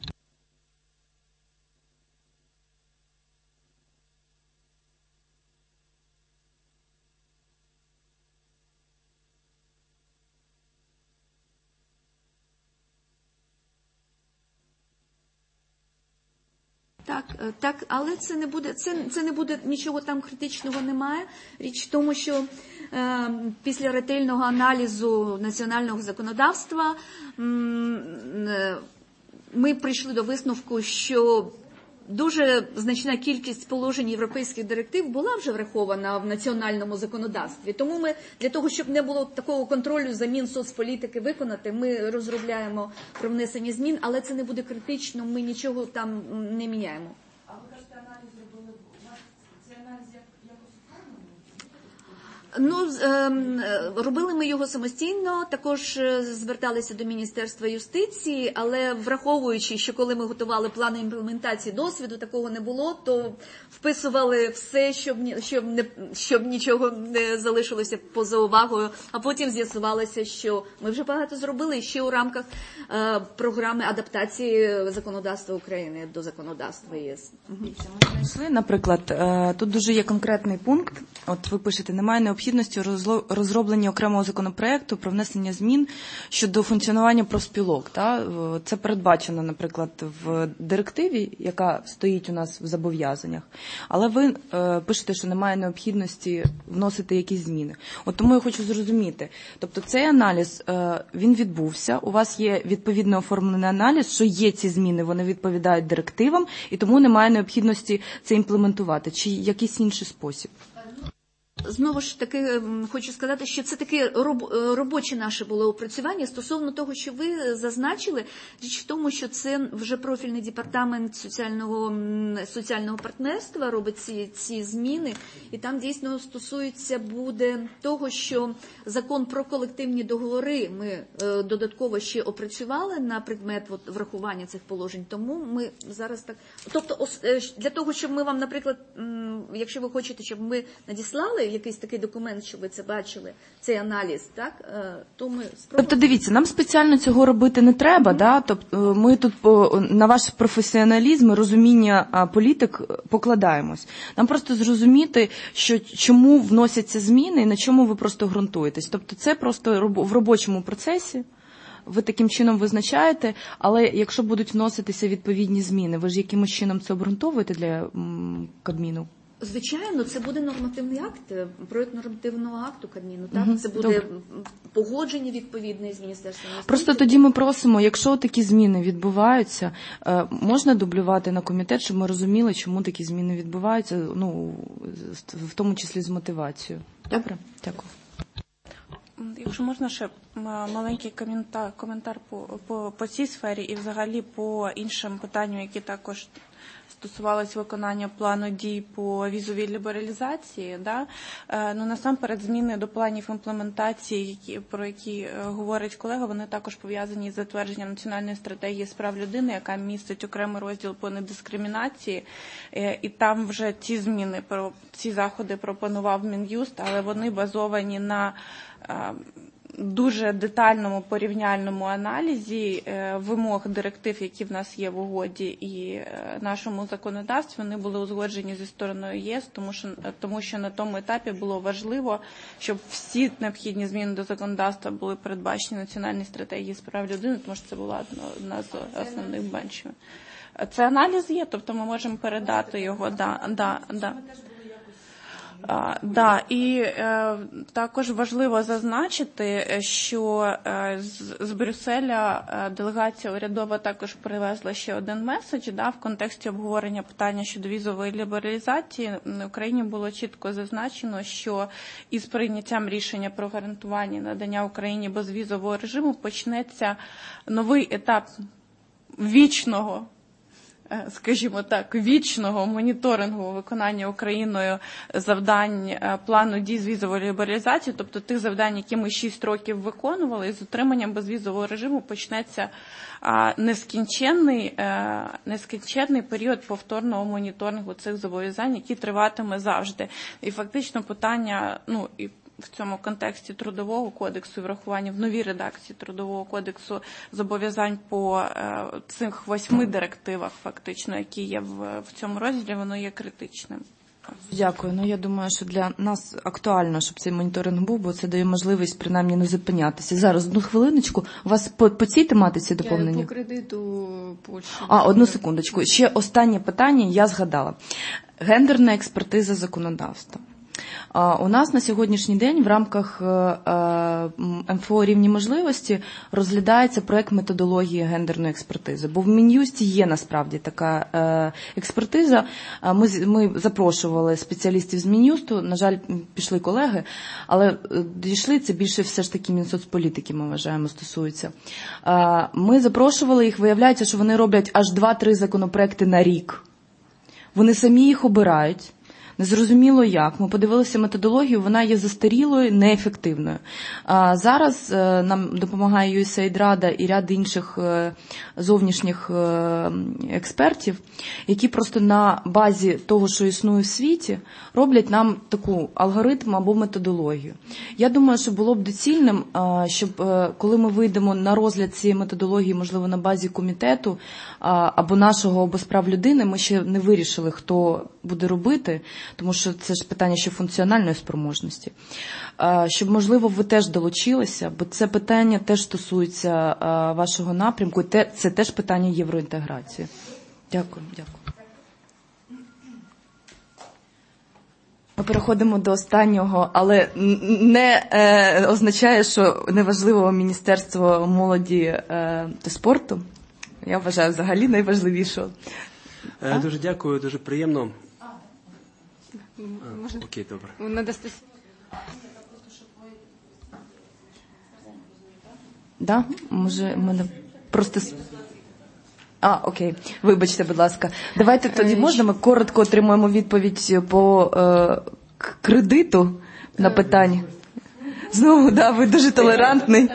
Так, так, але це не буде, це, це не буде, нічого там критичного немає. Річ в тому, що е, після ретельного аналізу національного законодавства е, ми прийшли до висновку, що дуже значна кількість положень європейських директив була вже врахована в національному законодавстві. Тому ми, для того, щоб не було такого контролю замін соцполітики виконати, ми розробляємо про внесення змін, але це не буде критично, ми нічого там не міняємо. А ви кажете, аналіз зробили, у вас цей аналіз якось Ну, робили ми його самостійно, також зверталися до Міністерства юстиції, але враховуючи, що коли ми готували плани імплементації досвіду, такого не було, то вписували все, щоб, щоб, не, щоб нічого не залишилося поза увагою, а потім з'ясувалося, що ми вже багато зробили ще у рамках е, програми адаптації законодавства України до законодавства ЄС. Ми знайшли, наприклад, тут дуже є конкретний пункт, от ви пишете, немає необхідності розроблення окремого законопроекту про внесення змін щодо функціонування профспілок. Та? Це передбачено, наприклад, в директиві, яка стоїть у нас в зобов'язаннях, але ви е, пишете, що немає необхідності вносити якісь зміни. От тому я хочу зрозуміти, тобто цей аналіз, е, він відбувся, у вас є відповідно оформлений аналіз, що є ці зміни, вони відповідають директивам, і тому немає необхідності це імплементувати, чи якийсь інший спосіб? Знову ж таки, хочу сказати, що це таке робоче наше було опрацювання стосовно того, що ви зазначили. Річ в тому, що це вже профільний департамент соціального, соціального партнерства робить ці, ці зміни. І там дійсно стосується буде того, що закон про колективні договори ми е, додатково ще опрацювали на предмет от, врахування цих положень. Тому ми зараз так... Тобто ос, для того, щоб ми вам, наприклад, м, якщо ви хочете, щоб ми надіслали якийсь такий документ, щоб ви це бачили, цей аналіз, так, то ми спробуємо. Тобто, дивіться, нам спеціально цього робити не треба, mm-hmm. да? Тобто, ми тут на ваш професіоналізм і розуміння політик покладаємось. Нам просто зрозуміти, що чому вносяться зміни і на чому ви просто ґрунтуєтесь. Тобто, це просто в робочому процесі, ви таким чином визначаєте, але якщо будуть вноситися відповідні зміни, ви ж якимось чином це обґрунтовуєте для м, Кабміну? Звичайно, це буде нормативний акт, проєкт нормативного акту Кабміну. Так? Угу, це буде добре. погодження відповідне з Міністерством юстиції. Просто тоді ми просимо, якщо такі зміни відбуваються, можна дублювати на комітет, щоб ми розуміли, чому такі зміни відбуваються, ну, в тому числі з мотивацією. Добре? Дякую. Якщо можна ще маленький коментар, коментар по, по, по цій сфері і взагалі по іншим питанням, які також стосувалися виконання плану дій по візовій лібералізації, да? Ну, насамперед зміни до планів імплементації, які, про які говорить колега, вони також пов'язані з затвердженням національної стратегії з прав людини, яка містить окремий розділ по недискримінації, і там вже ці зміни, ці заходи пропонував Мін'юст, але вони базовані на дуже детальному порівняльному аналізі вимог директив, які в нас є в угоді і нашому законодавстві, вони були узгоджені зі стороною ЄС, тому що, тому що на тому етапі було важливо, щоб всі необхідні зміни до законодавства були передбачені національній стратегії з прав людини, тому що це була одна з основних бенчів. Це аналіз є, тобто ми можемо передати його. Да, да, да. А, да, і е, також важливо зазначити, що е, з, з Брюсселя е, делегація урядова також привезла ще один меседж, да, в контексті обговорення питання щодо візової лібералізації. В Україні було чітко зазначено, що із прийняттям рішення про гарантування надання Україні безвізового режиму почнеться новий етап вічного, скажімо так, вічного моніторингу виконання Україною завдань плану дій з візової лібералізації, тобто тих завдань, які ми шість років виконували, і з утриманням безвізового режиму почнеться нескінченний, нескінченний період повторного моніторингу цих зобов'язань, який триватиме завжди. І фактично питання, ну, і в цьому контексті Трудового кодексу і врахування в новій редакції Трудового кодексу зобов'язань по е, цих восьми директивах, фактично, які є в, в цьому розділі, воно є критичним. Дякую. Ну, я думаю, що для нас актуально, щоб цей моніторинг був, бо це дає можливість, принаймні, не зупинятися. Зараз, одну хвилиночку. У вас по, по цій тематиці доповнення? По кредиту Польщі. А, одну секундочку. Ще останнє питання я згадала. Гендерна експертиза законодавства. У нас на сьогоднішній день в рамках ем еф о «Рівні можливості» розглядається проект методології гендерної експертизи, бо в Мін'юсті є насправді така експертиза. Ми, ми запрошували спеціалістів з Мін'юсту, на жаль, пішли колеги, але дійшли, це більше все ж таки Мінсоцполітики, ми вважаємо, стосується. Ми запрошували їх, виявляється, що вони роблять аж два-три законопроекти на рік. Вони самі їх обирають. Незрозуміло як. Ми подивилися методологію, вона є застарілою, неефективною. А зараз нам допомагає ю ес ей ай ді Рада і ряд інших зовнішніх експертів, які просто на базі того, що існує в світі, роблять нам таку алгоритм або методологію. Я думаю, що було б доцільним, щоб коли ми вийдемо на розгляд цієї методології, можливо, на базі комітету або нашого або справ людини, ми ще не вирішили, хто буде робити, тому що це ж питання ще функціональної спроможності. Щоб, можливо, ви теж долучилися, бо це питання теж стосується вашого напрямку, і це теж питання євроінтеграції. Дякую, дякую. Ми переходимо до останнього, але не е, означає, що неважливо Міністерство молоді е, та спорту. Я вважаю взагалі найважливішого. Е, дуже дякую, дуже приємно. А, можна? Окей, добре. Надасте. Да? Може, мене просто... А, окей. Вибачте, будь ласка. Давайте тоді можна ми коротко отримаємо відповідь по е, кредиту на питання. Знову, да, ви дуже толерантний.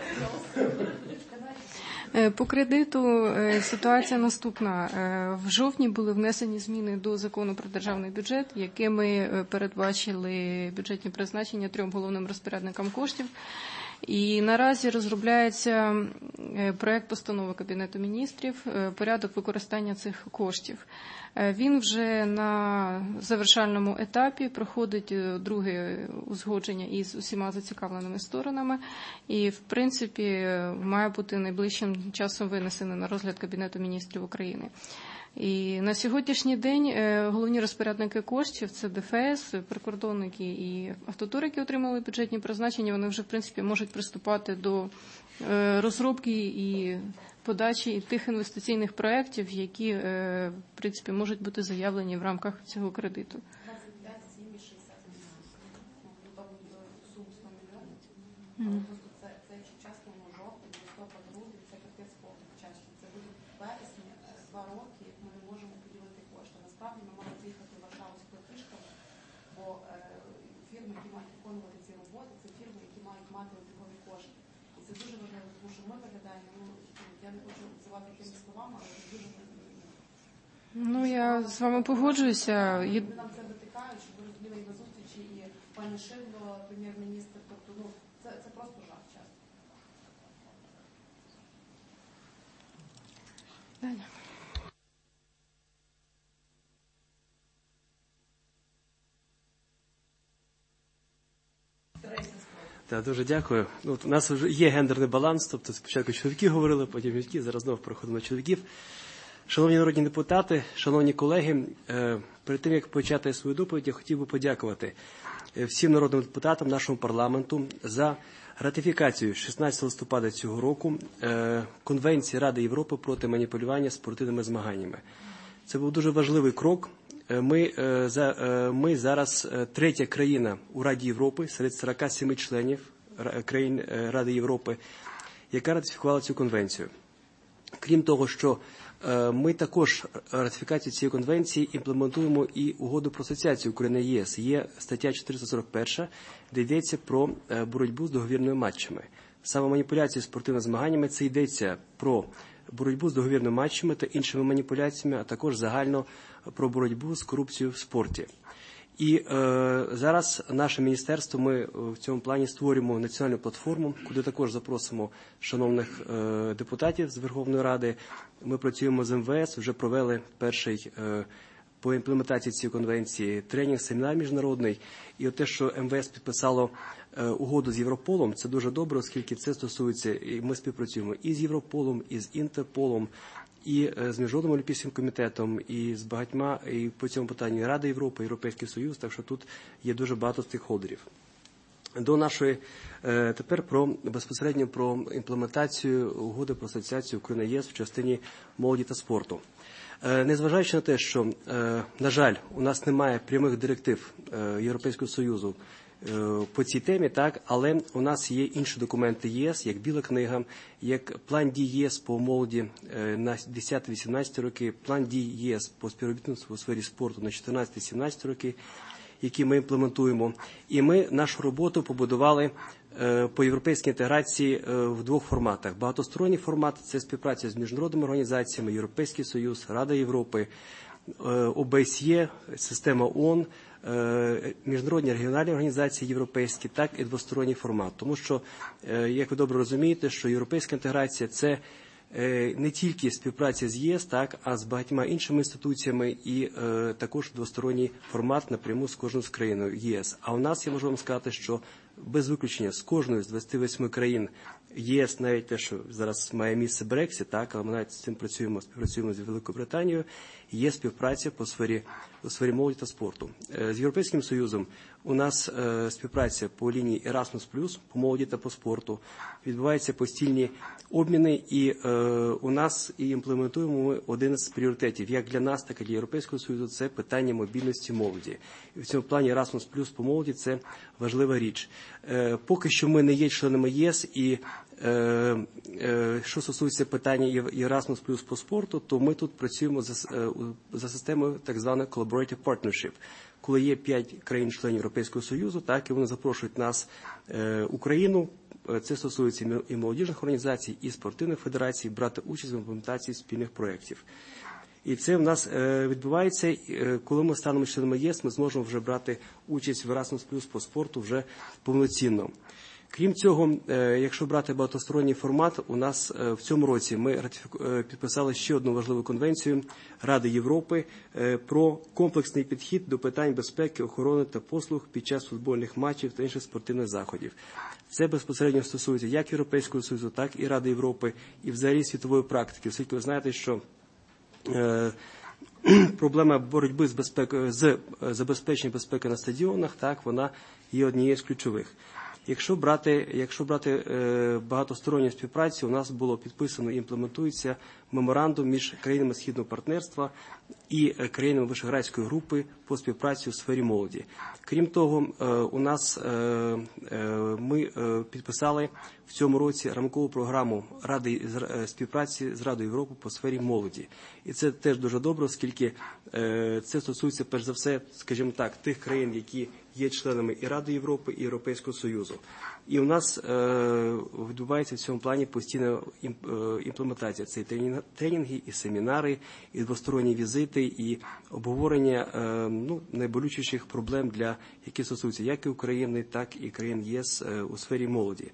По кредиту ситуація наступна. В жовтні були внесені зміни до закону про державний бюджет, якими передбачили бюджетні призначення трьом головним розпорядникам коштів. І наразі розробляється проект постанови Кабінету міністрів, порядок використання цих коштів. Він вже на завершальному етапі проходить друге узгодження із усіма зацікавленими сторонами і, в принципі, має бути найближчим часом винесений на розгляд Кабінету міністрів України. І на сьогоднішній день головні розпорядники коштів – це де еф ес, прикордонники і автотури, які отримали бюджетні призначення, вони вже, в принципі, можуть приступати до розробки і подачі тих інвестиційних проєктів, які, в принципі, можуть бути заявлені в рамках цього кредиту. Mm. Фірми, які мають виконувати ці роботи, це фірми, які мають мати обігові кошти. І це дуже важливо, тому що ми виглядаємо, ну, я не хочу називати якими словами, але це дуже важливо. Ну, я з вами погоджуюся. Вони нам це дотикають, щоб ви розуміли і на зустрічі, і пані Шивло, прем'єр-міністр, тобто, ну, це, це просто жах часто. Далі. Так, дуже дякую. Ну, от у нас вже є гендерний баланс, тобто спочатку чоловіки говорили, потім жінки, зараз знову переходимо до чоловіків. Шановні народні депутати, шановні колеги, перед тим, як почати свою доповідь, я хотів би подякувати всім народним депутатам нашого парламенту за ратифікацію шістнадцятого листопада цього року Конвенції Ради Європи проти маніпулювання спортивними змаганнями. Це був дуже важливий крок. Ми, ми зараз третя країна у Раді Європи серед сорока семи членів країн Ради Європи, яка ратифікувала цю конвенцію. Крім того, що ми також ратифікацію цієї конвенції імплементуємо і угоду про асоціацію України ЄС. Є стаття чотириста сорок перша, де йдеться про боротьбу з договірними матчами. Саме маніпуляції спортивними змаганнями – це йдеться про боротьбу з договірними матчами та іншими маніпуляціями, а також загально про боротьбу з корупцією в спорті. І е, зараз наше міністерство, ми в цьому плані створюємо національну платформу, куди також запросимо шановних е, депутатів з Верховної Ради. Ми працюємо з ем ве ес, вже провели перший е, по імплементації цієї конвенції тренінг, семінар міжнародний. І от те, що ем ве ес підписало е, угоду з Європолом, це дуже добре, оскільки це стосується, і ми співпрацюємо і з Європолом, і з Інтерполом, і з Міжнародним олімпійським комітетом, і з багатьма, і по цьому питанню Рада Європи, Європейський Союз, так що тут є дуже багато стейкхолдерів. До нашої, тепер про, безпосередньо про імплементацію угоди про асоціацію України-ЄС в частині молоді та спорту. Незважаючи на те, що, на жаль, у нас немає прямих директив Європейського Союзу по цій темі, так, але у нас є інші документи ЄС, як Біла книга, як план дій ЄС по молоді на десяті-вісімнадцяті роки, план дій ЄС по співробітництву у сфері спорту на чотирнадцяті-сімнадцяті роки, які ми імплементуємо. І ми нашу роботу побудували по європейській інтеграції в двох форматах. Багатосторонній формат – це співпраця з міжнародними організаціями, Європейський Союз, Рада Європи, О Б С Є, система ООН, міжнародні регіональні організації європейські, так і двосторонній формат. Тому що, як ви добре розумієте, що європейська інтеграція – це не тільки співпраця з ЄС, так, а з багатьма іншими інституціями і е, також двосторонній формат напряму з кожною з країною ЄС. А у нас, я можу вам сказати, що без виключення з кожною з двадцяти восьми країн ЄС, навіть те, що зараз має місце Брексит, так, але ми навіть з цим працюємо, співпрацюємо з Великою Британією, є співпраця по сфері, по сфері молоді та спорту. З Європейським Союзом у нас е, співпраця по лінії Erasmus+, по молоді та по спорту. Відбуваються постійні обміни, і е, у нас і імплементуємо ми один з пріоритетів, як для нас, так і для Європейського Союзу, це питання мобільності молоді. І в цьому плані Erasmus+ по молоді – це важлива річ. Е, поки що ми не є членами ЄС, і е, е, що стосується питання Erasmus+ по спорту, то ми тут працюємо за, е, за системою так званої Collaborative Partnership. Коли є п'ять країн-членів Європейського Союзу, так, і вони запрошують нас, е, Україну, це стосується і молодіжних організацій, і спортивних федерацій, брати участь в імплементації спільних проєктів. І це в нас е, відбувається, е, коли ми станемо членами ЄС, ми зможемо вже брати участь в Erasmus+ по спорту вже повноцінно. Крім цього, якщо брати багатосторонній формат, у нас в цьому році ми підписали ще одну важливу конвенцію Ради Європи про комплексний підхід до питань безпеки, охорони та послуг під час футбольних матчів та інших спортивних заходів. Це безпосередньо стосується як Європейського Союзу, так і Ради Європи, і взагалі світової практики. Оскільки ви знаєте, що е, проблема боротьби з безпекою, з забезпеченням безпеки на стадіонах, так, вона є однією з ключових. Якщо брати, якщо брати е, багатосторонню співпрацю, у нас було підписано і імплементується меморандум між країнами Східного партнерства і країнами Вишеградської групи по співпраці у сфері молоді. Крім того, е, у нас е, е, ми е, підписали в цьому році рамкову програму Ради е, співпраці з Радою Європи по сфері молоді. І це теж дуже добре, оскільки е, це стосується, перш за все, скажімо так, тих країн, які є членами і Ради Європи, і Європейського Союзу. І у нас е, відбувається в цьому плані постійна імплементація. Це і тренінги, і семінари, і двосторонні візити, і обговорення е, ну, найболючіших проблем, для, які стосуються як і України, так і країн ЄС е, у сфері молоді.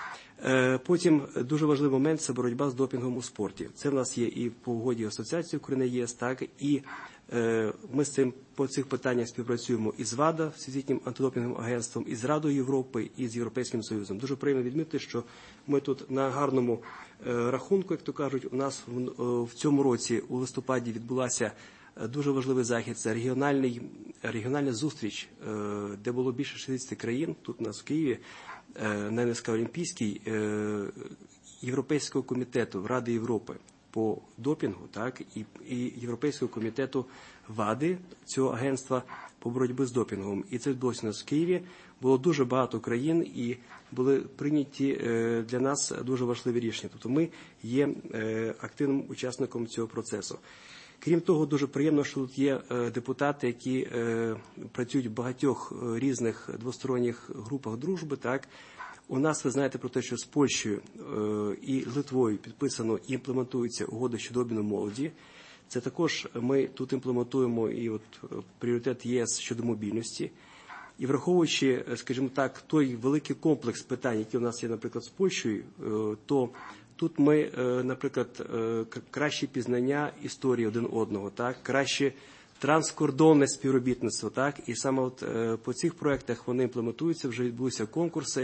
Потім дуже важливий момент – це боротьба з допінгом у спорті. Це в нас є і по угоді Асоціації України-ЄС, так, і е, ми з цим, по цих питаннях співпрацюємо і з ВАДА, Всесвітнім антидопінговим агентством, і з Радою Європи, і з Європейським Союзом. Дуже приємно відмітити, що ми тут на гарному е, рахунку, як то кажуть. У нас в, в цьому році у листопаді відбулася дуже важливий захід – це регіональний, регіональна зустріч, е, де було більше шістдесят країн, тут у нас в Києві, на ен ес ка Олімпійський, Європейського комітету Ради Європи по допінгу, так, і, і Європейського комітету ВАДи, цього агентства по боротьбі з допінгом. І це відбулося у нас в Києві. Було дуже багато країн і були прийняті для нас дуже важливі рішення. Тобто ми є активним учасником цього процесу. Крім того, дуже приємно, що тут є депутати, які працюють в багатьох різних двосторонніх групах дружби. Так. У нас, ви знаєте про те, що з Польщею і Литвою підписано і імплементується угода щодо обміну молоді. Це також ми тут імплементуємо і от пріоритет ЄС щодо мобільності. І враховуючи, скажімо так, той великий комплекс питань, які у нас є, наприклад, з Польщею, то тут ми, наприклад, краще пізнання історії один одного, так, краще транскордонне співробітництво, так, і саме от по цих проєктах вони імплементуються, вже відбулися конкурси.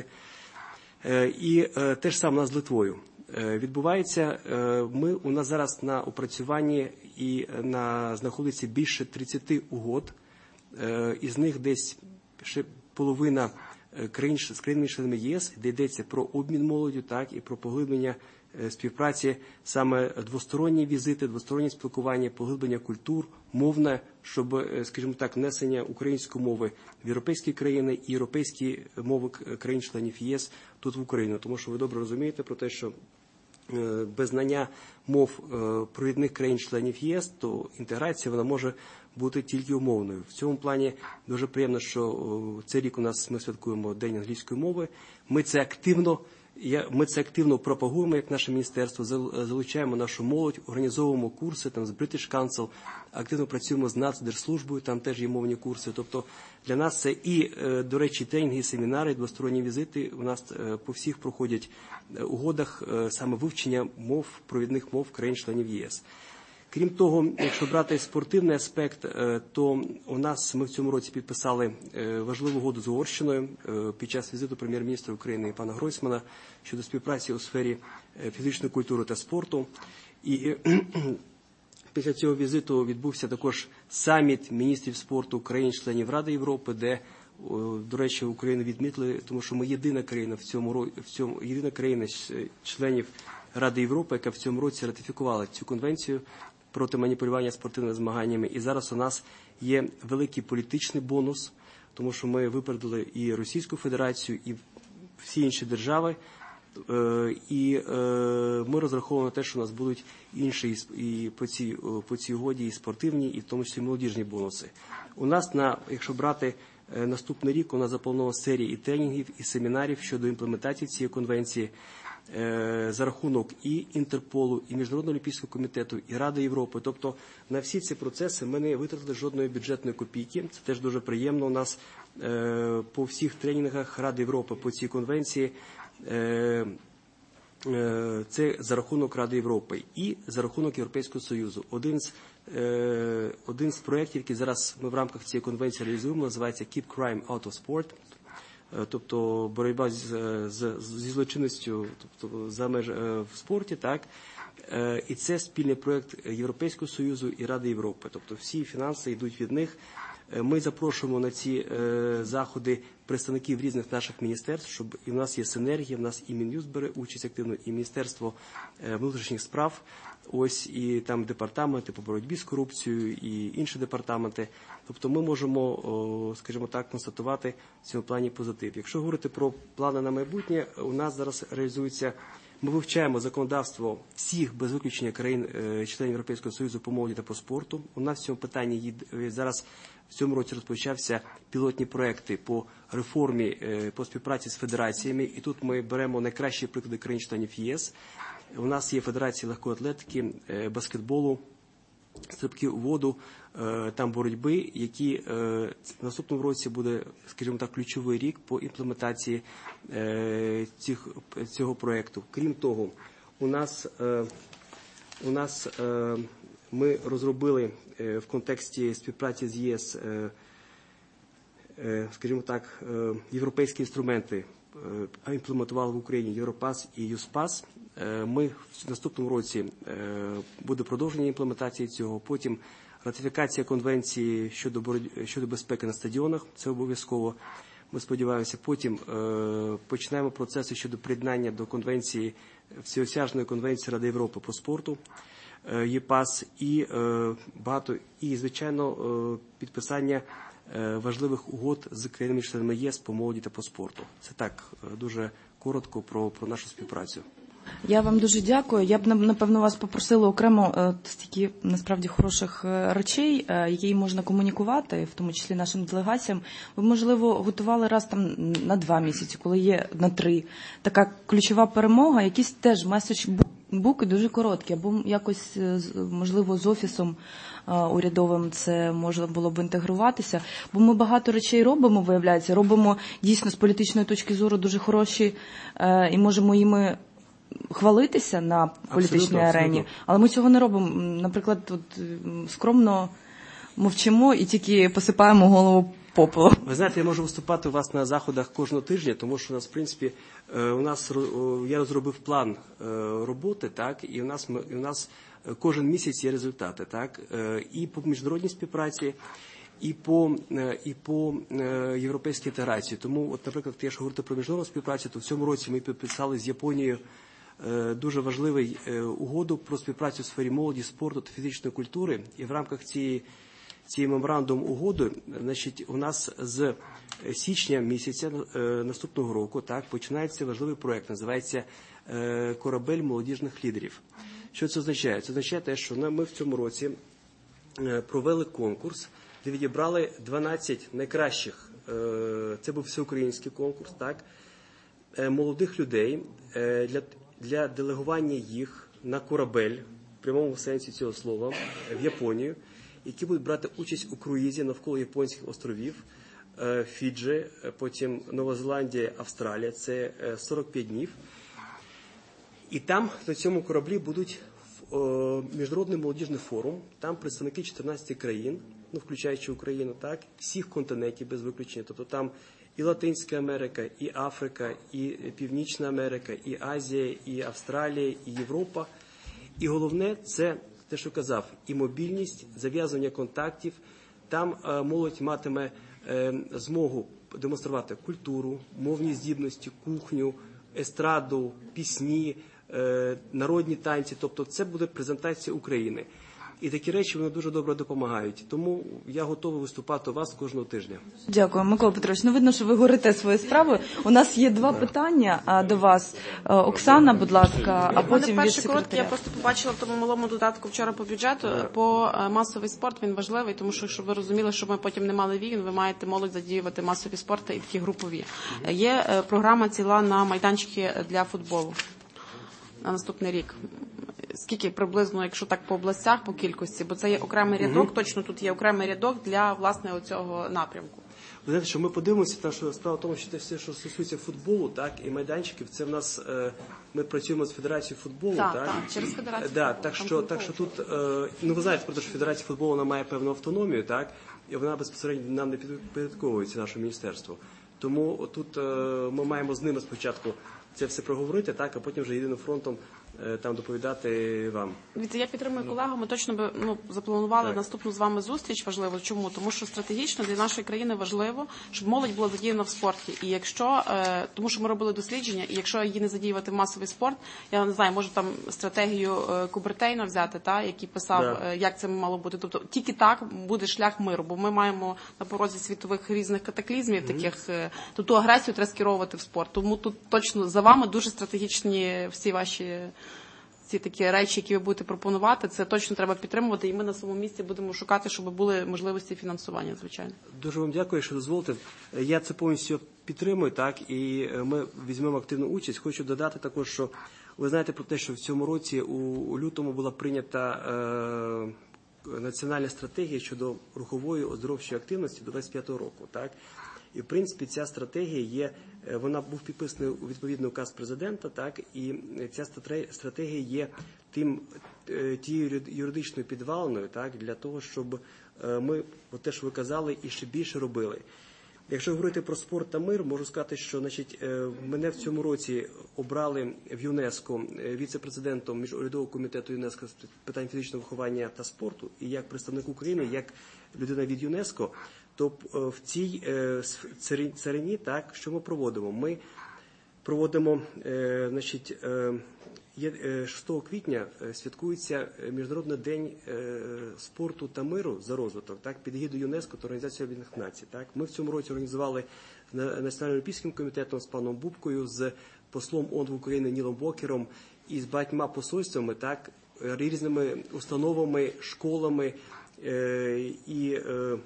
І те ж саме у нас з Литвою. Відбувається, ми, у нас зараз на опрацюванні і на, знаходиться більше тридцять угод, із них десь ще половина країн з країнами-членами ЄС, де йдеться про обмін молоддю, так, і про поглиблення співпраці саме двосторонні візити, двосторонні спілкування, поглиблення культур, мовне, щоб, скажімо так, внесення української мови в європейські країни і європейські мови країн-членів ЄС тут в Україну. Тому що ви добре розумієте про те, що без знання мов провідних країн-членів ЄС, то інтеграція вона може бути тільки умовною. В цьому плані дуже приємно, що цей рік у нас ми святкуємо День англійської мови. Ми це активно Ми це активно пропагуємо, як наше міністерство, залучаємо нашу молодь, організовуємо курси там, з British Council, активно працюємо з Нацдержслужбою, там теж є мовні курси. Тобто для нас це і, до речі, тренінги, семінари, двосторонні візити у нас по всіх проходять угодах саме вивчення мов, провідних мов країн-членів ЄС. Крім того, якщо брати спортивний аспект, то у нас ми в цьому році підписали важливу угоду з Угорщиною під час візиту прем'єр-міністра України пана Гройсмана щодо співпраці у сфері фізичної культури та спорту. І після цього візиту відбувся також саміт міністрів спорту країн-членів Ради Європи, де, до речі, Україну відмітили, тому що ми єдина країна в цьому, в цьому єдина країна членів Ради Європи, яка в цьому році ратифікувала цю конвенцію проти маніпулювання спортивними змаганнями. І зараз у нас є великий політичний бонус, тому що ми випередили і Російську Федерацію, і всі інші держави. І ми розраховуємо на те, що у нас будуть інші і по цій, по цій угоді і спортивні, і в тому числі молодіжні бонуси. У нас, на, якщо брати наступний рік, у нас запланована серія і тренінгів, і семінарів щодо імплементації цієї конвенції за рахунок і Інтерполу, і Міжнародного олімпійського комітету, і Ради Європи. Тобто на всі ці процеси ми не витратили жодної бюджетної копійки. Це теж дуже приємно. У нас по всіх тренінгах Ради Європи по цій конвенції це за рахунок Ради Європи і за рахунок Європейського Союзу. Один з, один з проєктів, який зараз ми в рамках цієї конвенції реалізуємо, називається Keep Crime Out of Sport. Тобто боротьба з, з, зі злочинністю, тобто за меж в спорті, так. І це спільний проєкт Європейського Союзу і Ради Європи. Тобто всі фінанси йдуть від них. Ми запрошуємо на ці заходи представників різних наших міністерств, щоб і в нас є синергія, в нас і Мін'юст бере участь активно, і Міністерство внутрішніх справ, ось і там департаменти по боротьбі з корупцією, і інші департаменти. Тобто ми можемо, скажімо так, констатувати в цьому плані позитив. Якщо говорити про плани на майбутнє, у нас зараз реалізується, ми вивчаємо законодавство всіх, без виключення країн, членів Європейського Союзу по молоді та по спорту. У нас в цьому питанні зараз в цьому році розпочався пілотні проекти по реформі, по співпраці з федераціями. І тут ми беремо найкращі приклади країн-членів ЄС. У нас є федерації легкої атлетики, баскетболу, стрибки у воду, там боротьби, які в наступному році буде, скажімо так, ключовий рік по імплементації цих, цього проєкту. Крім того, у нас, у нас ми розробили в контексті співпраці з ЄС, скажімо так, європейські інструменти, імплементували в Україні Європас і Юспас. Ми в наступному році буде продовження імплементації цього, потім ратифікація конвенції щодо, боротьби, щодо безпеки на стадіонах, це обов'язково, ми сподіваємося. Потім починаємо процеси щодо приєднання до конвенції, всеосяжної конвенції Ради Європи по спорту, ЄПАС, і багато, і, звичайно, підписання важливих угод з країнами-членами ЄС по молоді та по спорту. Це так, дуже коротко про, про нашу співпрацю. Я вам дуже дякую. Я б, напевно, вас попросила окремо стільки, насправді, хороших речей, які можна комунікувати, в тому числі нашим делегаціям. Ви, можливо, готували раз там на два місяці, коли є на три. Така ключова перемога, якісь теж меседж-буки дуже короткі, або якось, можливо, з офісом урядовим це можна було б інтегруватися. Бо ми багато речей робимо, виявляється, робимо дійсно з політичної точки зору дуже хороші і можемо їми хвалитися на політичній абсолютно, арені, абсолютно. Але ми цього не робимо. Наприклад, тут скромно мовчимо і тільки посипаємо голову попелом. Ви знаєте, я можу виступати у вас на заходах кожного тижня, тому що у нас, в принципі, у нас, я розробив план роботи, так, і у нас, і у нас кожен місяць є результати, так, і по міжнародній співпраці, і по, і по європейській інтеграції. Тому, от, наприклад, якщо говорити про міжнародну співпрацю, то в цьому році ми підписали з Японією дуже важливий угоду про співпрацю в сфері молоді, спорту та фізичної культури. І в рамках цієї, цієї меморандум угоди, значить, у нас з січня місяця наступного року так, починається важливий проєкт, називається «Корабель молодіжних лідерів». Що це означає? Це означає те, що ми в цьому році провели конкурс, де відібрали дванадцять найкращих, це був всеукраїнський конкурс, так, молодих людей для, для делегування їх на корабель, в прямому сенсі цього слова, в Японію, які будуть брати участь у круїзі навколо японських островів, Фіджі, потім Нова Зеландія, Австралія, це сорок п'ять днів. І там на цьому кораблі будуть міжнародний молодіжний форум, там представники чотирнадцяти країн, ну, включаючи Україну, так, всіх континентів без виключення, тобто там і Латинська Америка, і Африка, і Північна Америка, і Азія, і Австралія, і Європа. І головне, це те, що казав, і мобільність, зав'язування контактів. Там молодь матиме змогу демонструвати культуру, мовні здібності, кухню, естраду, пісні, народні танці. Тобто це буде презентація України. І такі речі, вони дуже добре допомагають. Тому я готовий виступати у вас кожного тижня. Дякую, Микола Петрович. Ну, видно, що ви горите своєю справою. У нас є два питання до вас. Оксана, будь ласка, а потім від секретаря. Я просто побачила в тому малому додатку вчора по бюджету. По масовий спорт він важливий, тому що, щоб ви розуміли, щоб ми потім не мали війн, ви маєте молодь задіювати масові спорти і такі групові. Є програма ціла на майданчики для футболу на наступний рік. Скільки приблизно, якщо так по областях, по кількості, бо це є окремий рядок, mm-hmm. точно тут є окремий рядок для, власне, оцього напрямку. Ви знаєте, що ми подивимося, тому що справа в тому, що те все, що стосується футболу, так, і майданчиків, це в нас, ми працюємо з Федерацією футболу, так? Так, так, через Федерацію да, футболу. Так, що, так, що тут, ну, ви знаєте, про те, що Федерація футболу, вона має певну автономію, так, і вона безпосередньо нам не підпорядковується, наше міністерство. Тому тут ми маємо з ними спочатку це все проговорити, так, а потім вже єдиним фронтом там доповідати вам. Дивіться, я підтримую колегу, ми точно би, ну, запланували так. наступну з вами зустріч важливо. Чому? Тому що стратегічно для нашої країни важливо, щоб молодь була задіяна в спорті. І якщо, е, тому що ми робили дослідження, і якщо її не задіювати в масовий спорт, я не знаю, може там стратегію е, Кубертейна взяти, та, який писав, да. е, як це мало бути. Тобто тільки так буде шлях миру, бо ми маємо на порозі світових різних катаклізмів, mm-hmm. таких, е, то ту агресію треба скеровувати в спорт. Тому тут точно за вами дуже стратегічні всі ваші ці такі речі, які ви будете пропонувати, це точно треба підтримувати, і ми на своєму місці будемо шукати, щоб були можливості фінансування, звичайно. Дуже вам дякую, що дозволите. Я це повністю підтримую, так, і ми візьмемо активну участь. Хочу додати також, що ви знаєте про те, що в цьому році у лютому була прийнята е, національна стратегія щодо рухової оздоровчої активності до двадцять п'ятого року, так. І, в принципі, ця стратегія є, вона був підписаний у відповідний указ президента, так, і ця стратегія є тим, тією юридичною підвалиною, так, для того, щоб ми, от те, що ви казали, і ще більше робили. Якщо говорити про спорт та мир, можу сказати, що, значить, мене в цьому році обрали в ЮНЕСКО віце-президентом Міжурядового комітету ЮНЕСКО з питань фізичного виховання та спорту, і як представник України, як людина від ЮНЕСКО, то в цій царині, так, що ми проводимо? Ми проводимо, значить, шостого квітня святкується Міжнародний день спорту та миру за розвиток, так, під егідою ЮНЕСКО та Організації Об'єднаних Націй. Так. Ми в цьому році організували Національним олімпійським комітетом з паном Бубкою, з послом ООН в Україні Нілом Бокером і з багатьма посольствами, так, різними установами, школами і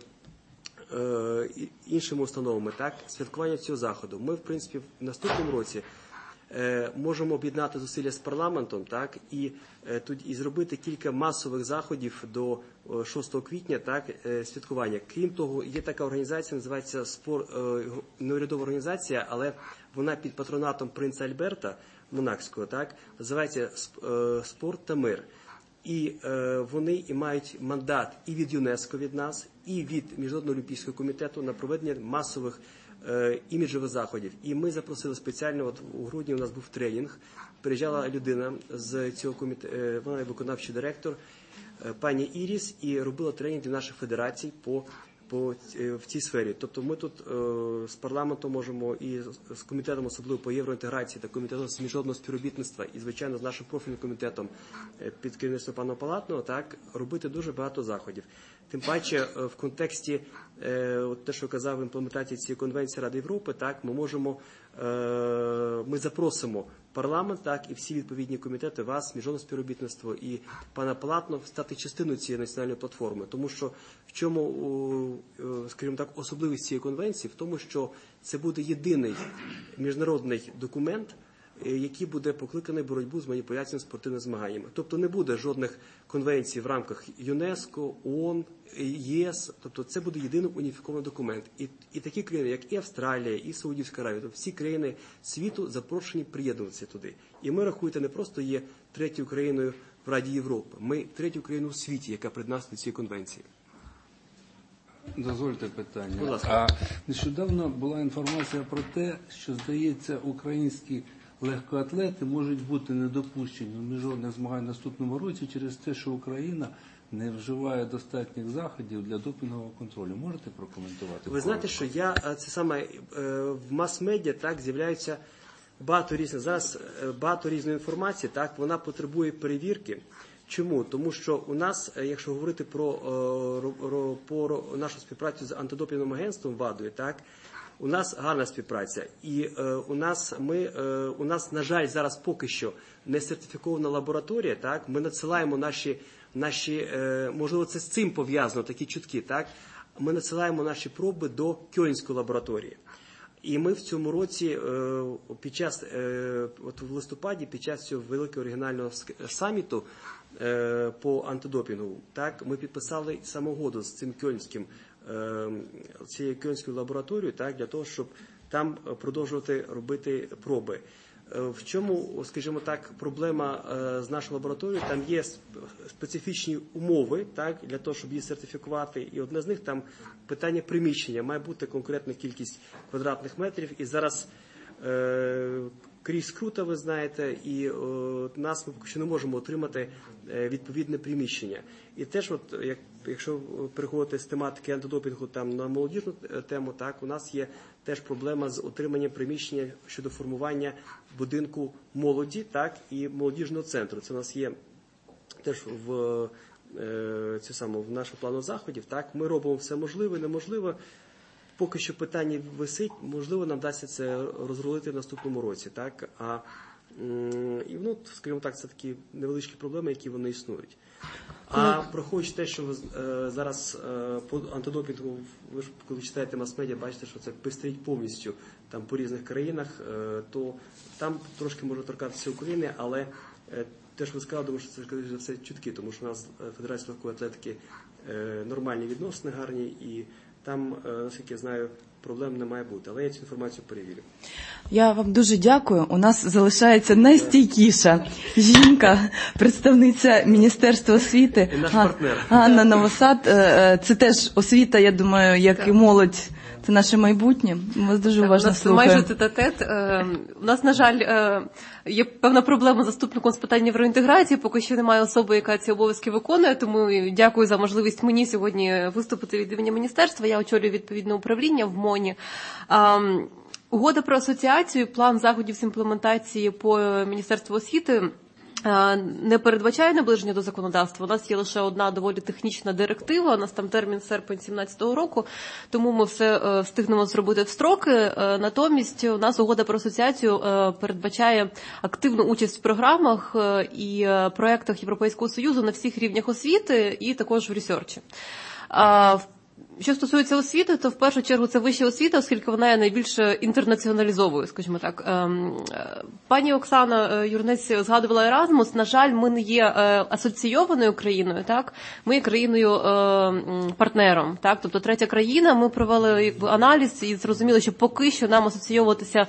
іншими установами, так, святкування цього заходу. Ми, в принципі, в наступному році можемо об'єднати зусилля з парламентом, так, і, і зробити кілька масових заходів до шостого квітня, так, святкування. Крім того, є така організація, називається спор, неурядова організація, але вона під патронатом принца Альберта Монакського, так, називається «Спорт та мир». І е, вони і мають мандат і від ЮНЕСКО від нас, і від Міжнародного олімпійського комітету на проведення масових е, іміджових заходів. І ми запросили спеціально, от у грудні у нас був тренінг, приїжджала людина з цього комітету, е, вона виконавчий директор, е, пані Іріс, і робила тренінг для наших федерацій по по, в цій сфері. Тобто ми тут з парламентом можемо і з комітетом, особливо по євроінтеграції та комітетом з міжнародного співробітництва і, звичайно, з нашим профільним комітетом під керівництвом пана Палатного, так, робити дуже багато заходів. Тим паче в контексті от те, що казав, імплементації цієї конвенції Ради Європи, так, ми можемо, ми запросимо парламент, так, і всі відповідні комітети, вас, міжнародне співробітництво і пана Палатного стати частиною цієї національної платформи. Тому що в чому, скажімо так, особливість цієї конвенції? В тому, що це буде єдиний міжнародний документ, який буде покликаний боротьбу з маніпуляціями спортивними змаганнями. Тобто не буде жодних конвенцій в рамках ЮНЕСКО, ООН, ЄС. Тобто це буде єдиний уніфікований документ. І, і такі країни, як і Австралія, і Саудівська Аравія, тобто всі країни світу запрошені приєднуватися туди. І ми, рахуєте, не просто є третьою країною в Раді Європи. Ми третю країну у світі, яка приєдналася до цієї конвенції. Дозвольте питання. А нещодавно була інформація про те, що, здається, українські легкоатлети можуть бути недопущені до міжнародних змагань в наступному році через те, що Україна не вживає достатніх заходів для допінгового контролю. Можете прокоментувати? Ви знаєте, що я це саме в мас-медіа так з'являються багато різних зараз багато різної інформації. Так, вона потребує перевірки. Чому? Тому що у нас, якщо говорити про, про нашу співпрацю з антидопінговим агентством ВАДою, так, у нас гарна співпраця, і е, у нас ми е, у нас, на жаль, зараз поки що не сертифікована лабораторія. Так, ми надсилаємо наші наші, е, можливо, це з цим пов'язано, такі чутки. Так, ми надсилаємо наші проби до Кьольнської лабораторії. І ми в цьому році, е, під час е, от в листопаді, під час цього великого регіонального саміту е, по антидопінгу, так, ми підписали самоугоду з цим Кьольнським. Цією Кьольнською лабораторією, так, для того, щоб там продовжувати робити проби. В чому, скажімо так, проблема з нашою лабораторією? Там є специфічні умови, так, для того, щоб її сертифікувати. І одне з них там питання приміщення. Має бути конкретна кількість квадратних метрів. І зараз е, крізь скрута, ви знаєте, і е, нас ми поки що не можемо отримати е, відповідне приміщення. І теж, от, як, якщо переходити з тематики антидопінгу там, на молодіжну тему, так, у нас є теж проблема з отриманням приміщення щодо формування будинку молоді, так, і молодіжного центру. Це у нас є теж в, е, цю саму, в нашому плану заходів. Так, ми робимо все можливе, неможливе. Поки що питання висить, можливо, нам вдасться це розрулити в наступному році. Так? А, і, ну, скажімо так, це такі невеличкі проблеми, які вони існують. А враховуючи те, що е, зараз е, по антидопінгу, ви ж коли читаєте мас-медіа, бачите, що це пестрить повністю там, по різних країнах, е, то там трошки може торкатися України, але е, те, що ви сказали, думаю, що це, скоріше за все, чутки, тому що у нас Федерація легкої атлетики е, нормальні відносини, гарні, і там, наскільки я знаю, проблем не має бути. Але я цю інформацію перевірю. Я вам дуже дякую. У нас залишається найстійкіша жінка, представниця Міністерства освіти. І наш партнер. Ганна Новосад. Це теж освіта, я думаю, як і молодь. Це наше майбутнє. Ми вас дуже уважно слухаємо. У нас майже тет-а-тет. У нас, на жаль, є певна проблема з заступником з питань євроінтеграції. Поки що немає особи, яка ці обов'язки виконує. Тому дякую за можливість мені сьогодні виступити від імені міністерства. Я очолюю відповідне управління в МОНі. Угода про асоціацію, план заходів з імплементації по Міністерству освіти не передбачає наближення до законодавства. У нас є лише одна доволі технічна директива, у нас там термін серпень сімнадцятого року, тому ми все встигнемо зробити в строки. Натомість у нас угода про асоціацію передбачає активну участь в програмах і проєктах Європейського Союзу на всіх рівнях освіти і також в ресерчі. Що стосується освіти, то в першу чергу це вища освіта, оскільки вона є найбільш інтернаціоналізовою, скажімо так. Пані Оксана Юрнець згадувала Еразмус. На жаль, ми не є асоційованою країною, так? Ми є країною-партнером, так? Тобто третя країна, ми провели якби аналіз і зрозуміли, що поки що нам асоційовуватися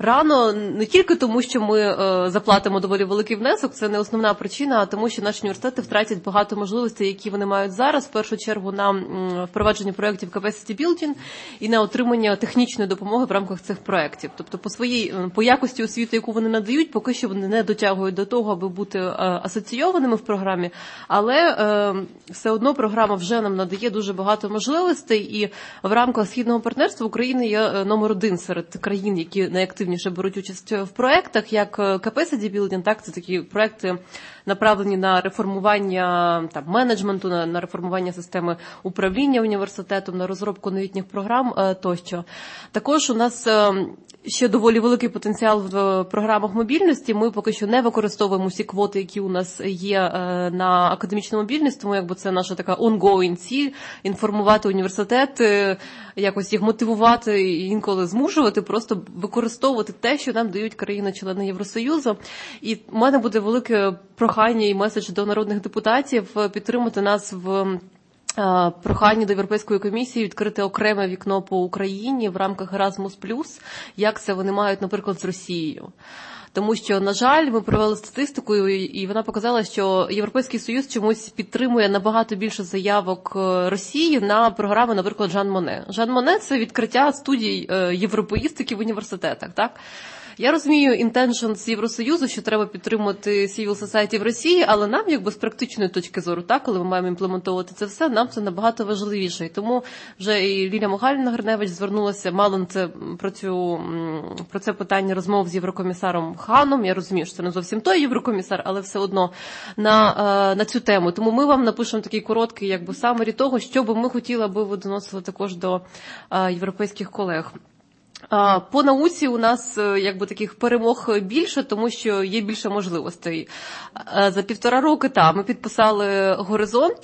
рано не тільки тому, що ми е, заплатимо доволі великий внесок, це не основна причина, а тому, що наші університети втратять багато можливостей, які вони мають зараз, в першу чергу на м, впровадження проєктів capacity building і на отримання технічної допомоги в рамках цих проєктів. Тобто по своїй, по якості освіти, яку вони надають, поки що вони не дотягують до того, аби бути е, асоційованими в програмі, але е, все одно програма вже нам надає дуже багато можливостей, і в рамках Східного партнерства Україна є номер один серед країн, які найактивніше беруть участь в проєктах, як capacity building, так, це такі проєкти, направлені на реформування там, менеджменту, на, на реформування системи управління університетом, на розробку новітніх програм е, тощо. Також у нас е, ще доволі великий потенціал в програмах мобільності. Ми поки що не використовуємо всі квоти, які у нас є е, на академічну мобільність, тому якби це наша така ongoing ціль, інформувати університети, якось їх мотивувати і інколи змушувати, просто використовувати те, що нам дають країни-члени Євросоюзу. І в мене буде велике прохання і меседж до народних депутатів підтримати нас в прохання до Європейської комісії відкрити окреме вікно по Україні в рамках Erasmus+, як це вони мають, наприклад, з Росією. Тому що, на жаль, ми провели статистику, і вона показала, що Європейський Союз чомусь підтримує набагато більше заявок Росії на програми, наприклад, Жан Моне. Жан Моне – це відкриття студій європеїстики в університетах, так? Я розумію intentions Євросоюзу, що треба підтримувати civil society в Росії, але нам, якби з практичної точки зору, так, коли ми маємо імплементувати це все, нам це набагато важливіше. І тому вже і Лілія Михайлівна Гриневич звернулася, мало це про цю про це питання розмов з єврокомісаром Ханом. Я розумію, що це не зовсім той єврокомісар, але все одно на на цю тему. Тому ми вам напишемо такий короткий, якби самері того, що би ми хотіли, аби ви доносили також до європейських колег. По науці у нас якби таких перемог більше, тому що є більше можливостей. За півтора роки та, ми підписали «Горизонт».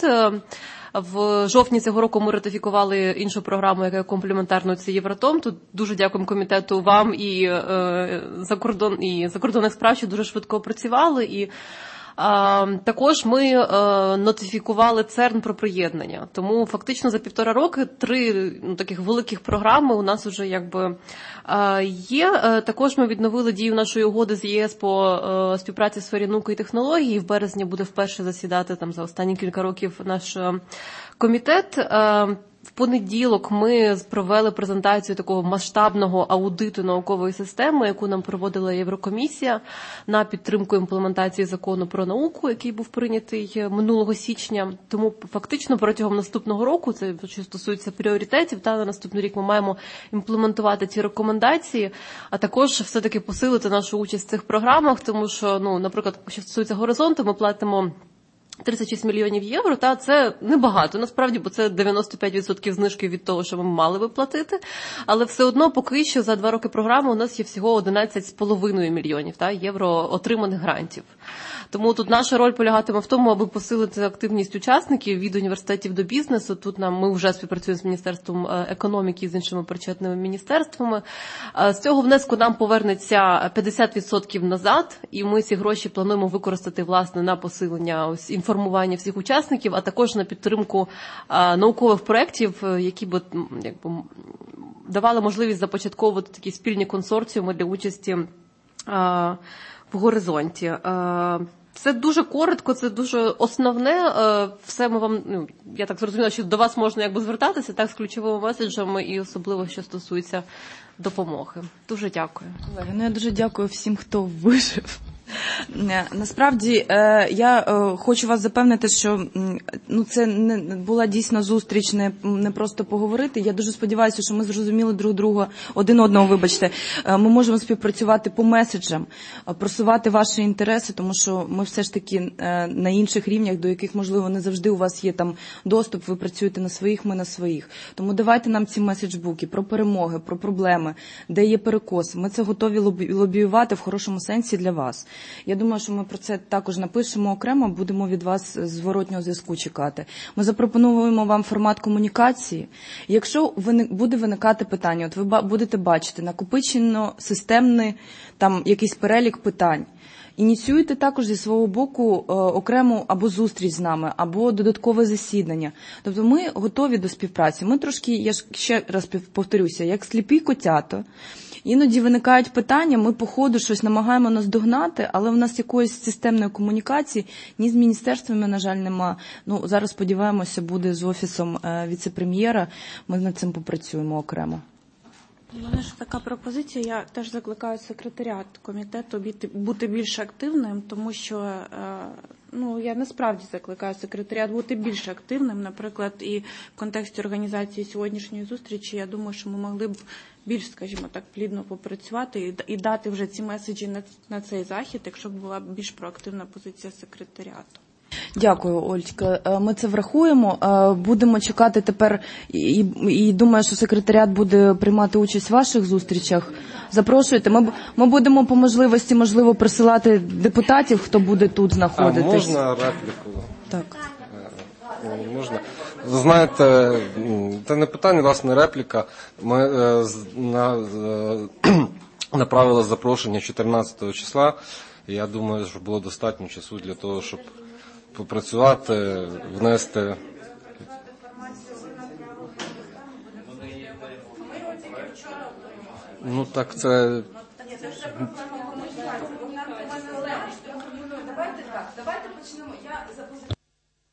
В жовтні цього року ми ратифікували іншу програму, яка є комплементарною, це Євротом. Тут дуже дякуємо комітету вам і е, закордон, і закордонних справ, що дуже швидко опрацювали. І А, також ми е, нотифікували ЦЕРН про приєднання. Тому фактично за півтора роки три ну, таких великих програми у нас вже якби е, є. Е, також ми відновили дію нашої угоди з ЄС по е, співпраці в сфері науки і технологій. В березні буде вперше засідати там за останні кілька років наш е, комітет. Е, В понеділок ми провели презентацію такого масштабного аудиту наукової системи, яку нам проводила Єврокомісія на підтримку імплементації закону про науку, який був прийнятий минулого січня. Тому фактично протягом наступного року, це що стосується пріоритетів, та на наступний рік ми маємо імплементувати ці рекомендації, а також все-таки посилити нашу участь в цих програмах, тому що, ну, наприклад, що стосується «Горизонту», ми платимо тридцять шість мільйонів євро, та це небагато, насправді, бо це дев'яносто п'ять відсотків знижки від того, що ми мали би платити, але все одно поки що за два роки програми у нас є всього одинадцять з половиною мільйонів та, євро отриманих грантів. Тому тут наша роль полягатиме в тому, аби посилити активність учасників від університетів до бізнесу. Тут нам ми вже співпрацюємо з Міністерством економіки і з іншими причетними міністерствами. З цього внеску нам повернеться п'ятдесят відсотків назад, і ми ці гроші плануємо використати, власне, на посилення ось інформування всіх учасників, а також на підтримку наукових проєктів, які б якби давали можливість започатковувати такі спільні консорціуми для участі в «Горизонті». Це дуже коротко, це дуже основне. Все ми вам, ну, я так зрозуміла, що до вас можна якби звертатися так з ключовими меседжами і особливо, що стосується допомоги. Дуже дякую. Ну, я дуже дякую всім, хто вижив. Насправді, я хочу вас запевнити, що ну, це не була дійсно зустріч, не, не просто поговорити. Я дуже сподіваюся, що ми зрозуміли друг друга, один одного, вибачте. Ми можемо співпрацювати по меседжам, просувати ваші інтереси, тому що ми все ж таки на інших рівнях, до яких, можливо, не завжди у вас є там доступ, ви працюєте на своїх, ми на своїх. Тому давайте нам ці меседжбуки про перемоги, про проблеми, де є перекоси. Ми це готові лобіювати в хорошому сенсі для вас. Я думаю, що ми про це також напишемо окремо, будемо від вас зворотнього зв'язку чекати. Ми запропонуємо вам формат комунікації. Якщо буде виникати питання, от ви будете бачити накопичено системний там якийсь перелік питань, ініціюйте також зі свого боку окрему або зустріч з нами, або додаткове засідання. Тобто ми готові до співпраці. Ми трошки, я ще раз повторюся, як сліпі котята. Іноді виникають питання, ми по ходу щось намагаємо наздогнати, але в нас якоїсь системної комунікації ні з міністерствами, на жаль, нема. Ну, зараз, сподіваємося, буде з Офісом віце-прем'єра, ми над цим попрацюємо окремо. У мене ж така пропозиція, я теж закликаю секретаріат комітету бути більш активним, тому що, ну, я насправді закликаю секретаріат бути більш активним, наприклад, і в контексті організації сьогоднішньої зустрічі, я думаю, що ми могли б більш, скажімо так, плідно попрацювати і дати вже ці меседжі на, на цей захід, якщо б була більш проактивна позиція секретаріату. Дякую, Ольчка. Ми це врахуємо. Будемо чекати тепер, і, і думаю, що секретаріат буде приймати участь в ваших зустрічах. Запрошуйте. Ми, ми будемо по можливості, можливо, присилати депутатів, хто буде тут знаходитись. А можна репліку? Так. Можна. Ви знаєте, це не питання, власне, репліка. Ми на, направили запрошення чотирнадцятого числа. Я думаю, що було достатньо часу для того, щоб попрацювати, внести. Ну так це. Давайте так, давайте почнемо. Я